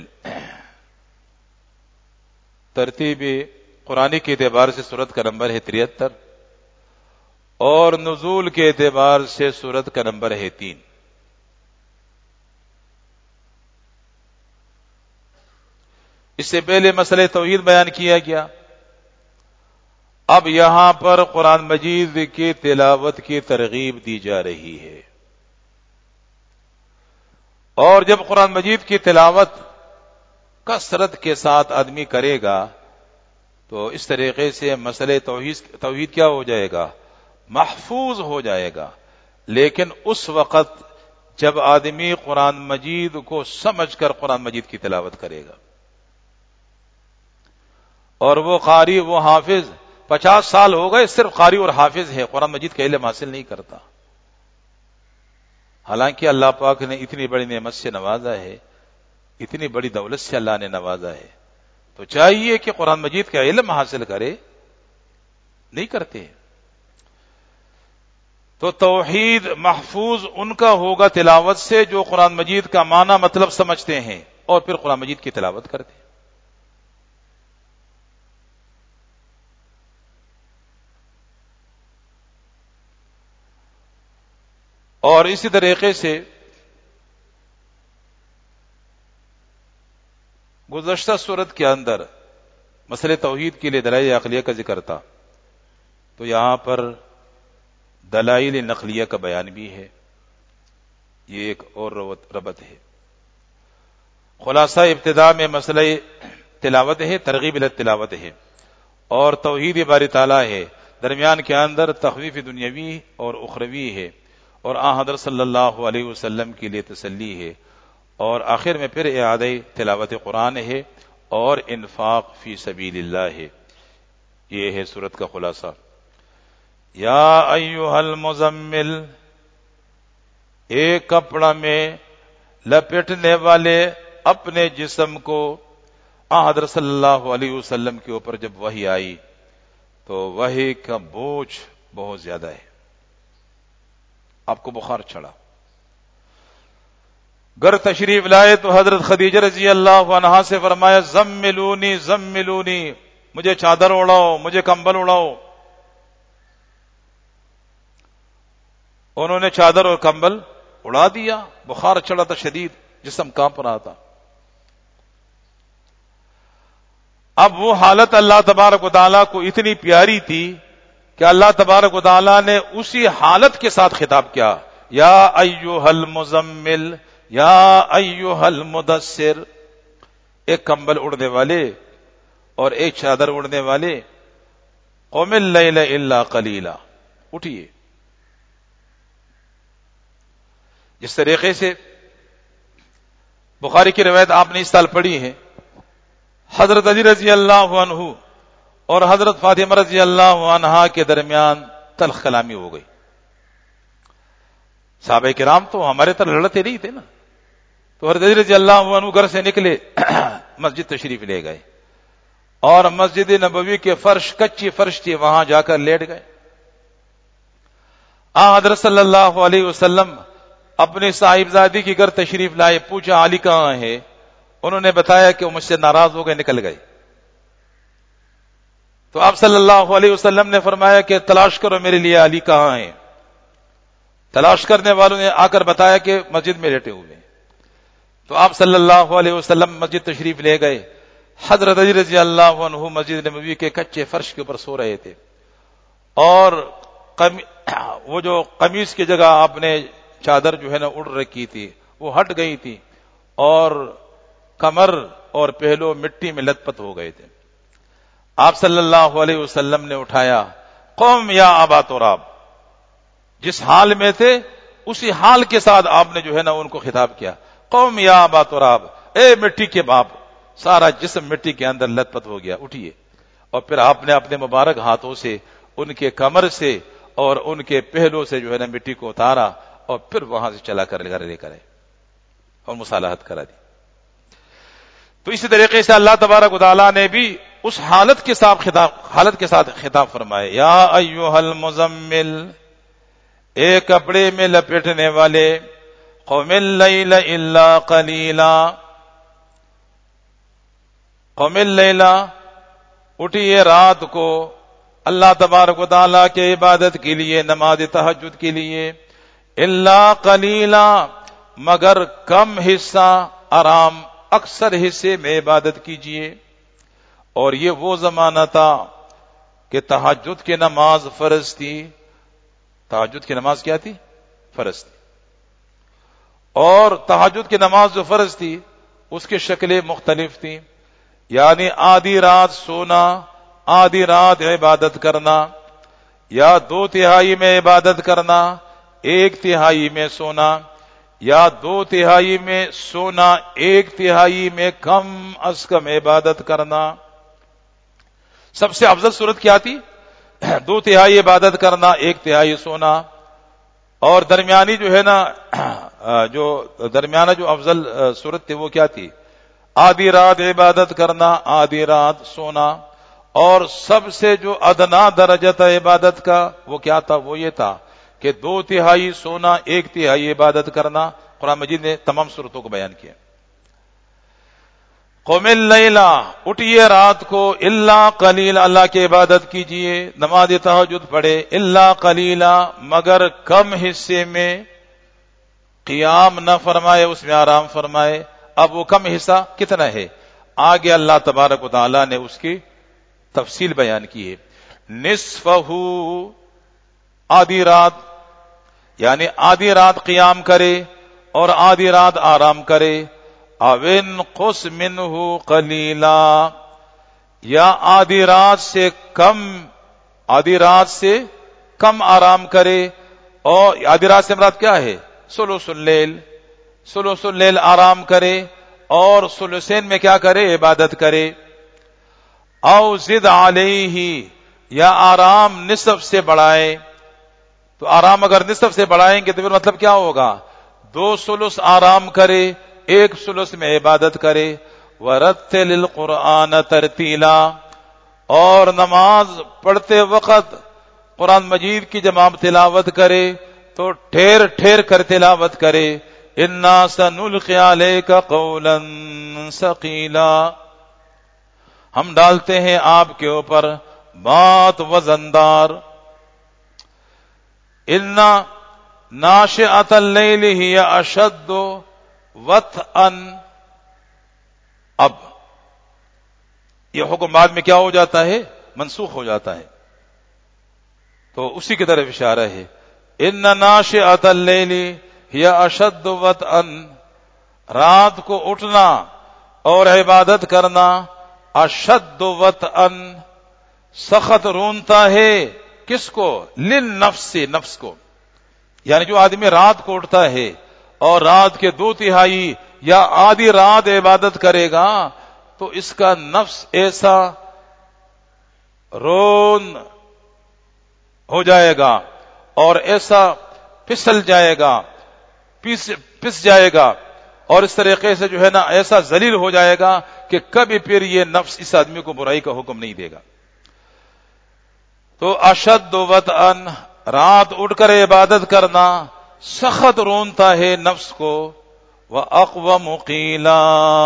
ترتیب قرآنی کے اعتبار سے سورت کا نمبر ہے 73 اور نزول کے اعتبار سے سورت کا نمبر ہے 3. اس سے پہلے مسئلہ توحید بیان کیا گیا. اب یہاں پر قرآن مجید کی تلاوت کی ترغیب دی جا رہی ہے. اور جب قرآن مجید کی تلاوت کثرت کے ساتھ آدمی کرے گا تو اس طریقے سے مسئلہ توحید کیا ہو جائے گا؟ محفوظ ہو جائے گا. لیکن اس وقت جب آدمی قرآن مجید کو سمجھ کر قرآن مجید کی تلاوت کرے گا، اور وہ قاری وہ حافظ 50 سال ہو گئے صرف قاری اور حافظ ہے، قرآن مجید کا علم حاصل نہیں کرتا، حالانکہ اللہ پاک نے اتنی بڑی نعمت سے نوازا ہے، اتنی بڑی دولت سے اللہ نے نوازا ہے، تو چاہیے کہ قرآن مجید کا علم حاصل کرے، نہیں کرتے. تو توحید محفوظ ان کا ہوگا تلاوت سے جو قرآن مجید کا معنی مطلب سمجھتے ہیں اور پھر قرآن مجید کی تلاوت کرتے ہیں. اور اسی طریقے سے گزشتہ صورت کے اندر مسئلہ توحید کے لیے دلائل عقلیہ کا ذکر تھا، تو یہاں پر دلائل نقلیہ کا بیان بھی ہے. یہ ایک اور ربط ہے. خلاصہ ابتداء میں مسئلہ تلاوت ہے، ترغیب الی تلاوت ہے، اور توحید باری تعالیٰ ہے. درمیان کے اندر تخویف دنیاوی اور اخروی ہے، اور حضرت صلی اللہ علیہ وسلم کے لیے تسلی ہے، اور آخر میں پھر اعادہ تلاوت قرآن ہے اور انفاق فی سبیل اللہ ہے. یہ ہے سورت کا خلاصہ. یا ایھا المزمل، ایک کپڑا میں لپیٹنے والے اپنے جسم کو. حضرت صلی اللہ علیہ وسلم کے اوپر جب وحی آئی تو وحی کا بوجھ بہت زیادہ ہے، آپ کو بخار چڑھا. گھر تشریف لائے تو حضرت خدیجہ رضی اللہ عنہا سے فرمایا زملونی زملونی، مجھے چادر اڑاؤ، مجھے کمبل اڑاؤ. انہوں نے چادر اور کمبل اڑا دیا. بخار چڑھا تھا شدید، جسم کانپ رہا تھا. اب وہ حالت اللہ تبارک و تعالیٰ کو اتنی پیاری تھی کہ اللہ تبارک و تعالیٰ نے اسی حالت کے ساتھ خطاب کیا، یا ایھا المزمل یا ایھا المدثر. ایک کمبل اڑنے والے اور ایک چادر اڑنے والے، قم اللیل الا قلیلا، اٹھیے. جس طریقے سے بخاری کی روایت آپ نے اس سال پڑھی ہے، حضرت علی رضی اللہ عنہ اور حضرت فاطمہ رضی اللہ عنہا کے درمیان تلخ کلامی ہو گئی. صحابہ کرام تو ہمارے طرح لڑتے نہیں تھے نا، تو حضرت علی رضی اللہ عنہ گھر سے نکلے، مسجد تشریف لے گئے، اور مسجد نبوی کے فرش کچی فرش تھی، وہاں جا کر لیٹ گئے. حضرت صلی اللہ علیہ وسلم اپنے صاحبزادی کی گھر تشریف لائے. پوچھا علی کہاں ہے؟ انہوں نے بتایا کہ وہ مجھ سے ناراض ہو گئے، نکل گئے. تو آپ صلی اللہ علیہ وسلم نے فرمایا کہ تلاش کرو میرے لیے علی کہاں ہیں. تلاش کرنے والوں نے آ کر بتایا کہ مسجد میں لیٹے ہوئے. تو آپ صلی اللہ علیہ وسلم مسجد تشریف لے گئے. حضرت علی رضی اللہ عنہ مسجد نبوی کے کچے فرش کے اوپر سو رہے تھے، اور وہ جو قمیص کی جگہ آپ نے چادر جو ہے نا اڑ رکھی تھی وہ ہٹ گئی تھی، اور کمر اور پہلو مٹی میں لت پت ہو گئے تھے. آپ صلی اللہ علیہ وسلم نے اٹھایا، قوم یا ابا تراب. جس حال میں تھے اسی حال کے ساتھ آپ نے جو ہے نا ان کو خطاب کیا، قوم یا ابا تراب، اے مٹی کے باپ. سارا جسم مٹی کے اندر لت پت ہو گیا، اٹھیے. اور پھر آپ نے اپنے مبارک ہاتھوں سے ان کے کمر سے اور ان کے پہلو سے جو ہے نا مٹی کو اتارا، اور پھر وہاں سے چلا کر گھر لے کر آئے اور مصالحت کرا دی. تو اسی طریقے سے اللہ تبارک و تعالیٰ نے بھی اس حالت کے ساتھ خطاب فرمائے، یا ایھا المزمل، اے کپڑے میں لپیٹنے والے، قم اللیل الا قلیلا، قم اللیل، اٹھیے رات کو اللہ تبارک و تعالیٰ کے عبادت کے لیے، نماز تہجد کے لیے، الا قلیلا، مگر کم حصہ آرام، اکثر حصے میں عبادت کیجیے. اور یہ وہ زمانہ تھا کہ تہجد کی نماز فرض تھی. تہجد کی نماز کیا تھی؟ فرض تھی. اور تہجد کی نماز جو فرض تھی اس کی شکلیں مختلف تھیں، یعنی آدھی رات سونا، آدھی رات عبادت کرنا، یا 2/3 میں عبادت کرنا، 1/3 میں سونا، یا 2/3 میں سونا، 1/3 میں کم از کم عبادت کرنا. سب سے افضل صورت کیا تھی؟ 2/3 عبادت کرنا، 1/3 سونا. اور درمیانی جو ہے نا، جو درمیانہ جو افضل صورت تھی وہ کیا تھی؟ آدھی رات عبادت کرنا، آدھی رات سونا. اور سب سے جو ادنا درجہ تھا عبادت کا وہ کیا تھا؟ وہ یہ تھا کہ 2/3 سونا، 1/3 عبادت کرنا. قرآن مجید نے تمام صورتوں کو بیان کیا. قم اللیل، اٹھیے رات کو، الا قلیلا، اللہ کی عبادت کیجیے، نماز تہجد پڑھے، الا قلیلا، مگر کم حصے میں. قیام نہ فرمائے، اس میں آرام فرمائے. اب وہ کم حصہ کتنا ہے؟ آگے اللہ تبارک و تعالی نے اس کی تفصیل بیان کی ہے. نصفہ، آدھی رات، یعنی آدھی رات قیام کرے اور آدھی رات آرام کرے. او انقص منہ قلیلا، یا آدھی رات سے کم آرام کرے. اور آدھی رات سے مراد کیا ہے؟ ثلث اللیل، ثلث اللیل آرام کرے اور ثلثین میں کیا کرے؟ عبادت کرے. او زد علیہ، یا آرام نصف سے بڑھائے. تو آرام اگر نصف سے بڑھائیں گے تو پھر مطلب کیا ہوگا؟ 2 ثلث آرام کرے، 1 ثلث میں عبادت کرے. ورتل القرآن ترتیلا، اور نماز پڑھتے وقت قرآن مجید کی جب آپ تلاوت کرے تو ٹھیر ٹھیر کر تلاوت کرے. انا سنلقی علیک قولا ثقیلا، ہم ڈالتے ہیں آپ کے اوپر بات وزندار. انا ناشئۃ اللیل ہی اشد وطئا، اب یہ حکم بعد میں کیا ہو جاتا ہے؟ منسوخ ہو جاتا ہے. تو اسی کی طرف اشارہ ہے. ان ناشئۃ اللیل ہی اشد وطئا، رات کو اٹھنا اور عبادت کرنا، اشد وطئا، سخت رونتا ہے. کس کو؟ للنفس، نفس کو. یعنی جو آدمی رات کو اٹھتا ہے اور رات کے 2/3 یا آدھی رات عبادت کرے گا تو اس کا نفس ایسا رون ہو جائے گا اور ایسا پھسل جائے گا، پس جائے گا، اور اس طریقے سے جو ہے نا ایسا ذلیل ہو جائے گا کہ کبھی پھر یہ نفس اس آدمی کو برائی کا حکم نہیں دے گا. تو اشد وطئا، رات اٹھ کر عبادت کرنا سخت رونتا ہے نفس کو. وَأَقْوَمُ قِيلًا،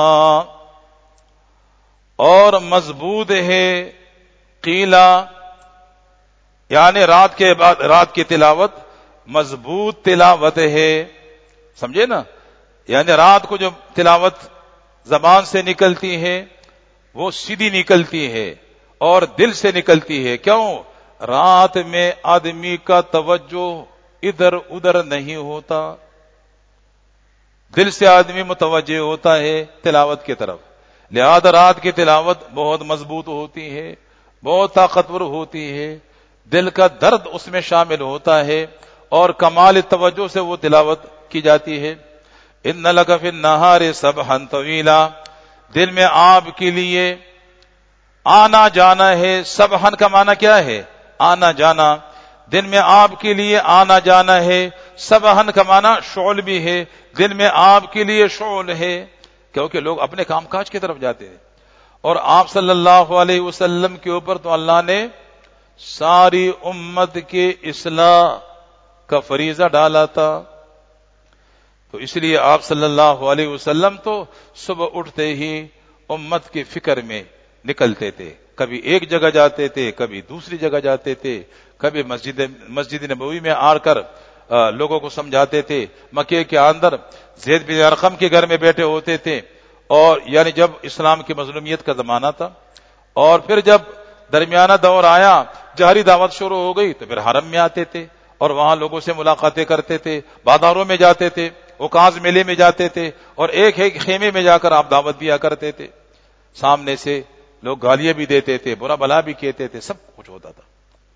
اور مضبوط ہے قیلا، یعنی رات کی تلاوت مضبوط تلاوت ہے. سمجھے نا؟ یعنی رات کو جو تلاوت زبان سے نکلتی ہے وہ سیدھی نکلتی ہے اور دل سے نکلتی ہے. کیوں؟ رات میں آدمی کا توجہ ادھر ادھر نہیں ہوتا، دل سے آدمی متوجہ ہوتا ہے تلاوت کی طرف. لہذا رات کی تلاوت بہت مضبوط ہوتی ہے، بہت طاقتور ہوتی ہے، دل کا درد اس میں شامل ہوتا ہے اور کمال توجہ سے وہ تلاوت کی جاتی ہے. ان لک فی النہار سبحا طویلا، دن میں آپ کے لیے آنا جانا ہے. سبحن کا معنی کیا ہے؟ آنا جانا. دن میں آپ کے لیے آنا جانا ہے سبحن کا معنی شعل بھی ہے، دن میں آپ کے لیے شعل ہے، کیونکہ لوگ اپنے کام کاج کی طرف جاتے ہیں، اور آپ صلی اللہ علیہ وسلم کے اوپر تو اللہ نے ساری امت کے اصلاح کا فریضہ ڈالا تھا، تو اس لیے آپ صلی اللہ علیہ وسلم تو صبح اٹھتے ہی امت کی فکر میں نکلتے تھے، کبھی ایک جگہ جاتے تھے، کبھی دوسری جگہ جاتے تھے، کبھی مسجد نبوی میں آ کر لوگوں کو سمجھاتے تھے، مکے کے اندر زید بن ارقم کے گھر میں بیٹھے ہوتے تھے، اور یعنی جب اسلام کی مظلومیت کا زمانہ تھا، اور پھر جب درمیانہ دور آیا، جہری دعوت شروع ہو گئی، تو پھر حرم میں آتے تھے اور وہاں لوگوں سے ملاقاتیں کرتے تھے، بازاروں میں جاتے تھے، اوقاز میلے میں جاتے تھے، اور ایک ایک خیمے میں جا کر آپ دعوت دیا کرتے تھے، سامنے سے لوگ گالیاں بھی دیتے تھے، برا بلا بھی کہتے تھے، سب کچھ ہوتا تھا۔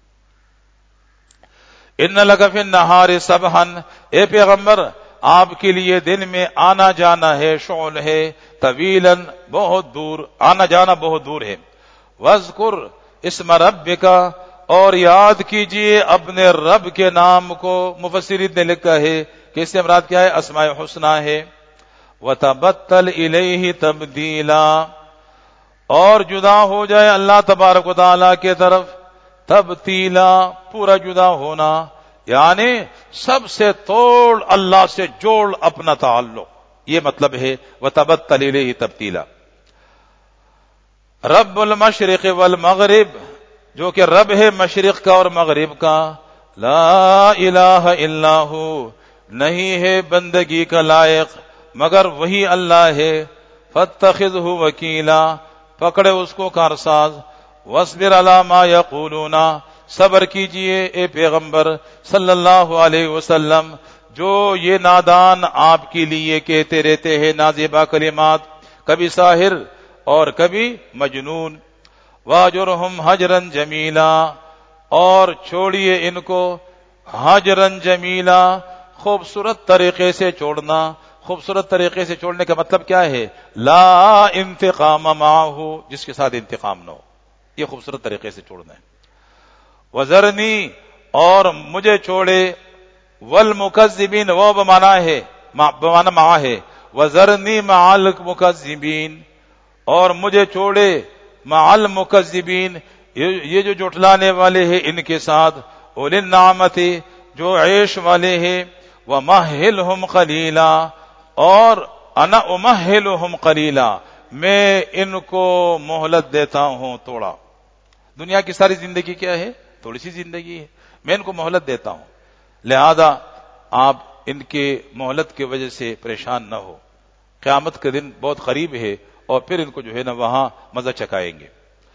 ان لک فی النہار سبحن، اے پیغمبر آپ کے لیے دن میں آنا جانا ہے، شعل ہے، طویلا بہت دور، آنا جانا بہت دور ہے، واذکر اسم ربک، اور یاد کیجئے اپنے رب کے نام کو، مفسرین نے لکھا ہے کہ اس سے مراد کیا ہے؟ اسماء الحسنی ہے، وتبتل الیہ تبدیلا، اور جدا ہو جائے اللہ تبارک و تعالی کے طرف، تبتیلا پورا جدا ہونا، یعنی سب سے توڑ اللہ سے جوڑ اپنا تعلق، یہ مطلب ہے وتبتل الیہ تبتیلا۔ رب المشرق والمغرب، جو کہ رب ہے مشرق کا اور مغرب کا، لا الہ الا ہو، نہیں ہے بندگی کا لائق مگر وہی اللہ ہے، فاتخذہ وکیلا، پکڑے اس کو کارساز، واصبر علی ما یقولون، صبر کیجئے اے پیغمبر صلی اللہ علیہ وسلم، جو یہ نادان آپ کے لیے کہتے رہتے ہیں نازیبا کلمات، کبھی ساحر اور کبھی مجنون، واجرہم حجرا جمیلا، اور چھوڑیے ان کو حجرا جمیلا، خوبصورت طریقے سے چھوڑنا۔ خوبصورت طریقے سے چھوڑنے کا مطلب کیا ہے؟ لا انتقام معہ، جس کے ساتھ انتقام نہ ہو، یہ خوبصورت طریقے سے چھوڑنا ہے۔ وذرنی، اور مجھے چھوڑے، والمکذبین، وہ بمانا ہے، بمانا معا ہے، وذرنی مع المکذبین، اور مجھے چھوڑے مع المکذبین، یہ جو جھٹلانے والے ہیں ان کے ساتھ، اولی النعمت، جو عیش والے ہیں، ومہلہم قلیلا، اور انا امہلہم قلیلا، میں ان کو مہلت دیتا ہوں تھوڑا۔ دنیا کی ساری زندگی کیا ہے؟ تھوڑی سی زندگی ہے، میں ان کو مہلت دیتا ہوں، لہذا آپ ان کے مہلت کی وجہ سے پریشان نہ ہو، قیامت کے دن بہت قریب ہے اور پھر ان کو جو ہے نا وہاں مزہ چکائیں گے۔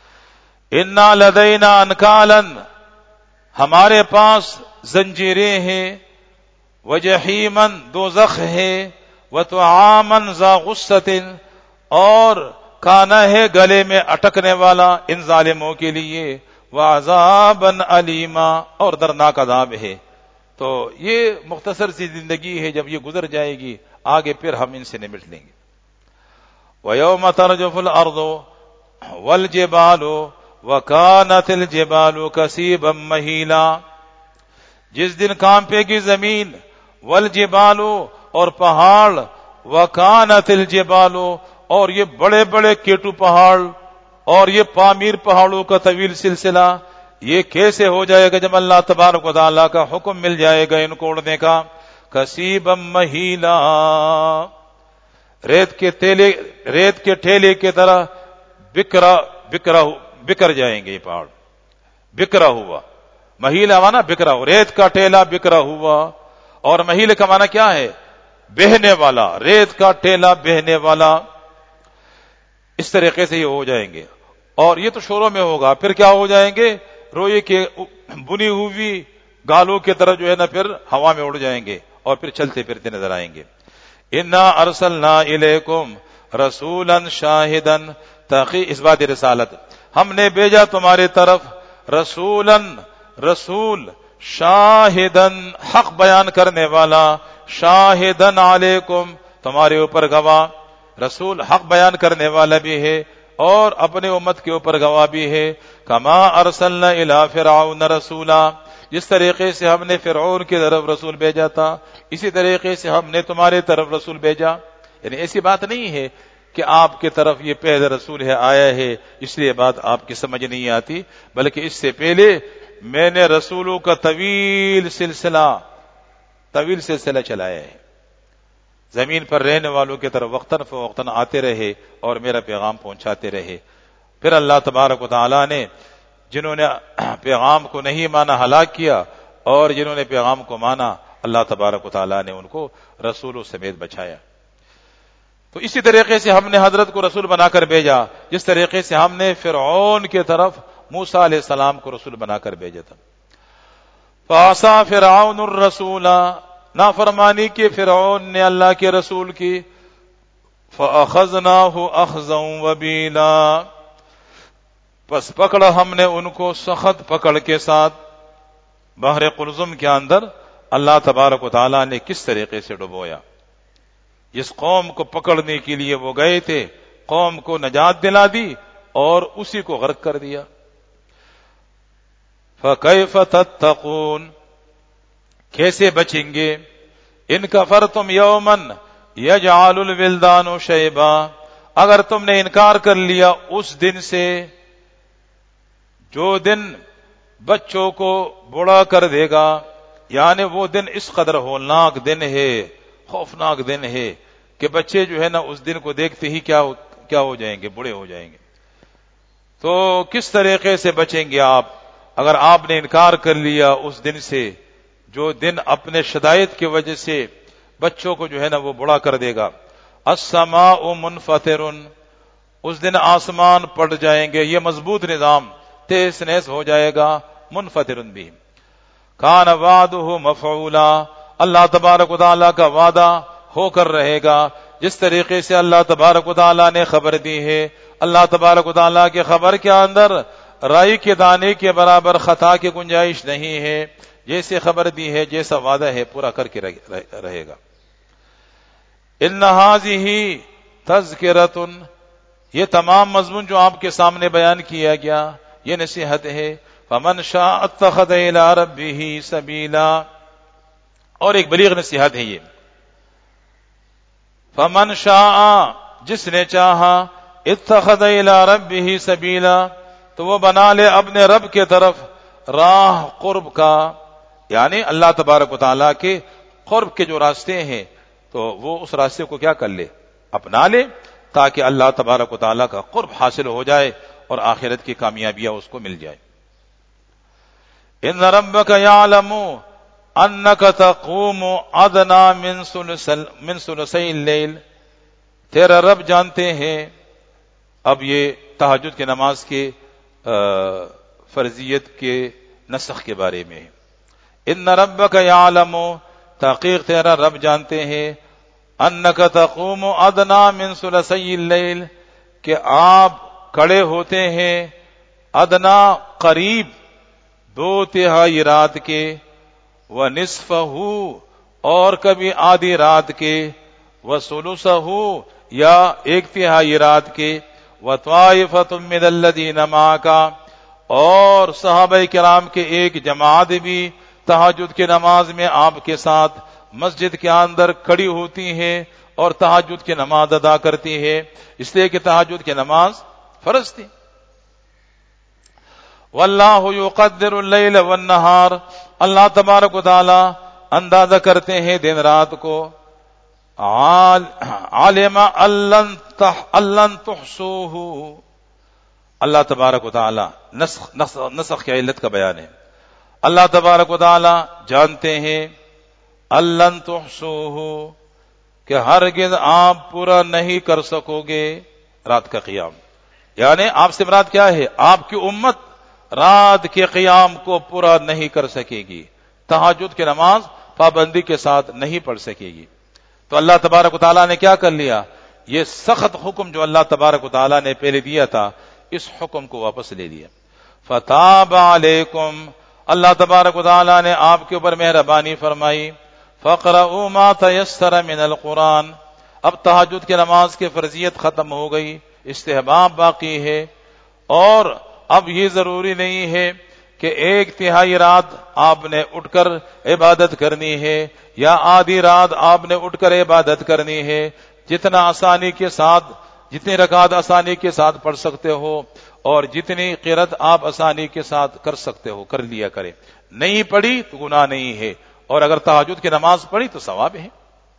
انا لدینا انکالا، ہمارے پاس زنجیریں ہیں، وجحیما، دوزخ ہے، وطعاما ذا غصۃ، اور کھانا ہے گلے میں اٹکنے والا ان ظالموں کے لیے، وعذابا علیما، اور دردناک عذاب ہے۔ تو یہ مختصر سی زندگی ہے، جب یہ گزر جائے گی آگے پھر ہم ان سے نمٹ لیں گے۔ وَيَوْمَ تَرْجُفُ الْأَرْضُ وَالْجِبَالُ وَكَانَتِ الْجِبَالُ كَثِيبًا مَهِيلًا، جس دن کانپے گی زمین، والجبال، اور پہاڑ، وَكَانَتِ الْجِبَالُ، اور یہ بڑے بڑے کیٹو پہاڑ اور یہ پامیر پہاڑوں کا طویل سلسلہ، یہ کیسے ہو جائے گا؟ جب اللہ تبارک و تعالیٰ کا حکم مل جائے گا ان کو اڑنے کا۔ کثیبا مہیلا، ریت کے ٹھیلے کی طرح بکر جائیں گے یہ پہاڑ، بکرا ہوا، مہیلا مانا بکرا ہوا، ریت کا ٹھیلا بکرا ہوا، اور مہیل کا مانا کیا ہے؟ بہنے والا، ریت کا ٹھیلا بہنے والا، اس طریقے سے یہ ہو جائیں گے۔ اور یہ تو شوروں میں ہوگا، پھر کیا ہو جائیں گے؟ روئی کے بنی ہوئی گالوں کی طرح جو ہے نا پھر ہوا میں اڑ جائیں گے اور پھر چلتے پھرتے نظر آئیں گے۔ انا ارسلنا الیکم رسولا شاہدا، تحقیق اس بات رسالت، ہم نے بھیجا تمہاری طرف رسولا، رسول، شاہدا، حق بیان کرنے والا، شاہدا علیکم، تمہارے اوپر گواہ، رسول حق بیان کرنے والا بھی ہے اور اپنے امت کے اوپر گواہ بھی ہے۔ کما ارسلنا الی فرعون رسولا، جس طریقے سے ہم نے فرعون کی طرف رسول بھیجا تھا اسی طریقے سے ہم نے تمہارے طرف رسول بھیجا. یعنی ایسی بات نہیں ہے کہ آپ کی طرف یہ پہلا رسول ہے آیا ہے اس لیے بات آپ کی سمجھ نہیں آتی، بلکہ اس سے پہلے میں نے رسولوں کا طویل سلسلہ چلایا ہے. زمین پر رہنے والوں کی طرف وقتاً فوقتاً آتے رہے اور میرا پیغام پہنچاتے رہے. پھر اللہ تبارک و تعالی نے جنہوں نے پیغام کو نہیں مانا ہلاک کیا، اور جنہوں نے پیغام کو مانا اللہ تبارک و تعالی نے ان کو رسولوں سمیت بچایا. تو اسی طریقے سے ہم نے حضرت کو رسول بنا کر بھیجا جس طریقے سے ہم نے فرعون کی طرف موسیٰ علیہ السلام کو رسول بنا کر بھیجا تھا. فعصى فرعون الرسول، نافرمانی کی فرعون نے اللہ کے رسول کی. فأخذناه أخذا وبيلا، پس پکڑا ہم نے ان کو سخت پکڑ کے ساتھ. بحر قلزم کے اندر اللہ تبارک و تعالی نے کس طریقے سے ڈبویا. جس قوم کو پکڑنے کے لیے وہ گئے تھے قوم کو نجات دلا دی اور اسی کو غرق کر دیا. فَكَيْفَ تَتَّقُونَ، کیسے بچیں گے. ان کفرتم یومن یجعل الولدان شیبا، اگر تم نے انکار کر لیا اس دن سے جو دن بچوں کو بوڑھا کر دے گا. یعنی وہ دن اس قدر ہولناک دن ہے، خوفناک دن ہے کہ بچے جو ہے نا اس دن کو دیکھتے ہی کیا ہو جائیں گے، بوڑھے ہو جائیں گے. تو کس طریقے سے بچیں گے آپ اگر آپ نے انکار کر لیا اس دن سے جو دن اپنے شدائد کی وجہ سے بچوں کو جو ہے نا وہ بوڑھا کر دے گا. السماء منفطر، اس دن آسمان پڑ جائیں گے. یہ مضبوط نظام تیز نیس ہو جائے گا. منفطر بھی کان وعدہ مفعولا، اللہ تبارک و تعالیٰ کا وعدہ ہو کر رہے گا جس طریقے سے اللہ تبارک و تعالیٰ نے خبر دی ہے. اللہ تبارک و تعالیٰ کی خبر کے اندر رائی کے دانے کے برابر خطا کی گنجائش نہیں ہے. جیسے خبر دی ہے جیسا وعدہ ہے پورا کر کے رہے گا. ان ھذہ تذکرۃ، یہ تمام مضمون جو آپ کے سامنے بیان کیا گیا یہ نصیحت ہے. فمن شاء اتخذ الی ربہ سبیلا، اور ایک بلیغ نصیحت ہے یہ. فمن شاء، جس نے چاہا، اتخذ الی ربہ سبیلا، تو وہ بنا لے اپنے رب کے طرف راہ قرب کا. یعنی اللہ تبارک و تعالیٰ کے قرب کے جو راستے ہیں تو وہ اس راستے کو کیا کر لے، اپنا لے، تاکہ اللہ تبارک و تعالیٰ کا قرب حاصل ہو جائے اور آخرت کی کامیابیاں اس کو مل جائے. ان ربک یعلم انک تقوم ادنی من ثلثی اللیل، تیرا رب جانتے ہیں. اب یہ تہجد کی نماز کے فرضیت کے نسخ کے بارے میں. ان ربک یعلم، تحقیق تیرا رب جانتے ہیں، انک تقوم ادنی من ثلثی اللیل، کہ آپ کھڑے ہوتے ہیں ادنا قریب 2/3 رات کے، ونصفہ، اور کبھی آدھی رات کے، وثلثہ، یا 1/3 رات کے، وطائفۃ من الذین معک، اور صحابہ کرام کے ایک جماعت بھی تہجد کی نماز میں آپ کے ساتھ مسجد کے اندر کھڑی ہوتی ہے اور تہجد کی نماز ادا کرتی ہے، اس لیے کہ تہجد کی نماز فرض تھی. واللہ یقدر اللیل والنہار، اللہ تبارک و تعالی اندازہ کرتے ہیں دن رات کو. عالم لن تحصوہ، اللہ تبارک و تعالی نسخ کی علت کا بیان ہے. اللہ تبارک و تعالی جانتے ہیں لن تحصوہ، کہ ہرگز آپ پورا نہیں کر سکو گے رات کا قیام. یعنی آپ سے مراد کیا ہے، آپ کی امت رات کے قیام کو پورا نہیں کر سکے گی، تہجد کی نماز پابندی کے ساتھ نہیں پڑھ سکے گی. تو اللہ تبارک و تعالیٰ نے کیا کر لیا، یہ سخت حکم جو اللہ تبارک و تعالیٰ نے پہلے دیا تھا اس حکم کو واپس لے لیا. فتاب علیکم، اللہ تبارک و تعالیٰ نے آپ کے اوپر مہربانی فرمائی. فقرؤوا ما تیسر من القرآن، اب تہجد کی نماز کی فرضیت ختم ہو گئی، استحباب باقی ہے. اور اب یہ ضروری نہیں ہے کہ 1/3 رات آپ نے اٹھ کر عبادت کرنی ہے یا آدھی رات آپ نے اٹھ کر عبادت کرنی ہے، جتنا آسانی کے ساتھ، جتنی رکعت آسانی کے ساتھ پڑھ سکتے ہو اور جتنی قرات آپ آسانی کے ساتھ کر سکتے ہو کر لیا کرے. نہیں پڑھی تو گناہ نہیں ہے، اور اگر تہجد کی نماز پڑھی تو ثواب ہے.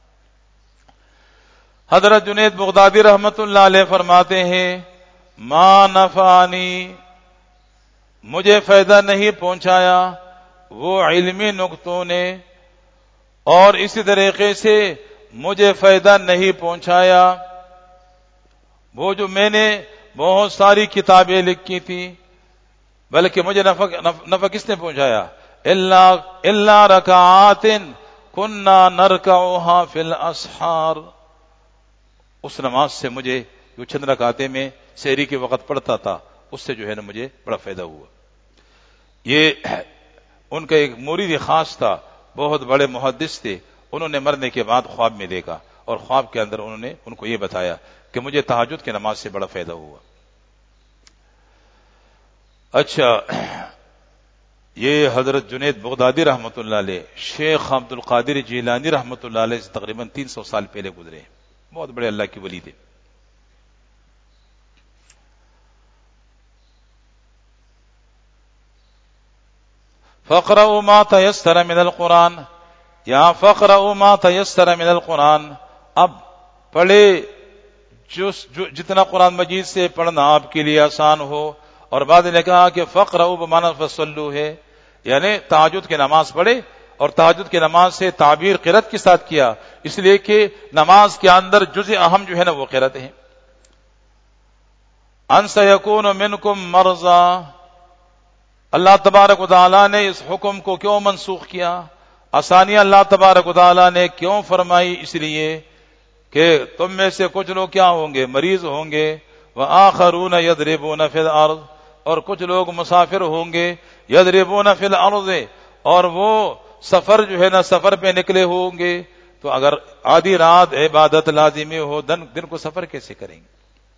حضرت جنید بغدادی رحمت اللہ علیہ فرماتے ہیں ما نفعنی، مجھے فائدہ نہیں پہنچایا وہ علمی نقطوں نے، اور اسی طریقے سے مجھے فائدہ نہیں پہنچایا وہ جو میں نے بہت ساری کتابیں لکھی تھی، بلکہ مجھے نفع کس نے پہنچایا؟ الا رکعات کنا نرکعها فی الاسحار، اس نماز سے مجھے جو چند رکعتیں میں سحری کے وقت پڑھتا تھا اس سے جو ہے نا مجھے بڑا فائدہ ہوا. یہ ان کا ایک مرید خاص تھا، بہت بڑے محدث تھے. انہوں نے مرنے کے بعد خواب میں دیکھا اور خواب کے اندر انہوں نے ان کو یہ بتایا کہ مجھے تہجد کی نماز سے بڑا فائدہ ہوا. اچھا، یہ حضرت جنید بغدادی رحمت اللہ علیہ شیخ عبد القادر جیلانی رحمت اللہ علیہ سے تقریباً 300 سال پہلے گزرے، بہت بڑے اللہ کی ولی تھے. فقرؤوا ما تيسر من القرآن، یہاں فقرؤوا ما تيسر من القرآن، اب پڑھے جتنا قرآن مجید سے پڑھنا آپ کے لیے آسان ہو. اور بعد نے کہا کہ فقرؤوا بمعنی فصلوا ہے، یعنی تہجد کی نماز پڑھے، اور تہجد کی نماز سے تعبیر قرات کے ساتھ کیا، اس لیے کہ نماز کے اندر جزء اہم جو ہے نا وہ قرات ہے. ان سیکون منکم مرضی، اللہ تبارک و تعالیٰ نے اس حکم کو کیوں منسوخ کیا؟ آسانیاں اللہ تبارک و تعالیٰ نے کیوں فرمائی؟ اس لیے کہ تم میں سے کچھ لوگ کیا ہوں گے؟ مریض ہوں گے. وآخرون یضربون فی الارض، اور کچھ لوگ مسافر ہوں گے. یضربون فی الارض، اور وہ سفر جو ہے نا سفر پہ نکلے ہوں گے. تو اگر آدھی رات عبادت لازمی ہو، دن کو سفر کیسے کریں گے؟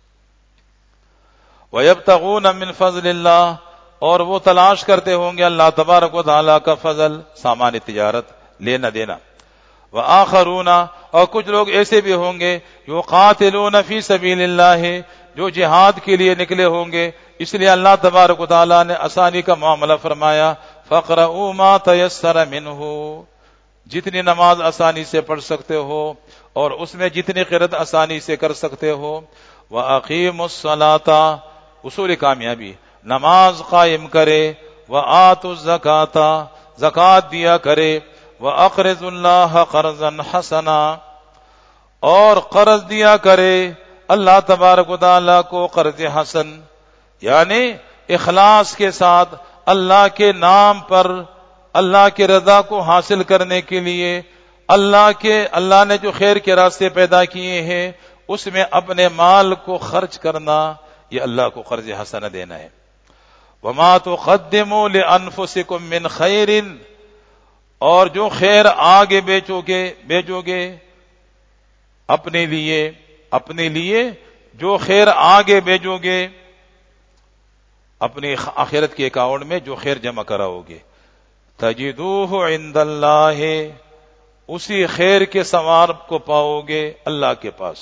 وَيَبْتَغُونَ مِنْ فَضْلِ اللَّهِ، اور وہ تلاش کرتے ہوں گے اللہ تبارک و تعالیٰ کا فضل، سامان تجارت، لینا دینا. وآخرون، اور کچھ لوگ ایسے بھی ہوں گے یقاتلون فی سبیل اللہ، جو جہاد کے لیے نکلے ہوں گے. اس لیے اللہ تبارک و تعالیٰ نے آسانی کا معاملہ فرمایا فقرؤوا ما تیسر منہ، جتنی نماز آسانی سے پڑھ سکتے ہو اور اس میں جتنی قرات آسانی سے کر سکتے ہو. وَأَقِيمُوا الصَّلَاةَ، اصول کامیابی، نماز قائم کرے. وَآتُوا الزَّكَاةَ، زکوٰۃ دیا کرے. وَأَقْرِضُوا اللَّهَ قَرْضًا حَسَنًا، اور قرض دیا کرے اللہ تبارک و تعالیٰ کو قرض حسن، یعنی اخلاص کے ساتھ اللہ کے نام پر، اللہ کے رضا کو حاصل کرنے کے لیے اللہ نے جو خیر کے راستے پیدا کیے ہیں اس میں اپنے مال کو خرچ کرنا، یہ اللہ کو قرض حسنہ دینا ہے. وَمَا تُقَدِّمُوا لِأَنفُسِكُم مِّنْ خَيْرٍ، اور جو خیر آگے بیچو گے اپنے لیے جو خیر آگے بھیجو گے اپنی آخرت کے اکاؤنٹ میں، جو خیر جمع کراؤ گے، تجدوہ عند اللہ، اسی خیر کے ثواب کو پاؤ گے اللہ کے پاس.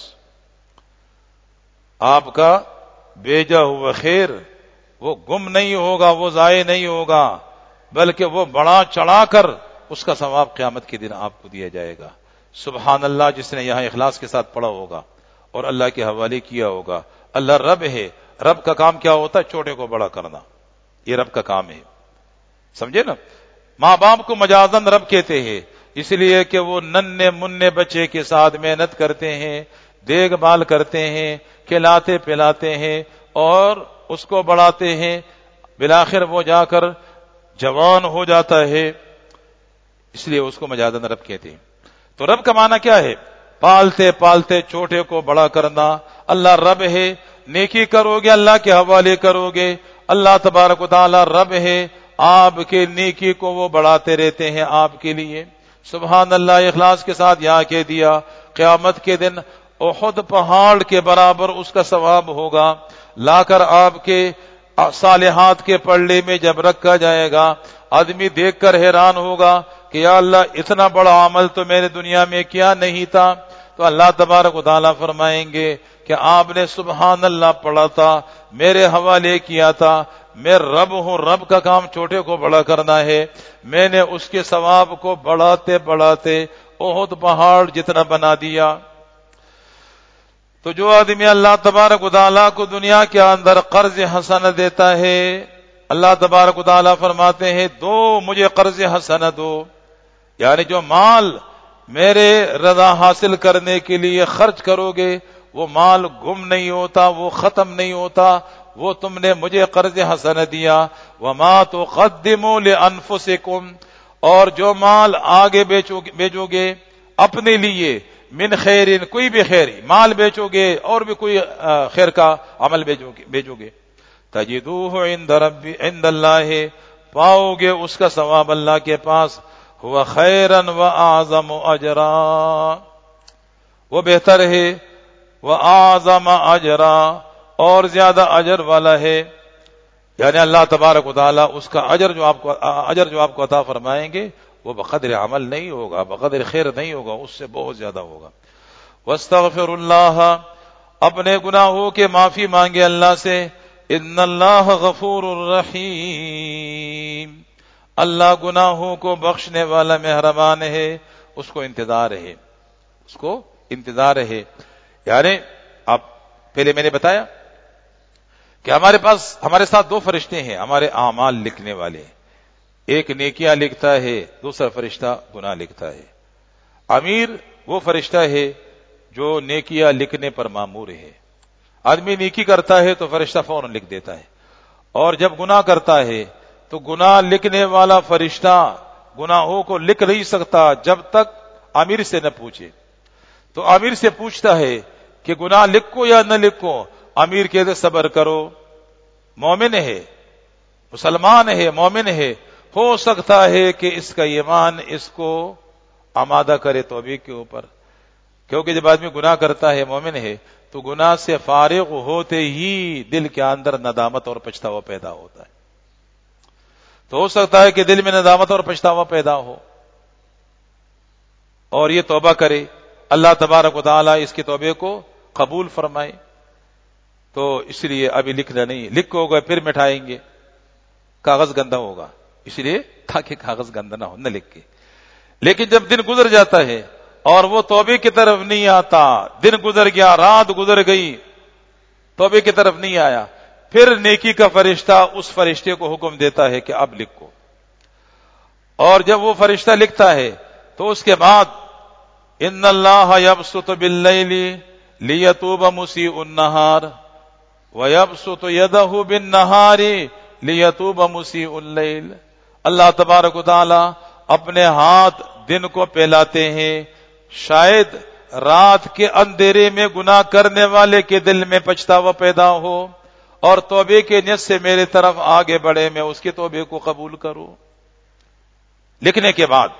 آپ کا بھیجا ہوا خیر وہ گم نہیں ہوگا، وہ ضائع نہیں ہوگا، بلکہ وہ بڑا چڑھا کر اس کا ثواب قیامت کے دن آپ کو دیا جائے گا. سبحان اللہ، جس نے یہاں اخلاص کے ساتھ پڑھا ہوگا اور اللہ کے حوالے کیا ہوگا. اللہ رب ہے، رب کا کام کیا ہوتا ہے؟ چھوٹے کو بڑا کرنا، یہ رب کا کام ہے. سمجھے نا؟ ماں باپ کو مجازن رب کہتے ہیں، اس لیے کہ وہ ننھے مننے بچے کے ساتھ محنت کرتے ہیں، دیکھ بھال کرتے ہیں، کھلاتے پلاتے ہیں اور اس کو بڑھاتے ہیں. بالآخر وہ جا کر جوان ہو جاتا ہے، اس لیے اس کو مجازن رب کہتے ہیں. تو رب کا معنی کیا ہے؟ پالتے پالتے چھوٹے کو بڑا کرنا. اللہ رب ہے، نیکی کرو گے اللہ کے حوالے کرو گے، اللہ تبارک و تعالی رب ہے، آپ کے نیکی کو وہ بڑھاتے رہتے ہیں آپ کے لیے. سبحان اللہ، اخلاص کے ساتھ یہاں کہہ دیا، قیامت کے دن احد پہاڑ کے برابر اس کا ثواب ہوگا. لا کر آپ کے صالحات کے پلڑے میں جب رکھا جائے گا، آدمی دیکھ کر حیران ہوگا کہ یا اللہ اتنا بڑا عمل تو میرے دنیا میں کیا نہیں تھا، تو اللہ تبارک و تعالیٰ فرمائیں گے کہ آپ نے سبحان اللہ پڑھا تھا، میرے حوالے کیا تھا، میں رب ہوں، رب کا کام چھوٹے کو بڑا کرنا ہے، میں نے اس کے ثواب کو بڑھاتے بڑھاتے احد پہاڑ جتنا بنا دیا۔ تو جو آدمی اللہ تبارک و تعالیٰ کو دنیا کے اندر قرض حسن دیتا ہے، اللہ تبارک و تعالیٰ فرماتے ہیں دو مجھے قرض حسن دو، یعنی جو مال میرے رضا حاصل کرنے کے لیے خرچ کرو گے وہ مال گم نہیں ہوتا، وہ ختم نہیں ہوتا، وہ تم نے مجھے قرض حسن دیا۔ وما تقدموا لانفسکم، اور جو مال آگے بیچو گے اپنے لیے، من خیر، کوئی بھی خیر مال بیچو گے اور بھی کوئی خیر کا عمل بیچو گے، تجدوہ عند اللہ، پاؤ گے اس کا ثواب اللہ کے پاس، ہوا خیرن واعظم اجرا، وہ بہتر ہے، واعظم اجرا، اور زیادہ اجر والا ہے، یعنی اللہ تبارک و تعالی اس کا اجر جو آپ کو عطا فرمائیں گے وہ بقدر عمل نہیں ہوگا، بقدر خیر نہیں ہوگا، اس سے بہت زیادہ ہوگا۔ واستغفر اللہ، اپنے گناہوں کے معافی مانگے اللہ سے، ان اللہ غفور الرحیم، اللہ گناہوں کو بخشنے والا مہربان ہے، اس کو انتظار ہے، یعنی آپ پہلے میں نے بتایا کہ ہمارے ساتھ دو فرشتے ہیں ہمارے اعمال لکھنے والے، ایک نیکیاں لکھتا ہے، دوسرا فرشتہ گناہ لکھتا ہے۔ امیر وہ فرشتہ ہے جو نیکیاں لکھنے پر مامور ہے، آدمی نیکی کرتا ہے تو فرشتہ فوراً لکھ دیتا ہے، اور جب گناہ کرتا ہے تو گناہ لکھنے والا فرشتہ گناہوں کو لکھ نہیں سکتا جب تک امیر سے نہ پوچھے، تو امیر سے پوچھتا ہے کہ گناہ لکھو یا نہ لکھو، امیر کہتے صبر کرو، مومن ہے، مسلمان ہے، مومن ہے، ہو سکتا ہے کہ اس کا ایمان اس کو آمادہ کرے توبہ کے اوپر، کیونکہ جب آدمی گناہ کرتا ہے، مومن ہے، تو گناہ سے فارغ ہوتے ہی دل کے اندر ندامت اور پچھتاوا پیدا ہوتا ہے، تو ہو سکتا ہے کہ دل میں ندامت اور پچھتاوا پیدا ہو اور یہ توبہ کرے، اللہ تبارک و تعالی اس کی توبہ کو قبول فرمائے، تو اس لیے ابھی لکھنا نہیں، لکھو گے پھر مٹھائیں گے، کاغذ گندا ہوگا، اس لیے تاکہ کاغذ گندا نہ ہو، نہ لکھ کے، لیکن جب دن گزر جاتا ہے اور وہ توبہ کی طرف نہیں آتا، دن گزر گیا، رات گزر گئی، توبہ کی طرف نہیں آیا، پھر نیکی کا فرشتہ اس فرشتے کو حکم دیتا ہے کہ اب لکھو، اور جب وہ فرشتہ لکھتا ہے تو اس کے بعد ان اللہ یبسط باللیل لیتوب مسیء النہار ویبسط یدہ بالنہار لیتوب مسیء اللیل، اللہ تبارک و تعالی اپنے ہاتھ دن کو پھیلاتے ہیں، شاید رات کے اندھیرے میں گناہ کرنے والے کے دل میں پچھتاوا پیدا ہو اور توبہ کے نیت سے میرے طرف آگے بڑھے، میں اس کی توبہ کو قبول کروں، لکھنے کے بعد،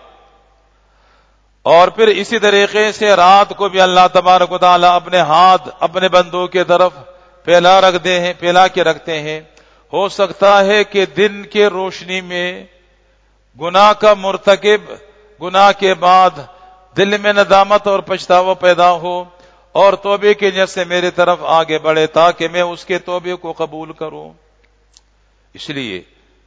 اور پھر اسی طریقے سے رات کو بھی اللہ تبارک و تعالی اپنے ہاتھ اپنے بندوں کی طرف پھیلا کے رکھتے ہیں، ہو سکتا ہے کہ دن کے روشنی میں گناہ کا مرتکب گناہ کے بعد دل میں ندامت اور پچھتاوا پیدا ہو اور توبہ کی نیت سے میرے طرف آگے بڑھے تاکہ میں اس کے توبہ کو قبول کروں۔ اس لیے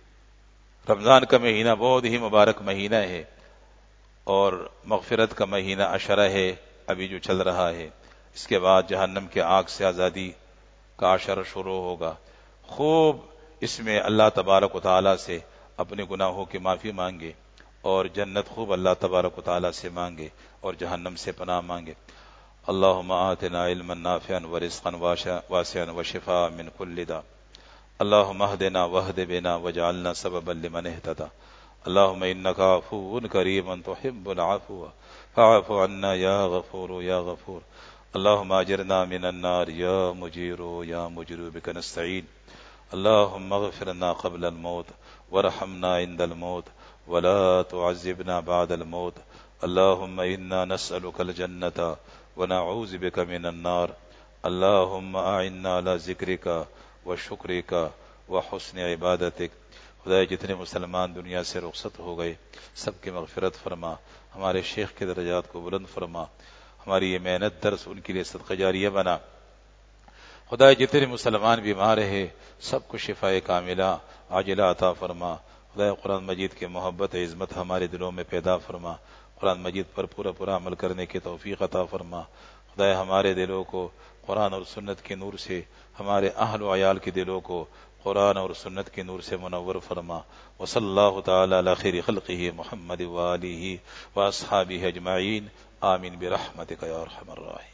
رمضان کا مہینہ بہت ہی مبارک مہینہ ہے اور مغفرت کا مہینہ عشرہ ہے ابھی جو چل رہا ہے، اس کے بعد جہنم کے آگ سے آزادی کا عشرہ شروع ہوگا، خوب اس میں اللہ تبارک و تعالی سے اپنے گناہوں کی معافی مانگے اور جنت خوب اللہ تبارک و تعالی سے مانگے اور جہنم سے پناہ مانگے۔ اللہم آتنا علما نافعا ورزقا واسعا وشفاء من کل داء، اللہم اہدنا واہد بنا وجعلنا سببا لمن اہتدى، اللہم انک عفو کریم تحب العفو فاعف عنا یا غفور یا غفور، اللہم اجرنا من النار یا مجیر یا مجیر بک نستعین، اللہم اغفرنا قبل الموت وارحمنا عند الموت ولا تعذبنا بعد الموت، اللہم انا نسألک الجنة ونعوذ بک من النار، اللہم اعنا على ذکرک وشکرک وحسن عبادتک۔ خدائے جتنے مسلمان دنیا سے رخصت ہو گئے سب کی مغفرت فرما، ہمارے شیخ کے درجات کو بلند فرما، ہماری یہ محنت درس ان کے لیے صدقہ جاریہ بنا۔ خدا جتنے مسلمان بیمار ہے سب کو شفاء کاملہ عاجلہ عطا فرما۔ خدا قرآن مجید کے محبت عظمت ہمارے دلوں میں پیدا فرما، قرآن مجید پر پورا عمل کرنے کی توفیق عطا فرما۔ خدا ہمارے دلوں کو قرآن اور سنت کے نور سے، ہمارے اہل و عیال کے دلوں کو قرآن اور سنت کے نور سے منور فرما۔ وصلی اللہ تعالی علی خیر خلقہ محمد وآلہ واصحابہ اجمعین، آمین برحمتک یا ارحم الراحمین۔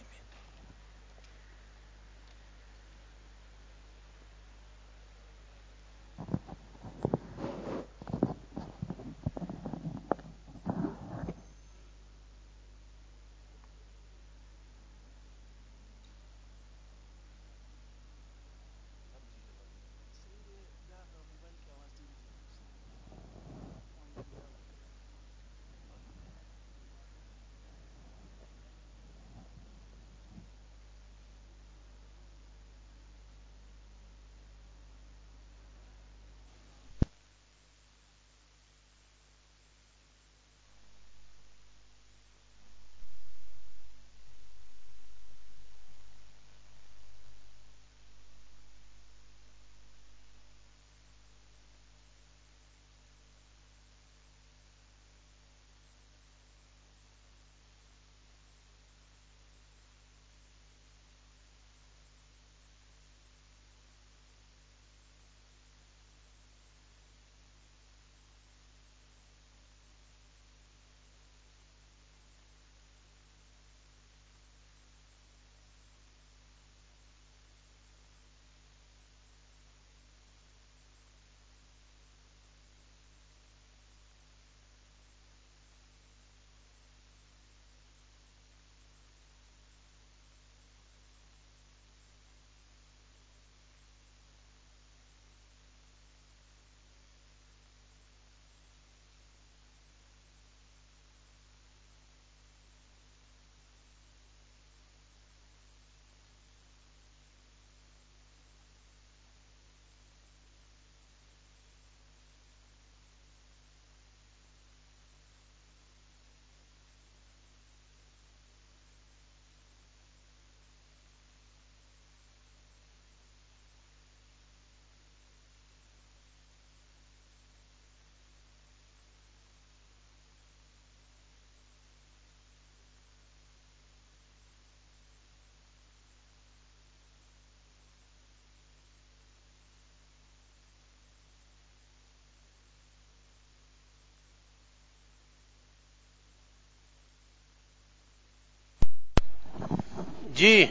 جی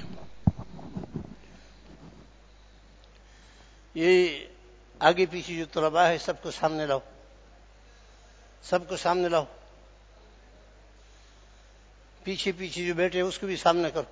یہ آگے پیچھے جو طلباء ہے سب کو سامنے لاؤ، سب کو سامنے لاؤ، پیچھے پیچھے جو بیٹھے اس کو بھی سامنے کرو۔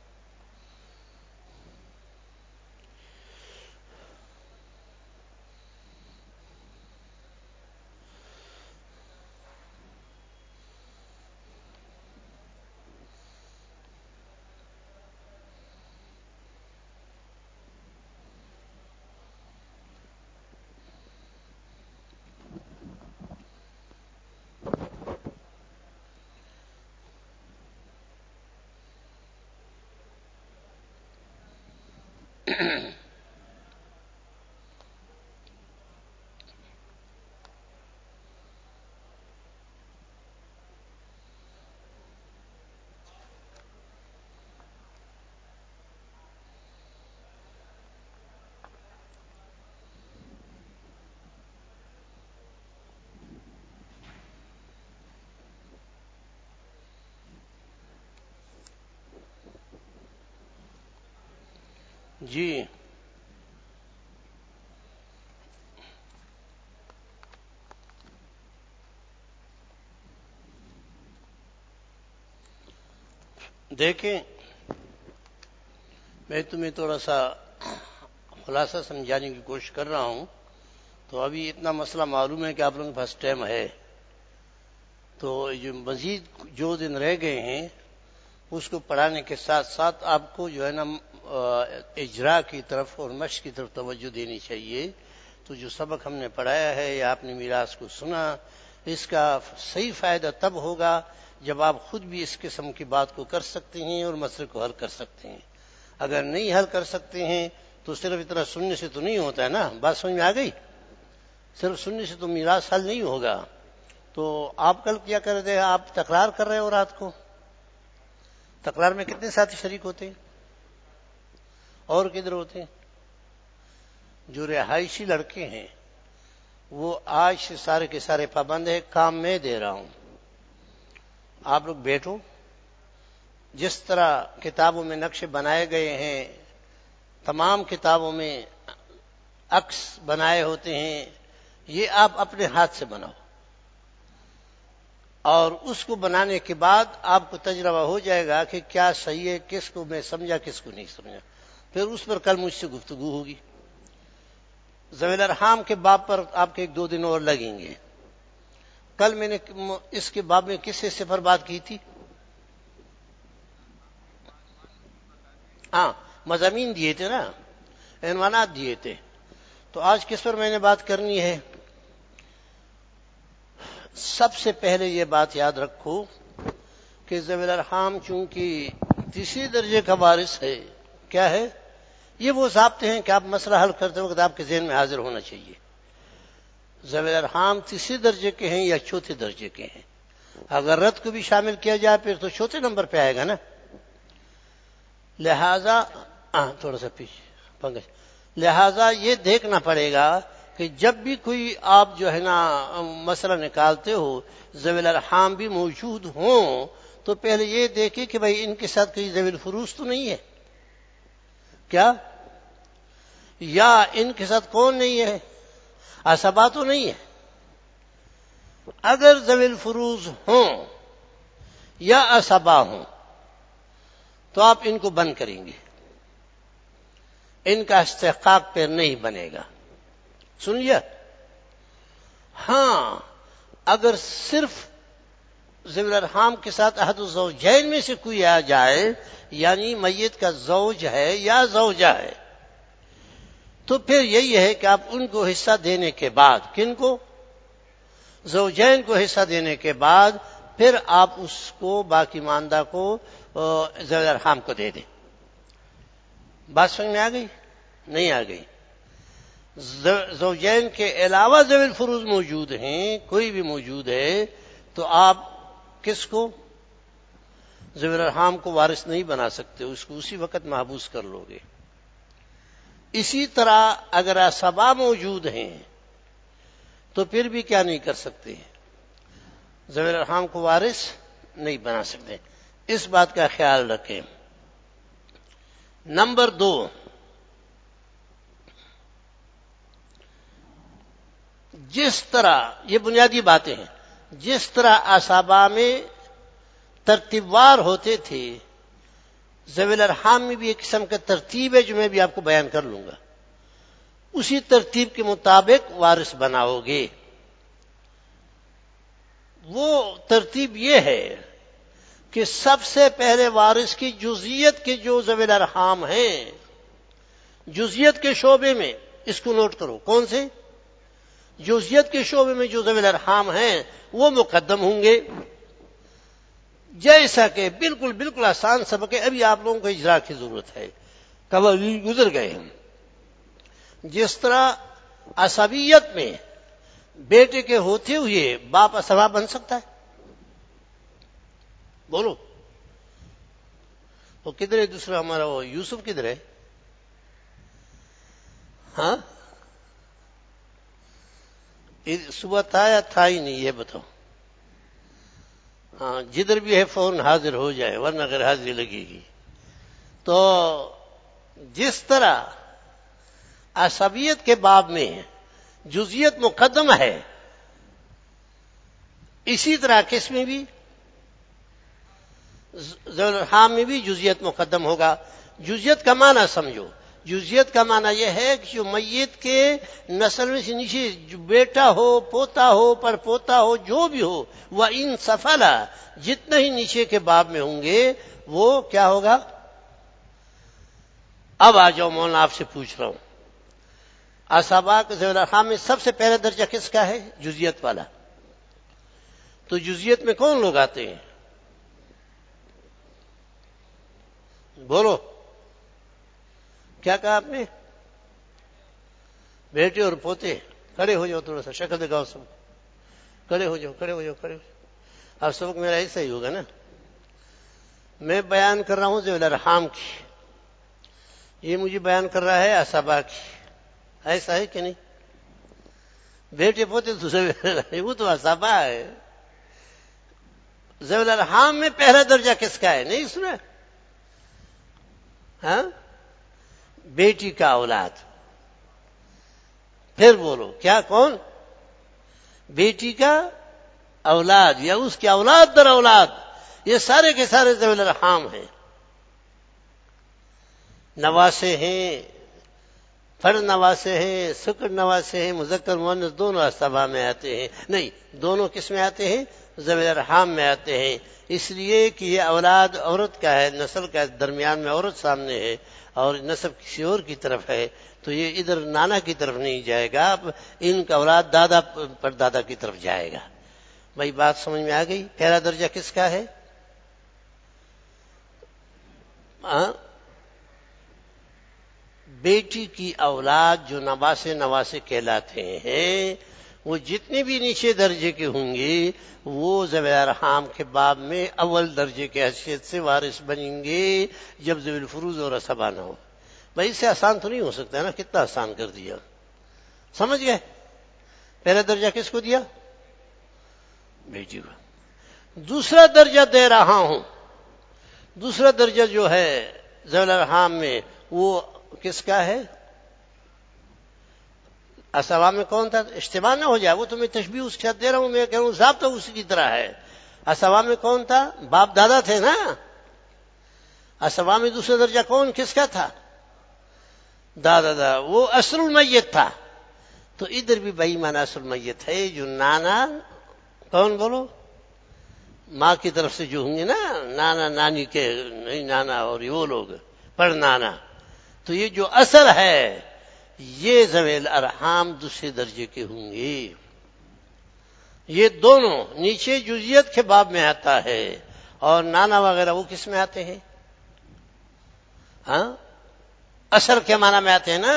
جی دیکھیں، میں تمہیں تھوڑا سا خلاصہ سمجھانے کی کوشش کر رہا ہوں۔ تو ابھی اتنا مسئلہ معلوم ہے کہ آپ لوگوں کے پاس ٹائم ہے، تو جو مزید جو دن رہ گئے ہیں اس کو پڑھانے کے ساتھ ساتھ آپ کو جو ہے نا اجرا کی طرف اور مشق کی طرف توجہ دینی چاہیے. تو جو سبق ہم نے پڑھایا ہے یا آپ نے میراث کو سنا، اس کا صحیح فائدہ تب ہوگا جب آپ خود بھی اس قسم کی بات کو کر سکتے ہیں اور مسئلے کو حل کر سکتے ہیں. اگر نہیں حل کر سکتے ہیں تو صرف اتنا سننے سے تو نہیں ہوتا ہے نا. بات سمجھ میں آ گئی؟ صرف سننے سے تو میراث حل نہیں ہوگا. تو آپ کل کیا کر رہے تھے؟ آپ تکرار کر رہے ہو رات کو. تکرار میں کتنے ساتھی شریک ہوتے ہیں اور کدھر ہوتے ہیں؟ جو رہائشی لڑکے ہیں وہ آج سے سارے کے سارے پابند ہیں. کام میں دے رہا ہوں، آپ لوگ بیٹھو. جس طرح کتابوں میں نقشے بنائے گئے ہیں، تمام کتابوں میں عکس بنائے ہوتے ہیں، یہ آپ اپنے ہاتھ سے بناؤ. اور اس کو بنانے کے بعد آپ کو تجربہ ہو جائے گا کہ کیا صحیح ہے، کس کو میں سمجھا کس کو نہیں سمجھا. پھر اس پر کل مجھ سے گفتگو ہوگی. ذوی الارحام کے باب پر آپ کے 1-2 دن اور لگیں گے. کل میں نے اس کے باب میں کس حصے پر بات کی تھی؟ ہاں، مضامین دیے تھے نا، عنوانات دیے تھے. تو آج کس پر میں نے بات کرنی ہے؟ سب سے پہلے یہ بات یاد رکھو کہ ذوی الارحام چونکہ تیسرے درجے کا وارث ہے. کیا ہے؟ یہ وہ ضابطے ہیں کہ آپ مسئلہ حل کرتے وقت آپ کے ذہن میں حاضر ہونا چاہیے. ذوی الارحام تیسرے درجے کے ہیں یا چوتھے درجے کے ہیں. اگر رد کو بھی شامل کیا جائے پھر تو چوتھے نمبر پہ آئے گا نا. لہذا یہ دیکھنا پڑے گا کہ جب بھی کوئی آپ جو ہے نا مسئلہ نکالتے ہو، ذوی الارحام بھی موجود ہوں تو پہلے یہ دیکھیں کہ بھائی ان کے ساتھ کوئی ذوی الفروض تو نہیں ہے کیا، یا ان کے ساتھ کون نہیں ہے، عصبہ تو نہیں ہے. اگر ذوی الفروض ہوں یا عصبہ ہوں تو آپ ان کو بند کریں گے، ان کا استحقاق پھر نہیں بنے گا. سن لیا؟ ہاں، اگر صرف ذوی الارحام کے ساتھ احد الزوجین میں سے کوئی آ جائے، یعنی میت کا زوج ہے یا زوجہ ہے، تو پھر یہی ہے کہ آپ ان کو حصہ دینے کے بعد، کن کو؟ زوجین کو حصہ دینے کے بعد پھر آپ اس کو باقی ماندہ کو ذوی الارحام کو دے دیں. بات سمجھ میں آ گئی؟ نہیں آ گئی؟ زوجین کے علاوہ ذوی الفروض موجود ہیں، کوئی بھی موجود ہے، تو آپ کس کو؟ ذوی الارحام کو وارث نہیں بنا سکتے، اس کو اسی وقت محبوس کر لو گے. اسی طرح اگر عصبہ موجود ہیں تو پھر بھی کیا نہیں کر سکتے؟ ذوی الارحام کو وارث نہیں بنا سکتے. اس بات کا خیال رکھیں. نمبر 2، جس طرح یہ بنیادی باتیں ہیں، جس طرح عصبہ میں ترتیب وار ہوتے تھے، ذوی الارحام میں بھی ایک قسم کا ترتیب ہے جو میں بھی آپ کو بیان کر لوں گا. اسی ترتیب کے مطابق وارث بناؤ گے. وہ ترتیب یہ ہے کہ سب سے پہلے وارث کی جزئیت کے جو ذوی الارحام ہیں، جزئیت کے شعبے میں، اس کو نوٹ کرو، کون سے؟ جزئیت کے شعبے میں جو ذوی الارحام ہیں وہ مقدم ہوں گے. جیسا کہ بالکل آسان سبق ہے، ابھی آپ لوگوں کو اجرا کی ضرورت ہے، قواعد گزر گئے ہیں. جس طرح عصبیت میں بیٹے کے ہوتے ہوئے باپ عصبہ بن سکتا ہے، بولو. وہ کدھر ہے دوسرا ہمارا؟ وہ یوسف کدھر ہے؟ ہاں، صبح تھا یا تھا ہی نہیں، یہ بتاؤ. ہاں، جدھر بھی ہے فون حاضر ہو جائے ورنہ غیر حاضری لگے گی. تو جس طرح عصبیت کے باب میں جزئیت مقدم ہے، اسی طرح کس میں بھی؟ ذوی الارحام میں بھی جزئیت مقدم ہوگا. جزئیت کا معنی سمجھو. جزئیت کا معنی یہ ہے کہ جو میت کے نسل میں سے نیچے جو بیٹا ہو، پوتا ہو، پر پوتا ہو، جو بھی ہو، وہ ان سفلا، جتنے ہی نیچے کے باب میں ہوں گے وہ کیا ہوگا؟ اب آ جاؤ مولانا، آپ سے پوچھ رہا ہوں، اصحابہ کے ذوی الارحام میں سب سے پہلا درجہ کس کا ہے؟ جزئیت والا. تو جزئیت میں کون لوگ آتے ہیں؟ بولو، کیا کہا آپ نے؟ بیٹے اور پوتے. کھڑے ہو جاؤ، تھوڑا سا شکل دکھاؤ سب. کھڑے ہو جاؤ، کھڑے ہو جاؤ، کھڑے ہو جاؤ. اب سبق میرا ایسا ہی ہوگا نا. میں بیان کر رہا ہوں ذوی الارحام کی، یہ مجھے بیان کر رہا ہے اصحابہ کی. ایسا ہے کہ نہیں؟ بیٹے پوتے تو وہ تو اصحابہ ہے. ذوی الارحام میں پہلا درجہ کس کا ہے؟ نہیں سنا؟ ہاں، بیٹی کا اولاد. پھر بولو کیا؟ کون؟ بیٹی کا اولاد یا اس کی اولاد در اولاد، یہ سارے کے سارے ذوی الارحام ہیں. نواسے ہیں، فرد نواسے ہیں، سکر نواسے ہیں، مذکر مؤنث دونوں اصحابہ میں آتے ہیں. نہیں، دونوں کس میں آتے ہیں؟ ذوی الارحام میں آتے ہیں. اس لیے کہ یہ اولاد عورت کا ہے، نسل کا، درمیان میں عورت سامنے ہے اور نسب کسی اور کی طرف ہے، تو یہ ادھر نانا کی طرف نہیں جائے گا. ان کا اولاد دادا پر دادا کی طرف جائے گا. بھائی بات سمجھ میں آ گئی؟ پہلا درجہ کس کا ہے؟ بیٹی کی اولاد جو نواسے کہلاتے ہیں، وہ جتنے بھی نیچے درجے کے ہوں گے وہ ذوی الارحام کے باب میں اول درجے کے حیثیت سے وارث بنیں گے جب ذوی الفروض اور اصحابہ نہ ہو. بھائی اس سے آسان تو نہیں ہو سکتا ہے نا؟ کتنا آسان کر دیا. سمجھ گئے؟ پہلا درجہ کس کو دیا؟ بیٹی کو. دوسرا درجہ دے رہا ہوں. دوسرا درجہ جو ہے ذوی الارحام میں وہ کس کا ہے؟ اصحابہ میں کون تھا؟ اشتباہ نہ ہو جائے، وہ تمہیں تشبیہ اس کے ساتھ دے رہا ہوں، میں کہہ رہا ہوں ضابطہ اسی کی طرح ہے. اصحابہ میں کون تھا؟ باپ دادا تھے نا. اصحابہ میں دوسرا درجہ کون کس کا تھا؟ دادا. وہ اصل المیت تھا. تو ادھر بھی بھائی مانا اصل المیت ہے، جو نانا، کون بولو؟ ماں کی طرف سے جو ہوں گے نا، نانا نانی کے، نہیں نانا اور وہ لوگ پڑ نانا. تو یہ جو اثر ہے یہ ذوی الارحام دوسرے درجے کے ہوں گے. یہ دونوں نیچے جزئیت کے باب میں آتا ہے، اور نانا وغیرہ وہ کس میں آتے ہیں؟ ہاں، اثر کے معنی میں آتے ہیں نا.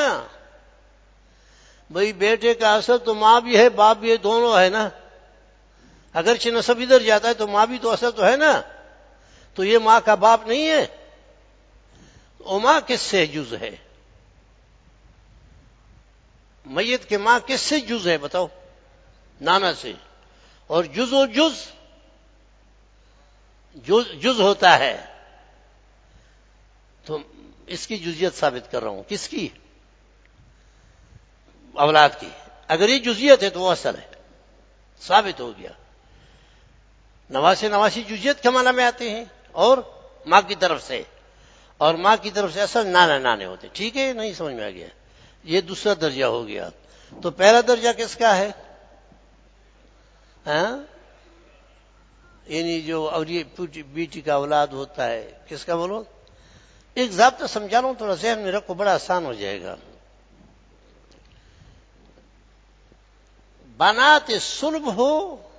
بھئی بیٹے کا اثر تو ماں بھی ہے باپ بھی ہے، دونوں ہے نا. اگرچہ نسب ادھر جاتا ہے تو ماں بھی تو اثر تو ہے نا. تو یہ ماں کا باپ نہیں ہے. ماں کس سے جز ہے؟ میت کے ماں کس سے جز ہے بتاؤ؟ نانا سے. اور جز و جز ہوتا ہے. تو اس کی جزیت ثابت کر رہا ہوں. کس کی؟ اولاد کی. اگر یہ جزیت ہے تو وہ اصل ہے، ثابت ہو گیا. نواسی جزیت کے معنی میں آتے ہیں اور ماں کی طرف سے، اور ماں کی طرف سے اصل نانا نانے ہوتے. ٹھیک ہے؟ نہیں سمجھ میں آ گیا؟ یہ دوسرا درجہ ہو گیا. تو پہلا درجہ کس کا ہے؟ یعنی جو اور یہ بیٹی کا اولاد ہوتا ہے کس کا؟ بولو. ایک ضابطہ سمجھا رہا ہوں، تھوڑا ذہن میں رکھو، بڑا آسان ہو جائے گا. بنات صلب ہو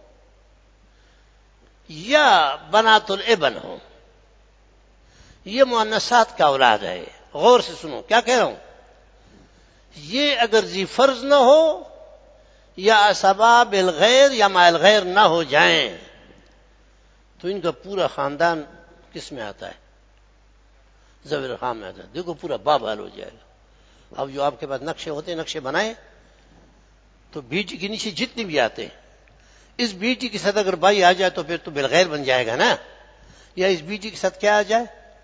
یا بنات الابن ہو، یہ مؤنثات کا اولاد ہے. غور سے سنو کیا کہہ رہا ہوں. یہ اگر ذی فرض نہ ہو یا اصحابہ بالغیر یا مع الغیر نہ ہو جائیں تو ان کا پورا خاندان کس میں آتا ہے؟ ذوی الارحام میں آتا ہے. دیکھو پورا باب حال ہو جائے گا. اب جو آپ کے پاس نقشے ہوتے ہیں، نقشے بنائیں تو بیٹی کے نیچے جتنے بھی آتے ہیں، اس بیٹی کے ساتھ اگر بھائی آ جائے تو پھر تو بالغیر بن جائے گا نا. یا اس بیٹی کے ساتھ کیا آ جائے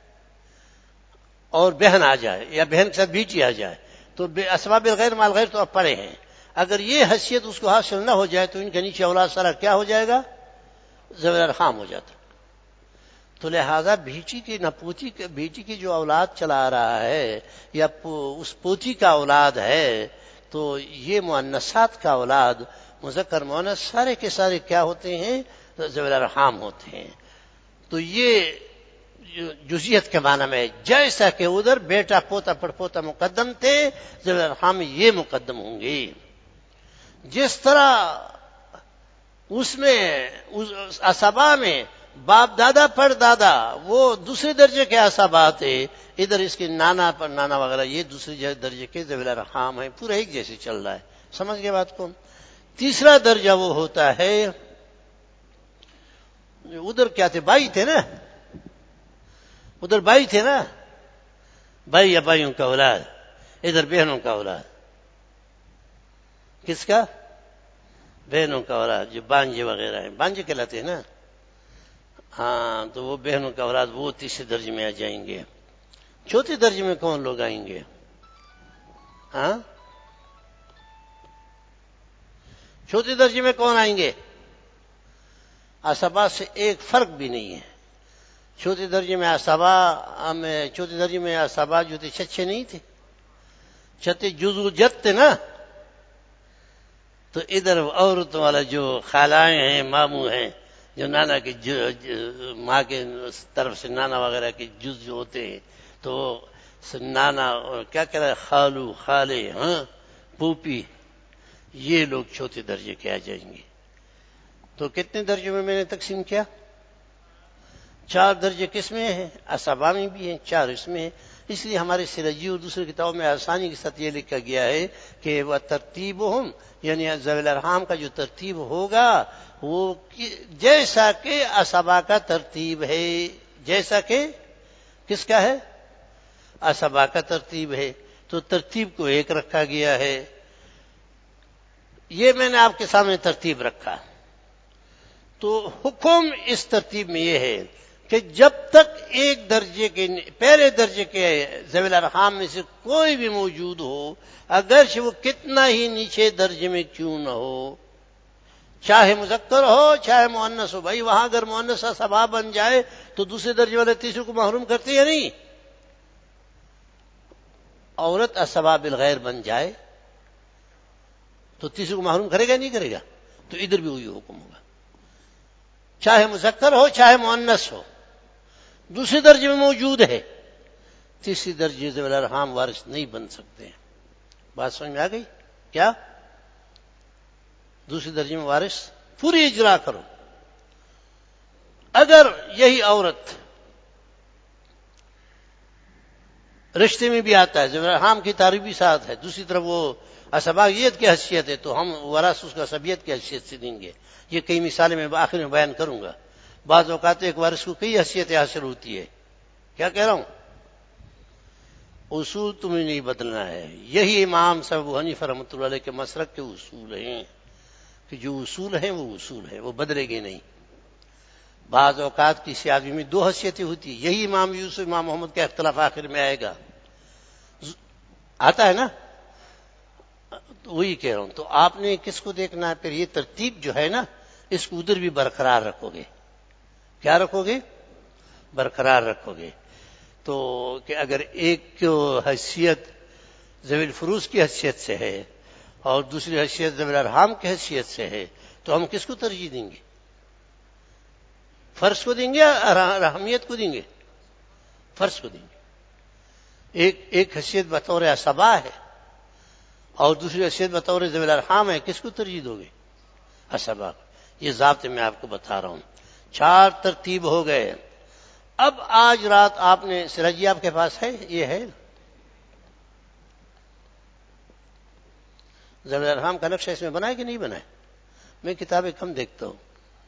اور بہن آ جائے، یا بہن کے ساتھ بیٹی آ جائے تو اسباب بالغیر مع الغیر تو اب پڑے ہیں. اگر یہ حیثیت اس کو حاصل نہ ہو جائے تو ان کے نیچے اولاد سارا کیا ہو جائے گا؟ ذوی الارحام ہو جاتا. تو لہذا بیٹی کی نہ پوتی بیٹی کی جو اولاد چلا رہا ہے یا اس پوتی کا اولاد ہے، تو یہ مؤنثات کا اولاد مذکر مؤنث سارے کے سارے کیا ہوتے ہیں؟ ذوی الارحام ہوتے ہیں. تو یہ جزیت کے معنی میں، جیسا کہ ادھر بیٹا پوتا پڑپوتا مقدم تھے، ذوی الارحام میں یہ مقدم ہوں گے. جس طرح اس میں اسبا میں باپ دادا پر دادا وہ دوسرے درجے کے اسبا تھے، ادھر اس کے نانا پر نانا وغیرہ یہ دوسرے درجے کے ذوی الارحام ہیں. پورا ایک جیسے چل رہا ہے. سمجھ گئے بات کو؟ تیسرا درجہ وہ ہوتا ہے، ادھر کیا تھے؟ بھائی تھے نا، ادھر بھائی تھے نا، بھائی یا بھائیوں کا اولاد، ادھر بہنوں کا اولاد. کس کا؟ بہنوں کا اولاد. جو بانجے وغیرہ ہیں، بانجے کہلاتے ہیں نا. ہاں، تو وہ بہنوں کا اولاد وہ تیسرے درجے میں آ جائیں گے. چوتھے درجے میں کون لوگ آئیں گے؟ ہاں، چوتھے درجے میں کون آئیں گے؟ اسبا سے ایک فرق بھی نہیں ہے. چوتھے درجے میں چوتھے درجے میں اسبا جو تھے چچے نہیں تھے، چھتے جزو جت تھے نا. تو ادھر عورتوں والا جو خالائیں ہیں، ماموں ہیں، جو نانا کے ماں کے طرف سے نانا وغیرہ کے جز جو ہوتے ہیں، تو نانا اور کیا کہہ رہا ہے، خالو، خالے، ہاں، پوپی، یہ لوگ چوتھے درجے کے آ جائیں گے. تو کتنے درجے میں نے تقسیم کیا؟ 4 درجے کس میں ہیں؟ اسبا میں بھی ہیں، 4 اس میں ہیں. اس لیے ہمارے سرجی اور دوسرے کتابوں میں آسانی کے ساتھ یہ لکھا گیا ہے کہ وہ ترتیبہم، یعنی ذوی الارحام کا جو ترتیب ہوگا وہ جیسا کہ اسبا کا ترتیب ہے. جیسا کہ کس کا ہے؟ اسبا کا ترتیب ہے. تو ترتیب کو ایک رکھا گیا ہے. یہ میں نے آپ کے سامنے ترتیب رکھا. تو حکم اس ترتیب میں یہ ہے کہ جب تک ایک درجے کے پہلے درجے کے ذوی الارحام میں سے کوئی بھی موجود ہو، اگرچہ وہ کتنا ہی نیچے درجے میں کیوں نہ ہو، چاہے مذکر ہو چاہے مؤنث ہو. بھائی وہاں اگر مؤنث اسبا بن جائے تو دوسرے درجے والے تیسرے کو محروم کرتے یا نہیں؟ عورت اسبا بالغیر بن جائے تو تیسرے کو محروم کرے گا نہیں کرے گا؟ تو ادھر بھی وہی حکم ہوگا، چاہے مذکر ہو چاہے مؤنث ہو، دوسرے درجے میں موجود ہے، تیسری درجے ذوی الارحام وارث نہیں بن سکتے. بات سمجھ میں آ گئی کیا؟ دوسرے درجے میں وارث پوری اجرا کرو. اگر یہی عورت رشتے میں بھی آتا ہے، ذوی الارحام کی تعریف بھی ساتھ ہے، دوسری طرف وہ اسباعیت کی حیثیت ہے، تو ہم وراث اس کا اسبیت کی حیثیت سے دیں گے. یہ کئی مثالیں میں آخر میں بیان کروں گا. بعض اوقات ایک وارث کو کئی حیثیتیں حاصل ہوتی ہے. کیا کہہ رہا ہوں؟ اصول تمہیں نہیں بدلنا ہے. یہی امام صاحب ابو حنیفہ رحمۃ اللہ علیہ کے مسلک کے اصول ہیں کہ جو اصول ہیں وہ اصول ہیں، وہ بدلے گے نہیں. بعض اوقات کسی آدمی میں 2 حیثیتیں ہوتی ہیں. یہی امام یوسف امام محمد کا اختلاف آخر میں آئے گا، آتا ہے نا. وہی کہہ رہا ہوں. تو آپ نے کس کو دیکھنا ہے؟ پھر یہ ترتیب جو ہے نا، اس کو ادھر بھی برقرار رکھو گے. کیا رکھو گے؟ برقرار رکھو گے. تو کہ اگر ایک حیثیت ذوی الفروض کی حیثیت سے ہے اور دوسری حیثیت ذوی الارحام کی حیثیت سے ہے، تو ہم کس کو ترجیح دیں گے؟ فرض کو دیں گے یا رحمیت کو دیں گے؟ فرض کو دیں گے. ایک حیثیت بطور اسبا ہے اور دوسری حیثیت بطور ذوی الارحام ہے، کس کو ترجیح دو گے؟ اسبا. یہ ضابطے میں آپ کو بتا رہا ہوں. 4 ترتیب ہو گئے. اب آج رات آپ نے سراجی آپ کے پاس ہے، یہ ہے ذوی الارحام کا نقشہ اس میں بنائے کہ نہیں بنائے؟ میں کتابیں کم دیکھتا ہوں.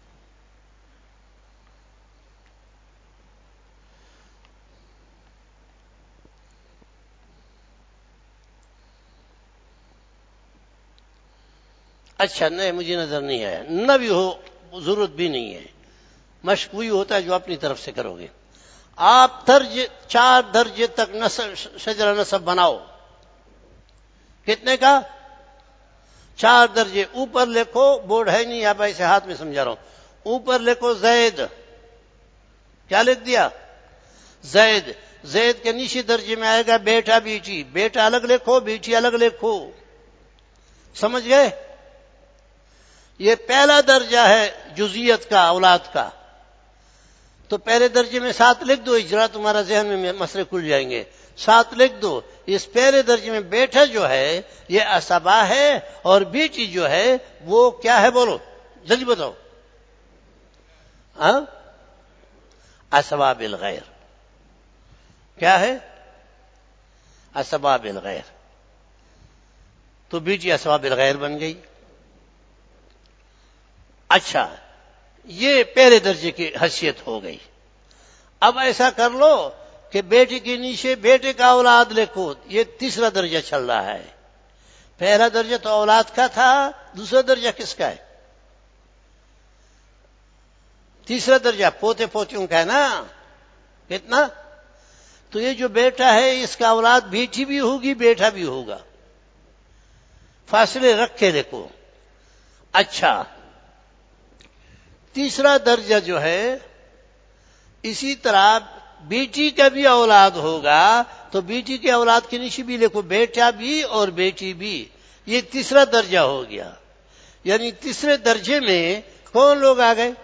اچھا نہیں، مجھے نظر نہیں آیا. نہ بھی ہو ضرورت بھی نہیں ہے. مشق وہی ہوتا ہے جو اپنی طرف سے کرو گے. آپ 4 درجے تک شجرہ نسب بناؤ. کتنے کا؟ 4 درجے. اوپر لکھو، بورڈ ہے نہیں آپ ایسے ہاتھ میں سمجھا رہا ہوں. اوپر لکھو زید. کیا لکھ دیا؟ زید. زید کے نیچے درجے میں آئے گا بیٹا بیٹی. بیٹا الگ لکھو، بیٹی الگ لکھو. سمجھ گئے؟ یہ پہلا درجہ ہے جزیت کا، اولاد کا. تو پہلے درجے میں 7 لکھ دو، اجرا تمہارا ذہن میں مسئلے کھل جائیں گے. 7 لکھ دو. اس پہلے درجے میں بیٹا جو ہے یہ اسبا ہے، اور بیٹی جو ہے وہ کیا ہے؟ بولو جلدی بتاؤ. ہاں، اسبا بالغیر. کیا ہے؟ اسبا بالغیر. تو بیٹی اسبا بالغیر بن گئی. اچھا، یہ پہلے درجے کی حیثیت ہو گئی. اب ایسا کر لو کہ بیٹے کے نیچے بیٹے کا اولاد لکھو. یہ تیسرا درجہ چل رہا ہے. پہلا درجہ تو اولاد کا تھا، دوسرا درجہ کس کا ہے؟ تیسرا درجہ پوتے پوتیوں کا ہے نا. کتنا؟ تو یہ جو بیٹا ہے اس کا اولاد بیٹی بھی ہوگی بیٹا بھی ہوگا. فاصلے رکھ کے لکھو. اچھا، تیسرا درجہ جو ہے اسی طرح بیٹی کا بھی اولاد ہوگا، تو بیٹی کے اولاد کے نیچے بھی لکھو بیٹا بھی اور بیٹی بھی. یہ تیسرا درجہ ہو گیا. یعنی تیسرے درجے میں کون لوگ آ گئے؟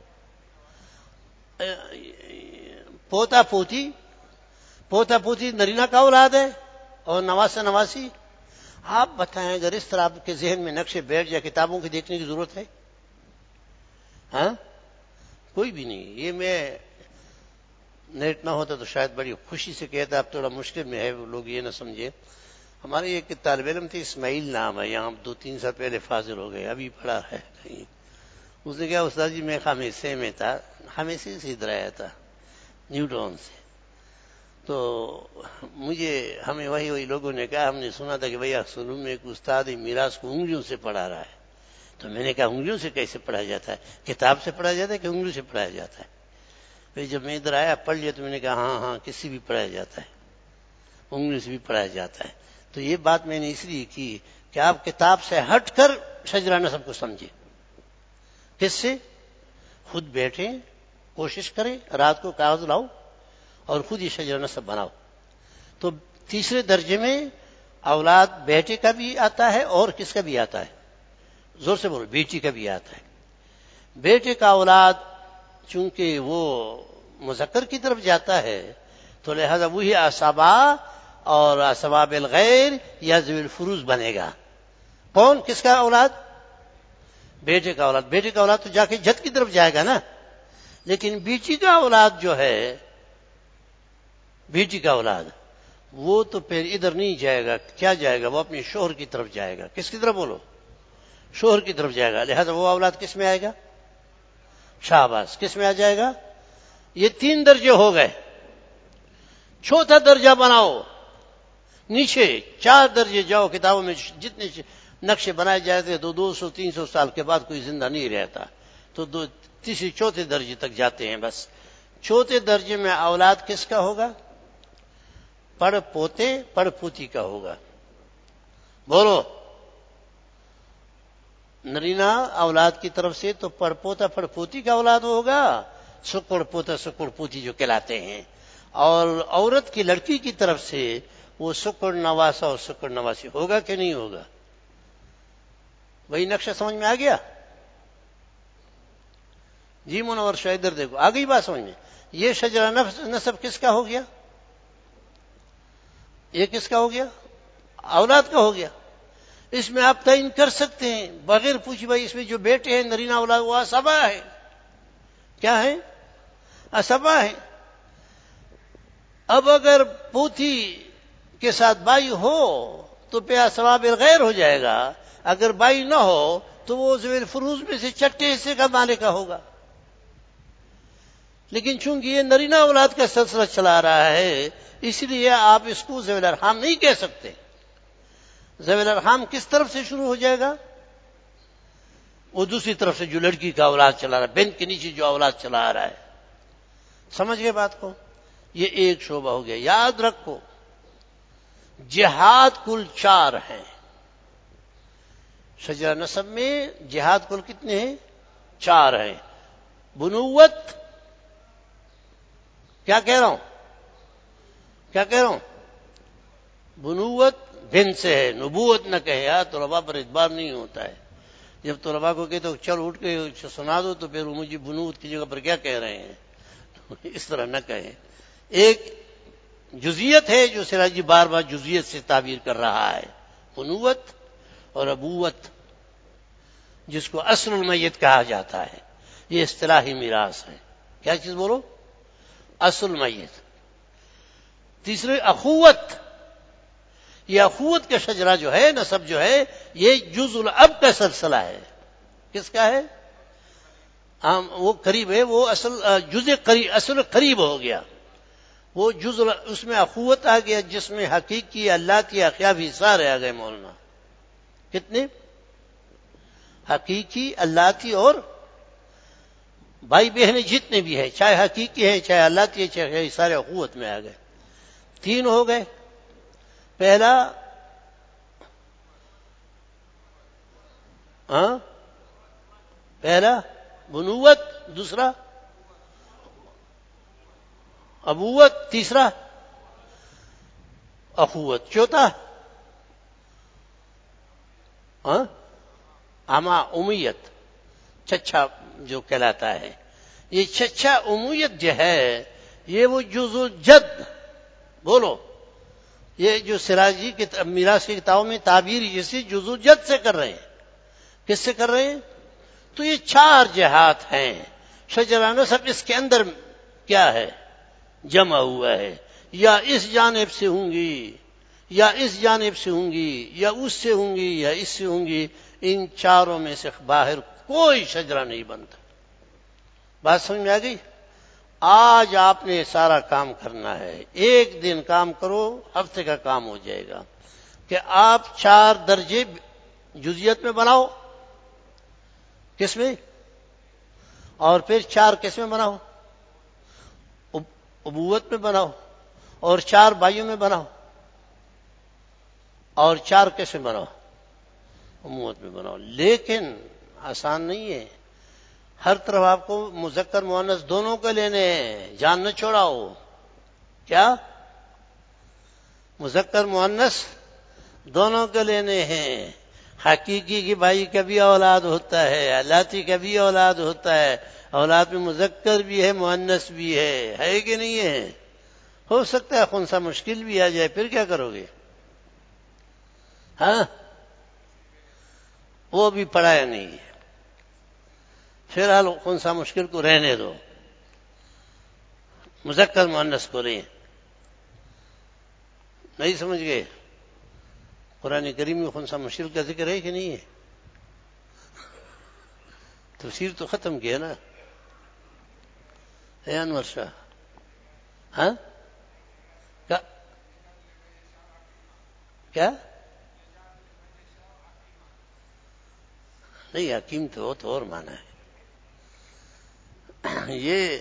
پوتا پوتی. پوتا پوتی نرینہ کا اولاد ہے، اور نواسا نواسی. آپ بتائیں اگر اس طرح آپ کے ذہن میں نقشے بیٹھ جائے، کتابوں کی دیکھنے کی ضرورت ہے؟ ہاں، کوئی بھی نہیں. یہ میں نیٹ نہ ہوتا تو شاید بڑی خوشی سے کہتا. اب تھوڑا مشکل میں ہے، لوگ یہ نہ سمجھے. ہمارے ایک طالب علم تھے، اسماعیل نام ہے، یہاں 2-3 سال پہلے فاضل ہو گئے، ابھی پڑھا ہے کہیں. اس نے کہا استاد جی میں خامیسے میں تھا. خامیسے سے ادھر آیا تھا نیوٹن سے. تو ہمیں وہی لوگوں نے کہا، ہم نے سنا تھا کہ بھئی سلوم میں ایک استاد میراث کو انگلیوں سے پڑھا رہا ہے. تو میں نے کہا انگلیوں سے کیسے پڑھا جاتا ہے؟ کتاب سے پڑھا جاتا ہے کہ انگلیوں سے پڑھایا جاتا ہے؟ پھر جب میں ادھر آیا پڑھ لیا تو میں نے کہا ہاں کسی بھی پڑھایا جاتا ہے، انگلیوں سے بھی پڑھایا جاتا ہے. تو یہ بات میں نے اس لیے کی کہ آپ کتاب سے ہٹ کر شجرہ نسب کو سمجھے. کس سے؟ خود بیٹھیں، کوشش کریں، رات کو کاغذ لاؤ اور خود یہ شجرہ نسب بناؤ. تو تیسرے درجے میں اولاد بیٹے کا بھی آتا ہے اور کس کا بھی آتا ہے؟ زور سے بولو. بیٹی کا بھی آتا ہے. بیٹے کا اولاد چونکہ وہ مذکر کی طرف جاتا ہے تو لہذا وہی اسبا اور اسبا بالغیر یا ذوی الفروض بنے گا. کون؟ کس کا اولاد؟ بیٹے کا اولاد. بیٹے کا اولاد تو جا کے جد کی طرف جائے گا نا. لیکن بیٹی کا اولاد جو ہے، بیٹی کا اولاد وہ تو پھر ادھر نہیں جائے گا. کیا جائے گا؟ وہ اپنے شوہر کی طرف جائے گا. کس کی طرف؟ بولو. شوہر کی طرف جائے گا. لہذا وہ اولاد کس میں آئے گا؟ شاباش. کس میں آ جائے گا؟ یہ 3 درجے ہو گئے. چوتھا درجہ بناؤ. نیچے 4 درجے جاؤ. کتابوں میں جتنے نقشے بنائے جاتے تو 200-300 سال کے بعد کوئی زندہ نہیں رہتا. تو تیسرے چوتھے درجے تک جاتے ہیں بس. چوتھے درجے میں اولاد کس کا ہوگا؟ پڑ پوتے پڑ پوتی کا ہوگا. بولو. نرینا اولاد کی طرف سے تو پڑ پوتا پڑ پوتی کا اولاد ہوگا. سکڑ پوتا سکڑ پوتی جو کہلاتے ہیں. اور عورت کی لڑکی کی طرف سے وہ سکڑ نواسا اور سکڑ نواسی ہوگا کہ نہیں ہوگا؟ وہی نقشہ سمجھ میں آ گیا؟ جی منور شاہ ادھر دیکھو، آ گئی بات سمجھ میں. یہ شجرہ نسب کس کا ہو گیا؟ یہ کس کا ہو گیا؟ اولاد کا ہو گیا. اس میں آپ تعین کر سکتے ہیں بغیر پوچھے بھائی اس میں جو بیٹے ہیں نرینہ اولاد وہ اسبا ہے. کیا ہے؟ اسبا ہے. اب اگر پوتی کے ساتھ بائی ہو تو پہ اسبا بالغیر ہو جائے گا. اگر بائی نہ ہو تو وہ ذوی الفروض میں سے چھٹے حصے کا مالک ہوگا. لیکن چونکہ یہ نرینہ اولاد کا سلسلہ چلا رہا ہے اس لیے آپ اس کو ذوی الارحام نہیں کہہ سکتے. ذوی الارحام کس طرف سے شروع ہو جائے گا؟ وہ دوسری طرف سے جو لڑکی کا اولاد چلا رہا ہے، بنت کے نیچے جو اولاد چلا رہا ہے. سمجھ گئے بات کو؟ یہ ایک شعبہ ہو گیا. یاد رکھو جہاد کل 4 ہیں. شجرہ نسب میں جہاد کل کتنے ہیں؟ 4 ہیں. بنوت، کیا کہہ رہا ہوں؟ بنوت بن سے ہے، نبوت نہ کہے. طلباء پر اعتبار نہیں ہوتا ہے. جب طلباء کو کہتے ہو چل اٹھ کے سنا دو تو پھر وہ مجھے بنوت کی جگہ پر کیا کہہ رہے ہیں. اس طرح نہ کہیں. ایک جزیت ہے جو سراجی بار بار جزیت سے تعبیر کر رہا ہے، بنوت اور ابوت، جس کو اصل المیت کہا جاتا ہے. یہ اصطلاحی میراث ہے. کیا چیز بولو؟ اصل میت. تیسرے اخوت. یہ اخوت کا شجرہ جو ہے، نسب جو ہے، یہ جز الاب کا سلسلہ ہے. کس کا ہے؟ وہ قریب ہے، وہ اصل جز قریب، اصل قریب ہو گیا. وہ جز اس میں اخوت آ گیا، جس میں حقیقی اللہ کی اخیافی سارے آ گئے مولانا. کتنے؟ حقیقی اللہ کی اور بھائی بہنیں جتنے بھی ہیں، چاہے حقیقی ہیں چاہے اللہ کی، چاہے سارے اخوت میں آ گئے. 3 ہو گئے. پہلا بنوت، دوسرا ابوت، تیسرا اخوت، چوتھا امیت، چچا جو کہلاتا ہے. یہ چچا امیت جو ہے، یہ وہ جزو جد. بولو، یہ جو سراجی کی میراث کی کتابوں میں تعبیر جیسی جزو جد سے کر رہے ہیں. کس سے کر رہے ہیں؟ تو یہ 4 جہات ہیں. شجرہ نسب اس کے اندر کیا ہے؟ جمع ہوا ہے. یا اس جانب سے ہوں گی، یا اس جانب سے ہوں گی، یا اس سے ہوں گی، یا اس سے ہوں گی. ان 4 میں سے باہر کوئی شجرہ نہیں بنتا. بات سمجھ میں آ گئی؟ آج آپ نے سارا کام کرنا ہے. 1 دن کام کرو، ہفتے کا کام ہو جائے گا کہ آپ 4 درجے جزیت میں بناؤ. کس میں؟ اور پھر 4 کس میں بناؤ؟ ابوت میں بناؤ. اور 4 بھائیوں میں بناؤ. اور 4 کس میں بناؤ؟ اموت میں بناؤ. لیکن آسان نہیں ہے. ہر طرف آپ کو مذکر مؤنث دونوں کو لینے ہیں، جان نہ چھوڑاؤ. کیا؟ مذکر مؤنث دونوں کو لینے ہیں. حقیقی کی بھائی کا بھی اولاد ہوتا ہے، اللاتی کا بھی اولاد ہوتا ہے. اولاد میں مذکر بھی ہے، مؤنث بھی ہے کہ نہیں ہے؟ ہو سکتا ہے خنثی مشکل بھی آ جائے، پھر کیا کرو گے؟ وہ بھی پڑھایا نہیں ہے. فی الحال خنثی مشکل کو رہنے دو، مذکر مؤنث کو لیں. نہیں سمجھ گئے؟ قرآن کریم میں خنثی مشکل کا ذکر ہے کہ نہیں ہے؟ تفسیر تو ختم کیا نا ہے انور شاہ. کیا؟ نہیں، حکیم تو اور مانا ہے. یہ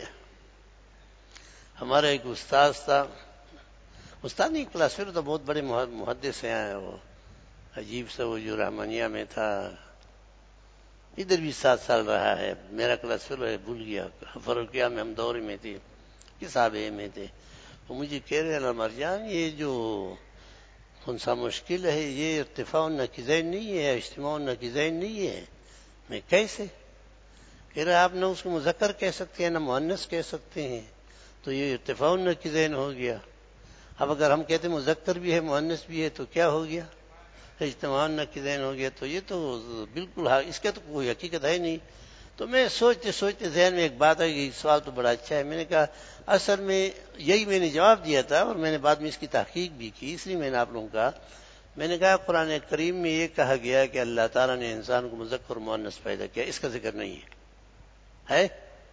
ہمارا ایک استاد تھا، استاد نہیں، کلاس فیلو تو بہت بڑے محدث ہیں. وہ عجیب سا، وہ جو رحمانیہ میں تھا، ادھر بھی 7 سال رہا ہے. میرا کلاس فیلو ہے، بھول گیا. فروقیہ میں ہم دورے میں تھے، کتاب میں تھے. تو مجھے کہہ رہے ہیں مرجان، یہ جو خنثی مشکل ہے یہ ارتفاع النقیضین نہیں ہے، اجتماع النقیضین نہیں ہے. میں کیسے؟ کہہ رہے آپ نہ اس کو مذکر کہہ سکتے ہیں نہ مؤنث کہہ سکتے ہیں، تو یہ ارتفاع النقیضین ہو گیا. اب اگر ہم کہتے ہیں مذکر بھی ہے مؤنث بھی ہے تو کیا ہو گیا؟ اجتماع النقیضین ہو گیا. تو یہ تو بالکل اس کا تو کوئی حقیقت ہے نہیں. تو میں سوچتے سوچتے ذہن میں ایک بات آئی، سوال تو بڑا اچھا ہے. میں نے کہا اصل میں یہی میں نے جواب دیا تھا، اور میں نے بعد میں اس کی تحقیق بھی کی، اس لیے میں نے آپ لوگوں کا میں نے کہا قرآن کریم میں یہ کہا گیا کہ اللہ تعالیٰ نے انسان کو مذکر اور مؤنث پیدا کیا، اس کا ذکر نہیں ہے.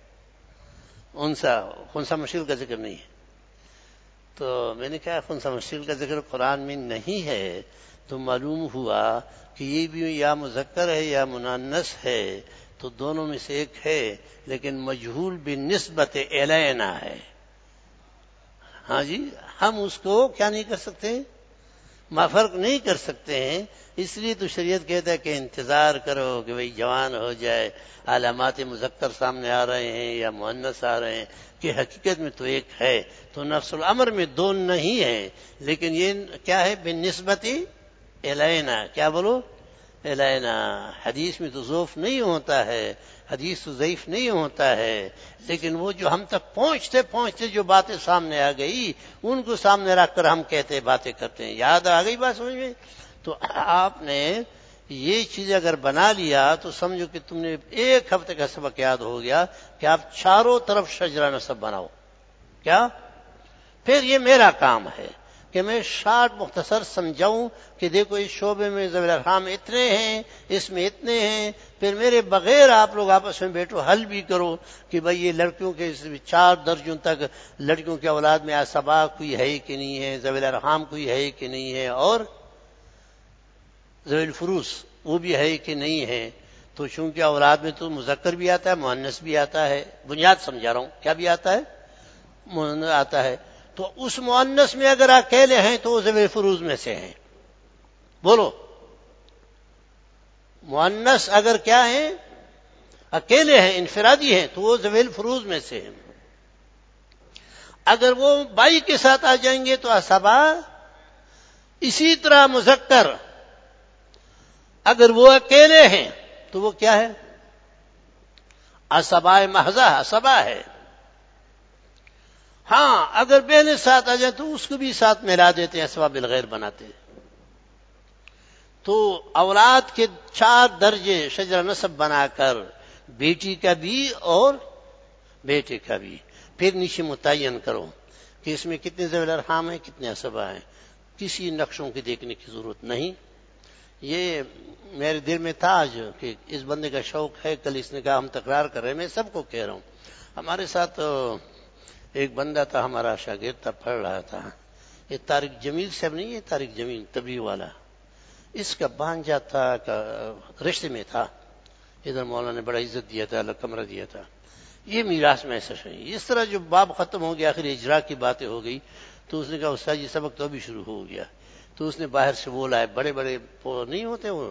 خنثی مشکل کا ذکر نہیں ہے. تو میں نے کہا خنثی مشکل کا ذکر قرآن میں نہیں ہے، تو معلوم ہوا کہ یہ بھی یا مذکر ہے یا مؤنث ہے، تو دونوں میں سے ایک ہے، لیکن مجہول بالنسبت الینا ہے. ہاں جی، ہم اس کو کیا نہیں کر سکتے؟ فرق نہیں کر سکتے ہیں. اس لیے تو شریعت کہتا ہے کہ انتظار کرو کہ بھئی جوان ہو جائے، علامات مذکر سامنے آ رہے ہیں یا مؤنث آ رہے ہیں، کہ حقیقت میں تو ایک ہے. تو نفس الامر میں 2 نہیں ہے، لیکن یہ کیا ہے؟ بالنسبت الینا. کیا بولو؟ الینا، حدیث میں تو ضعف نہیں ہوتا ہے، حدیث تو ضعیف نہیں ہوتا ہے، لیکن وہ جو ہم تک پہنچتے پہنچتے جو باتیں سامنے آ گئی ان کو سامنے رکھ کر ہم کہتے باتیں کرتے ہیں۔ یاد آ گئی بات سمجھ میں؟ تو آپ نے یہ چیز اگر بنا لیا تو سمجھو کہ تم نے ایک ہفتے کا سبق یاد ہو گیا کہ آپ چاروں طرف شجرہ نسب بناؤ۔ کیا؟ پھر یہ میرا کام ہے کہ میں شارٹ مختصر سمجھاؤں کہ دیکھو اس شعبے میں ذوی الارحام اتنے ہیں، اس میں اتنے ہیں، پھر میرے بغیر آپ لوگ آپس میں بیٹھو حل بھی کرو کہ بھئی یہ لڑکیوں کے 4 درجوں تک لڑکیوں کی اولاد میں اسبا کوئی ہے کہ نہیں ہے، ذوی الارحام کوئی ہے کہ نہیں ہے، اور ذوی الفروس وہ بھی ہے کہ نہیں ہے۔ تو چونکہ اولاد میں تو مذکر بھی آتا ہے، مؤنث بھی آتا ہے، بنیاد سمجھا رہا ہوں، کیا بھی آتا ہے؟ مؤنث آتا ہے۔ تو اس مؤنث میں اگر اکیلے ہیں تو وہ ذوی الفروز میں سے ہیں۔ بولو، مؤنث اگر کیا ہیں؟ اکیلے ہیں، انفرادی ہیں، تو وہ ذوی الفروز میں سے ہیں۔ اگر وہ بائی کے ساتھ آ جائیں گے تو اسبا، اسی طرح مذکر اگر وہ اکیلے ہیں تو وہ کیا ہے؟ اسبا محضہ، اسبا ہے۔ ہاں اگر بہنیں ساتھ آ جائیں تو اس کو بھی ساتھ ملا دیتے ہیں، اسبا بالغیر بناتے ہیں۔ تو اولاد کے 4 درجے شجرہ نسب بنا کر بیٹی کا بھی اور بیٹے کا بھی، پھر نیچے متعین کرو کہ اس میں کتنے ذوی الارحام ہیں، کتنے اسبا ہیں۔ کسی نقشوں کی دیکھنے کی ضرورت نہیں۔ یہ میرے دل میں تھا آج کہ اس بندے کا شوق ہے، کل اس نے کہا ہم تکرار کر رہے ہیں، میں سب کو کہہ رہا ہوں۔ ہمارے ساتھ ایک بندہ تھا، ہمارا شاگرد تھا، پڑھ رہا تھا، یہ طارق جمیل صاحب نہیں ہے، طارق جمیل تبلیغ والا، اس کا بانجا تھا، رشتے میں تھا، ادھر مولانا نے بڑا عزت دیا تھا، الگ کمرہ دیا تھا۔ یہ میراث میں ایسا ہے۔ اس طرح جو باب ختم ہو گیا، آخر اجرا کی باتیں ہو گئی، تو اس نے کہا استاد جی سبق تو ابھی شروع ہو گیا۔ تو اس نے باہر سے وہ لائے، بڑے بڑے نہیں ہوتے وہ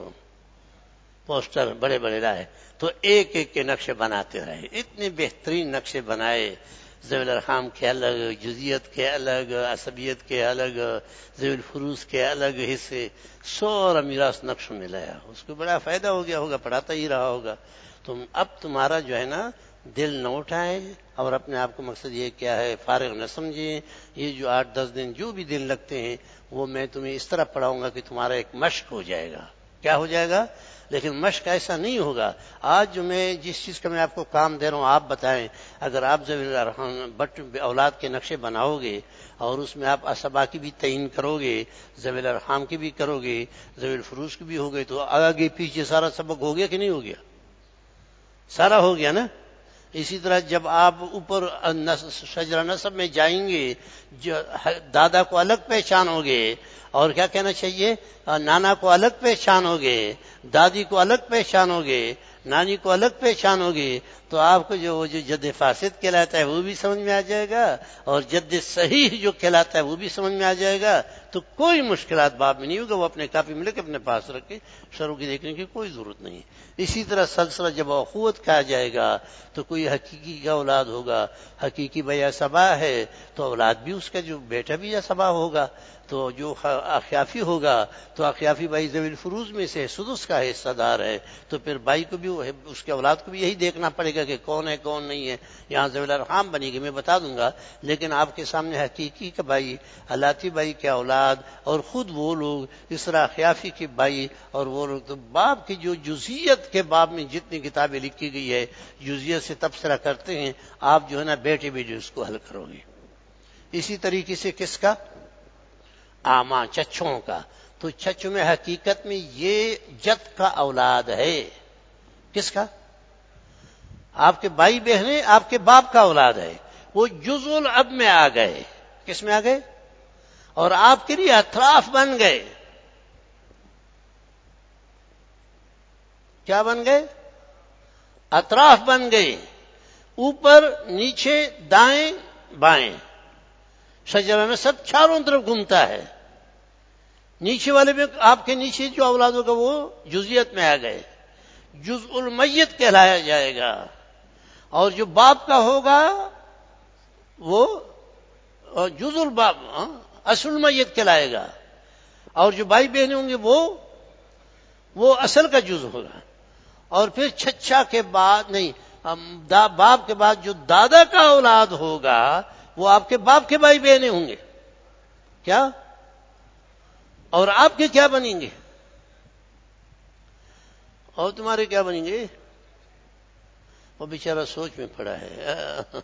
پوسٹر، بڑے بڑے لائے، تو ایک ایک کے نقشے بناتے رہے، اتنے بہترین نقشے بنائے، ذوی الارحام کے الگ، جزیت کے الگ، عصبیت کے الگ، ذوی الفروز کے الگ حصے، سورا میراث نقشوں میں لایا۔ اس کو بڑا فائدہ ہو گیا ہوگا، پڑھاتا ہی رہا ہوگا۔ اب تمہارا جو ہے نا دل نہ اٹھائے اور اپنے آپ کو مقصد یہ کیا ہے فارغ نہ سمجھیں۔ یہ جو 8-10 دن جو بھی دن لگتے ہیں وہ میں تمہیں اس طرح پڑھاؤں گا کہ تمہارا ایک مشق ہو جائے گا۔ کیا ہو جائے گا؟ لیکن مشق ایسا نہیں ہوگا۔ آج جو میں جس چیز کا میں آپ کو کام دے رہا ہوں آپ بتائیں، اگر آپ ذوی الارحام اولاد کے نقشے بناؤ گے اور اس میں آپ اسبا کی بھی تعین کرو گے، ذوی الارحام کی بھی کرو گے، ذوی الفروز کی بھی ہو گئے، تو آگے پیچھے سارا سبق ہو گیا کہ نہیں ہو گیا؟ سارا ہو گیا نا۔ اسی طرح جب آپ اوپر شجرہ نسب میں جائیں گے، دادا کو الگ پہچانو گے، اور کیا کہنا چاہیے، نانا کو الگ پہچانو گے، دادی کو الگ پہچانو گے، نانی کو الگ پہچانو گے، تو آپ کو جو جد فاسد کہلاتا ہے وہ بھی سمجھ میں آ جائے گا، اور جد صحیح جو کہلاتا ہے وہ بھی سمجھ میں آ جائے گا۔ تو کوئی مشکلات باب میں نہیں ہوگا، وہ اپنے کاپی میں لے کے اپنے پاس رکھے، شروع کی دیکھنے کی کوئی ضرورت نہیں۔ اسی طرح سلسلہ جب اخوت کہا جائے گا تو کوئی حقیقی کا اولاد ہوگا، حقیقی بھائی اسبا ہے تو اولاد بھی اس کا جو بیٹا بھی اسبا ہوگا، تو جو اخیافی ہوگا تو اخیافی بھائی ذوی الفروز میں سے سدس کا حصہ دار ہے، تو پھر بھائی کو بھی اس کے اولاد کو بھی یہی دیکھنا پڑے گا کہ کون ہے کون نہیں ہے۔ یہاں ذوی الارحام بنے گی میں بتا دوں گا، لیکن آپ کے سامنے حقیقی کا بھائی، حلاتی بھائی کے اولاد اور خود وہ لوگ، اس طرح اخیافی کے بھائی اور وہ لوگ، تو باب کی جو جزئیت کے باب میں جتنی کتابیں لکھی گئی ہے جزئیت سے تبصرہ کرتے ہیں، آپ جو ہے نا بیٹے بیٹے اس کو حل کرو گے۔ اسی طریقے سے کس کا؟ آما چچوں کا۔ تو چچوں میں حقیقت میں یہ جد کا اولاد ہے۔ کس کا؟ آپ کے بھائی بہنیں آپ کے باپ کا اولاد ہے، وہ جزء الاب میں آ گئے۔ کس میں آ گئے؟ اور آپ کے لیے اطراف بن گئے۔ کیا بن گئے؟ اطراف بن گئے، اوپر نیچے دائیں بائیں، شجرہ نسب چاروں طرف گھومتا ہے۔ نیچے والے میں آپ کے نیچے جو اولاد ہوگا وہ جزئیت میں آ گئے، جزء المیت کہلایا جائے گا، اور جو باپ کا ہوگا وہ جزء الباب اصل المیت کہلائے گا، اور جو بھائی بہنیں ہوں گے وہ وہ اصل کا جز ہوگا. اور پھر چچا کے بعد نہیں، باپ کے بعد جو دادا کا اولاد ہوگا وہ آپ کے باپ کے بھائی بہنیں ہوں گے. کیا؟ اور آپ کے کیا بنیں گے؟ اور تمہارے کیا بنیں گے؟ وہ بیچارہ سوچ میں پڑا ہے.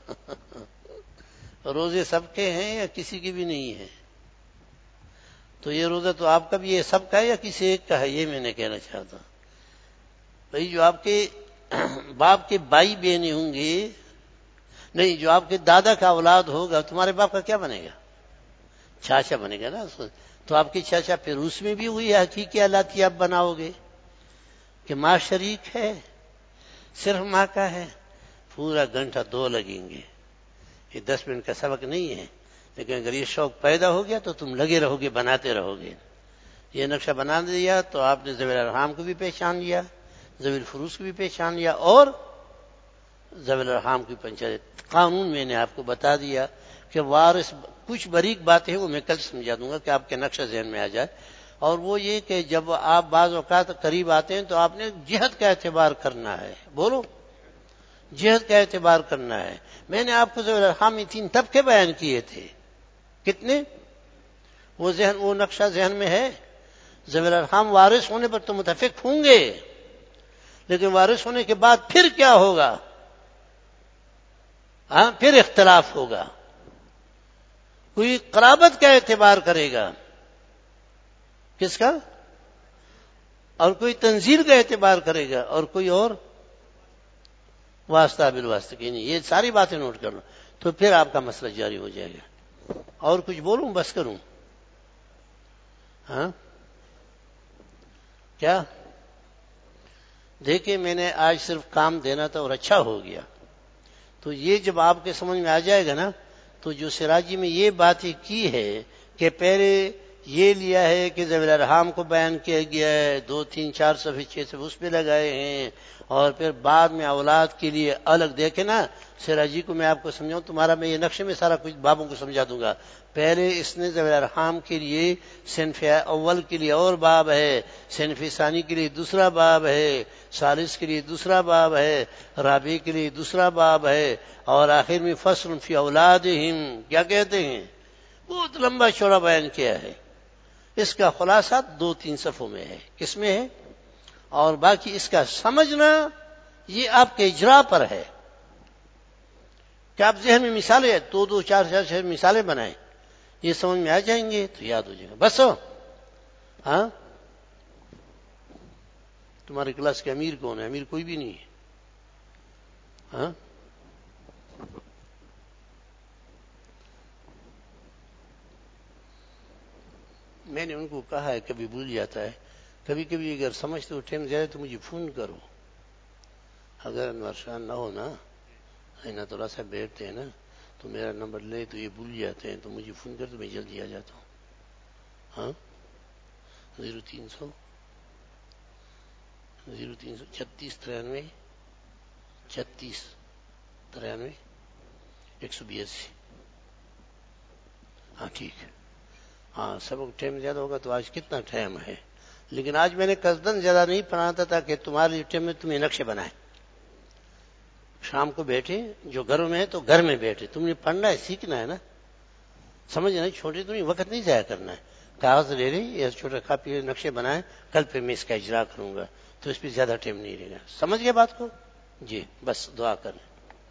روزے سب کے ہیں یا کسی کے بھی نہیں ہے؟ تو یہ روزہ تو آپ کا بھی ہے، سب کا ہے یا کسی ایک کا ہے؟ یہ میں نے کہنا چاہتا ہوں. بھائی جو آپ کے باپ کے بھائی بہنیں ہوں گے، نہیں، جو آپ کے دادا کا اولاد ہوگا، تمہارے باپ کا کیا بنے گا؟ چاچا بنے گا نا. تو آپ کے چاچا پھر اس میں بھی ہوئی حقیقی حالات آپ بناؤ گے کہ ماں شریک ہے، صرف ماں کا ہے. پورا گھنٹہ 2 لگیں گے. یہ 10 منٹ کا سبق نہیں ہے، لیکن اگر یہ شوق پیدا ہو گیا تو تم لگے رہو گے، بناتے رہو گے. یہ نقشہ بنا دیا تو آپ نے ذوی الارحام کو بھی پہچان لیا، ذوی الفروض کو بھی پہچان لیا، اور ذوی الارحام کی پنچایت قانون میں نے آپ کو بتا دیا کہ وارث. کچھ باریک باتیں ہیں وہ میں کل سمجھا دوں گا کہ آپ کے نقشہ ذہن میں آ جائے. اور وہ یہ کہ جب آپ بعض اوقات قریب آتے ہیں تو آپ نے جہت کا اعتبار کرنا ہے. بولو، جہت کا اعتبار کرنا ہے. میں نے آپ کو ذوی الارحام میں 3 طبقے بیان کیے تھے. کتنے؟ وہ نقشہ ذہن میں ہے. ذوی الارحام وارث ہونے پر تو متفق ہوں گے، لیکن وارث ہونے کے بعد پھر کیا ہوگا؟ پھر اختلاف ہوگا. کوئی قرابت کا اعتبار کرے گا، کس کا؟ اور کوئی تنزیل کا اعتبار کرے گا، اور کوئی اور واسطہ بالواسطہ کی نہیں. یہ ساری باتیں نوٹ کر لو، تو پھر آپ کا مسئلہ جاری ہو جائے گا. اور کچھ بولوں بس کروں؟ کیا دیکھیں، میں نے آج صرف کام دینا تھا اور اچھا ہو گیا. تو یہ جب آپ کے سمجھ میں آ جائے گا نا، تو جو سراجی میں یہ باتیں کی ہے کہ پہلے یہ لیا ہے کہ ذوی الارحام کو بیان کیا گیا ہے، 2 3 4 صفحے 6 صفحے اس پہ لگائے ہیں، اور پھر بعد میں اولاد کے لیے الگ. دیکھیں نا سراجی کو میں آپ کو سمجھاؤں، تمہارا میں یہ نقشے میں سارا کچھ بابوں کو سمجھا دوں گا. پہلے اس نے ذوی الارحام کے لیے صنف اول کے لیے اور باب ہے، صنف ثانی کے لیے دوسرا باب ہے، ثالث کے لیے دوسرا باب ہے، رابع کے لیے دوسرا باب ہے، اور آخر میں فصل فی اولادہم کیا کہتے ہیں. بہت لمبا چوڑا بیان کیا ہے. اس کا خلاصہ 2 3 صفحوں میں ہے. کس میں ہے؟ اور باقی اس کا سمجھنا یہ آپ کے اجرا پر ہے کہ آپ ذہن میں مثالیں 2 2 4 4 مثالیں بنائیں، یہ سمجھ میں آ جائیں گے تو یاد ہو جائے گا. بس تمہارے کلاس کے امیر کون ہے؟ امیر کوئی بھی نہیں ہے. میں نے ان کو کہا ہے کبھی بھول جاتا ہے، کبھی کبھی اگر سمجھتے ہو ٹائم زیادہ تو مجھے فون کرو. اگر انور شاہ نہ ہو نا، عنایت اللہ صاحب بیٹھتے ہیں نا، تو میرا نمبر لے تو یہ بھول جاتے ہیں، تو مجھے فون کر تو میں جلدی آ جاتا ہوں. 0300 36 93 36 93 182. ٹھیک ہے. سبق ٹائم زیادہ ہوگا تو آج کتنا ٹائم ہے؟ لیکن آج میں نے قصدن زیادہ نہیں پڑھانا تھا تاکہ تمہارے ٹائم میں تمہیں نقشے بنائے. شام کو بیٹھے، جو گھروں میں ہے تو گھر میں بیٹھے، تم نے پڑھنا ہے، سیکھنا ہے نا، سمجھنا. چھوٹے تمہیں وقت نہیں ضائع کرنا ہے. کاغذ لے لیں یا چھوٹا کاپی نقشے بنائیں، کل پھر میں اس کا اجرا کروں گا تو اس پہ زیادہ ٹائم نہیں رہے گا. سمجھ گئے بات کو؟ جی بس دعا کریں.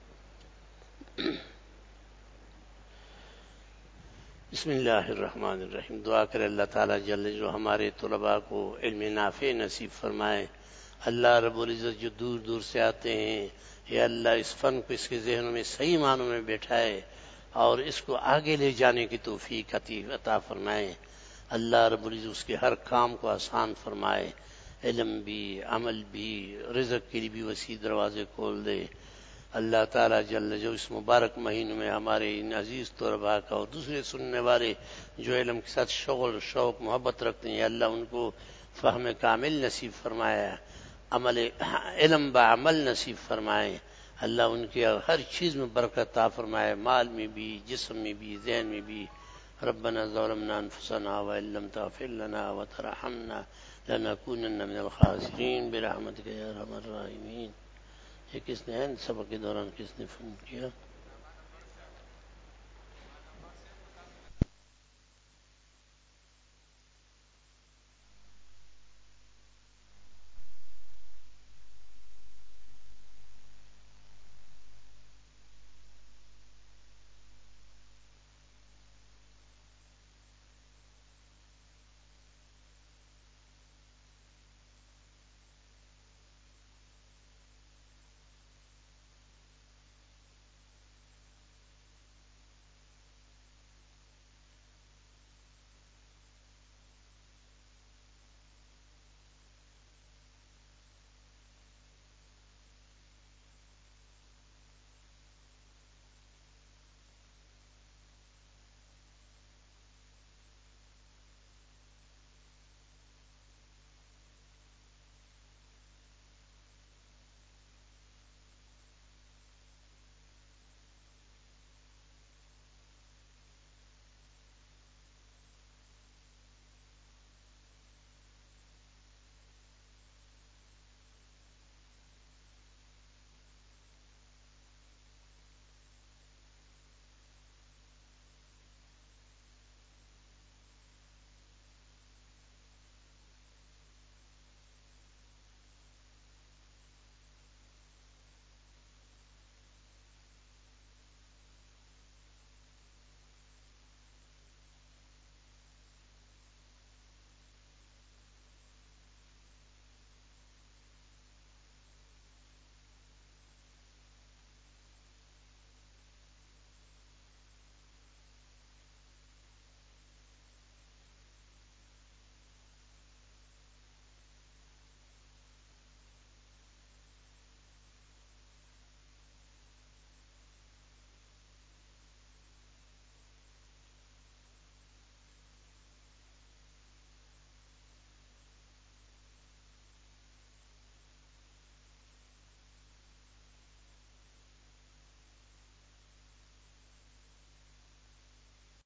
بسم اللہ الرحمن الرحیم. دعا کرے اللہ تعالیٰ جل جو ہمارے طلباء کو علم نافع نصیب فرمائے. اللہ رب العزت جو دور دور سے آتے ہیں، یا اللہ اس فن کو اس کے ذہنوں میں صحیح معنوں میں بیٹھائے اور اس کو آگے لے جانے کی توفیق عطا فرمائے. اللہ رب العزت اس کے ہر کام کو آسان فرمائے، علم بھی، عمل بھی، رزق کے لیے بھی وسیع دروازے کھول دے. اللہ تعالیٰ جل جو اس مبارک مہینے میں ہمارے ان عزیز طلباء کا اور دوسرے سننے والے جو علم کے ساتھ شغل شوق محبت رکھتے ہیں، اللہ ان کو فہم کامل نصیب فرمایا، علم بعمل نصیب فرمائے. اللہ ان کے ہر چیز میں برکت عطا فرمائے، مال میں بھی، جسم میں بھی، ذہن میں بھی. ربنا ظلمنا انفسنا وان لم تغفر لنا وترحمنا لنکونن من الخاسرین برحمتک یا ارحم الراحمین۔ یہ کس نے سبق کے دوران کس نے فون کیا؟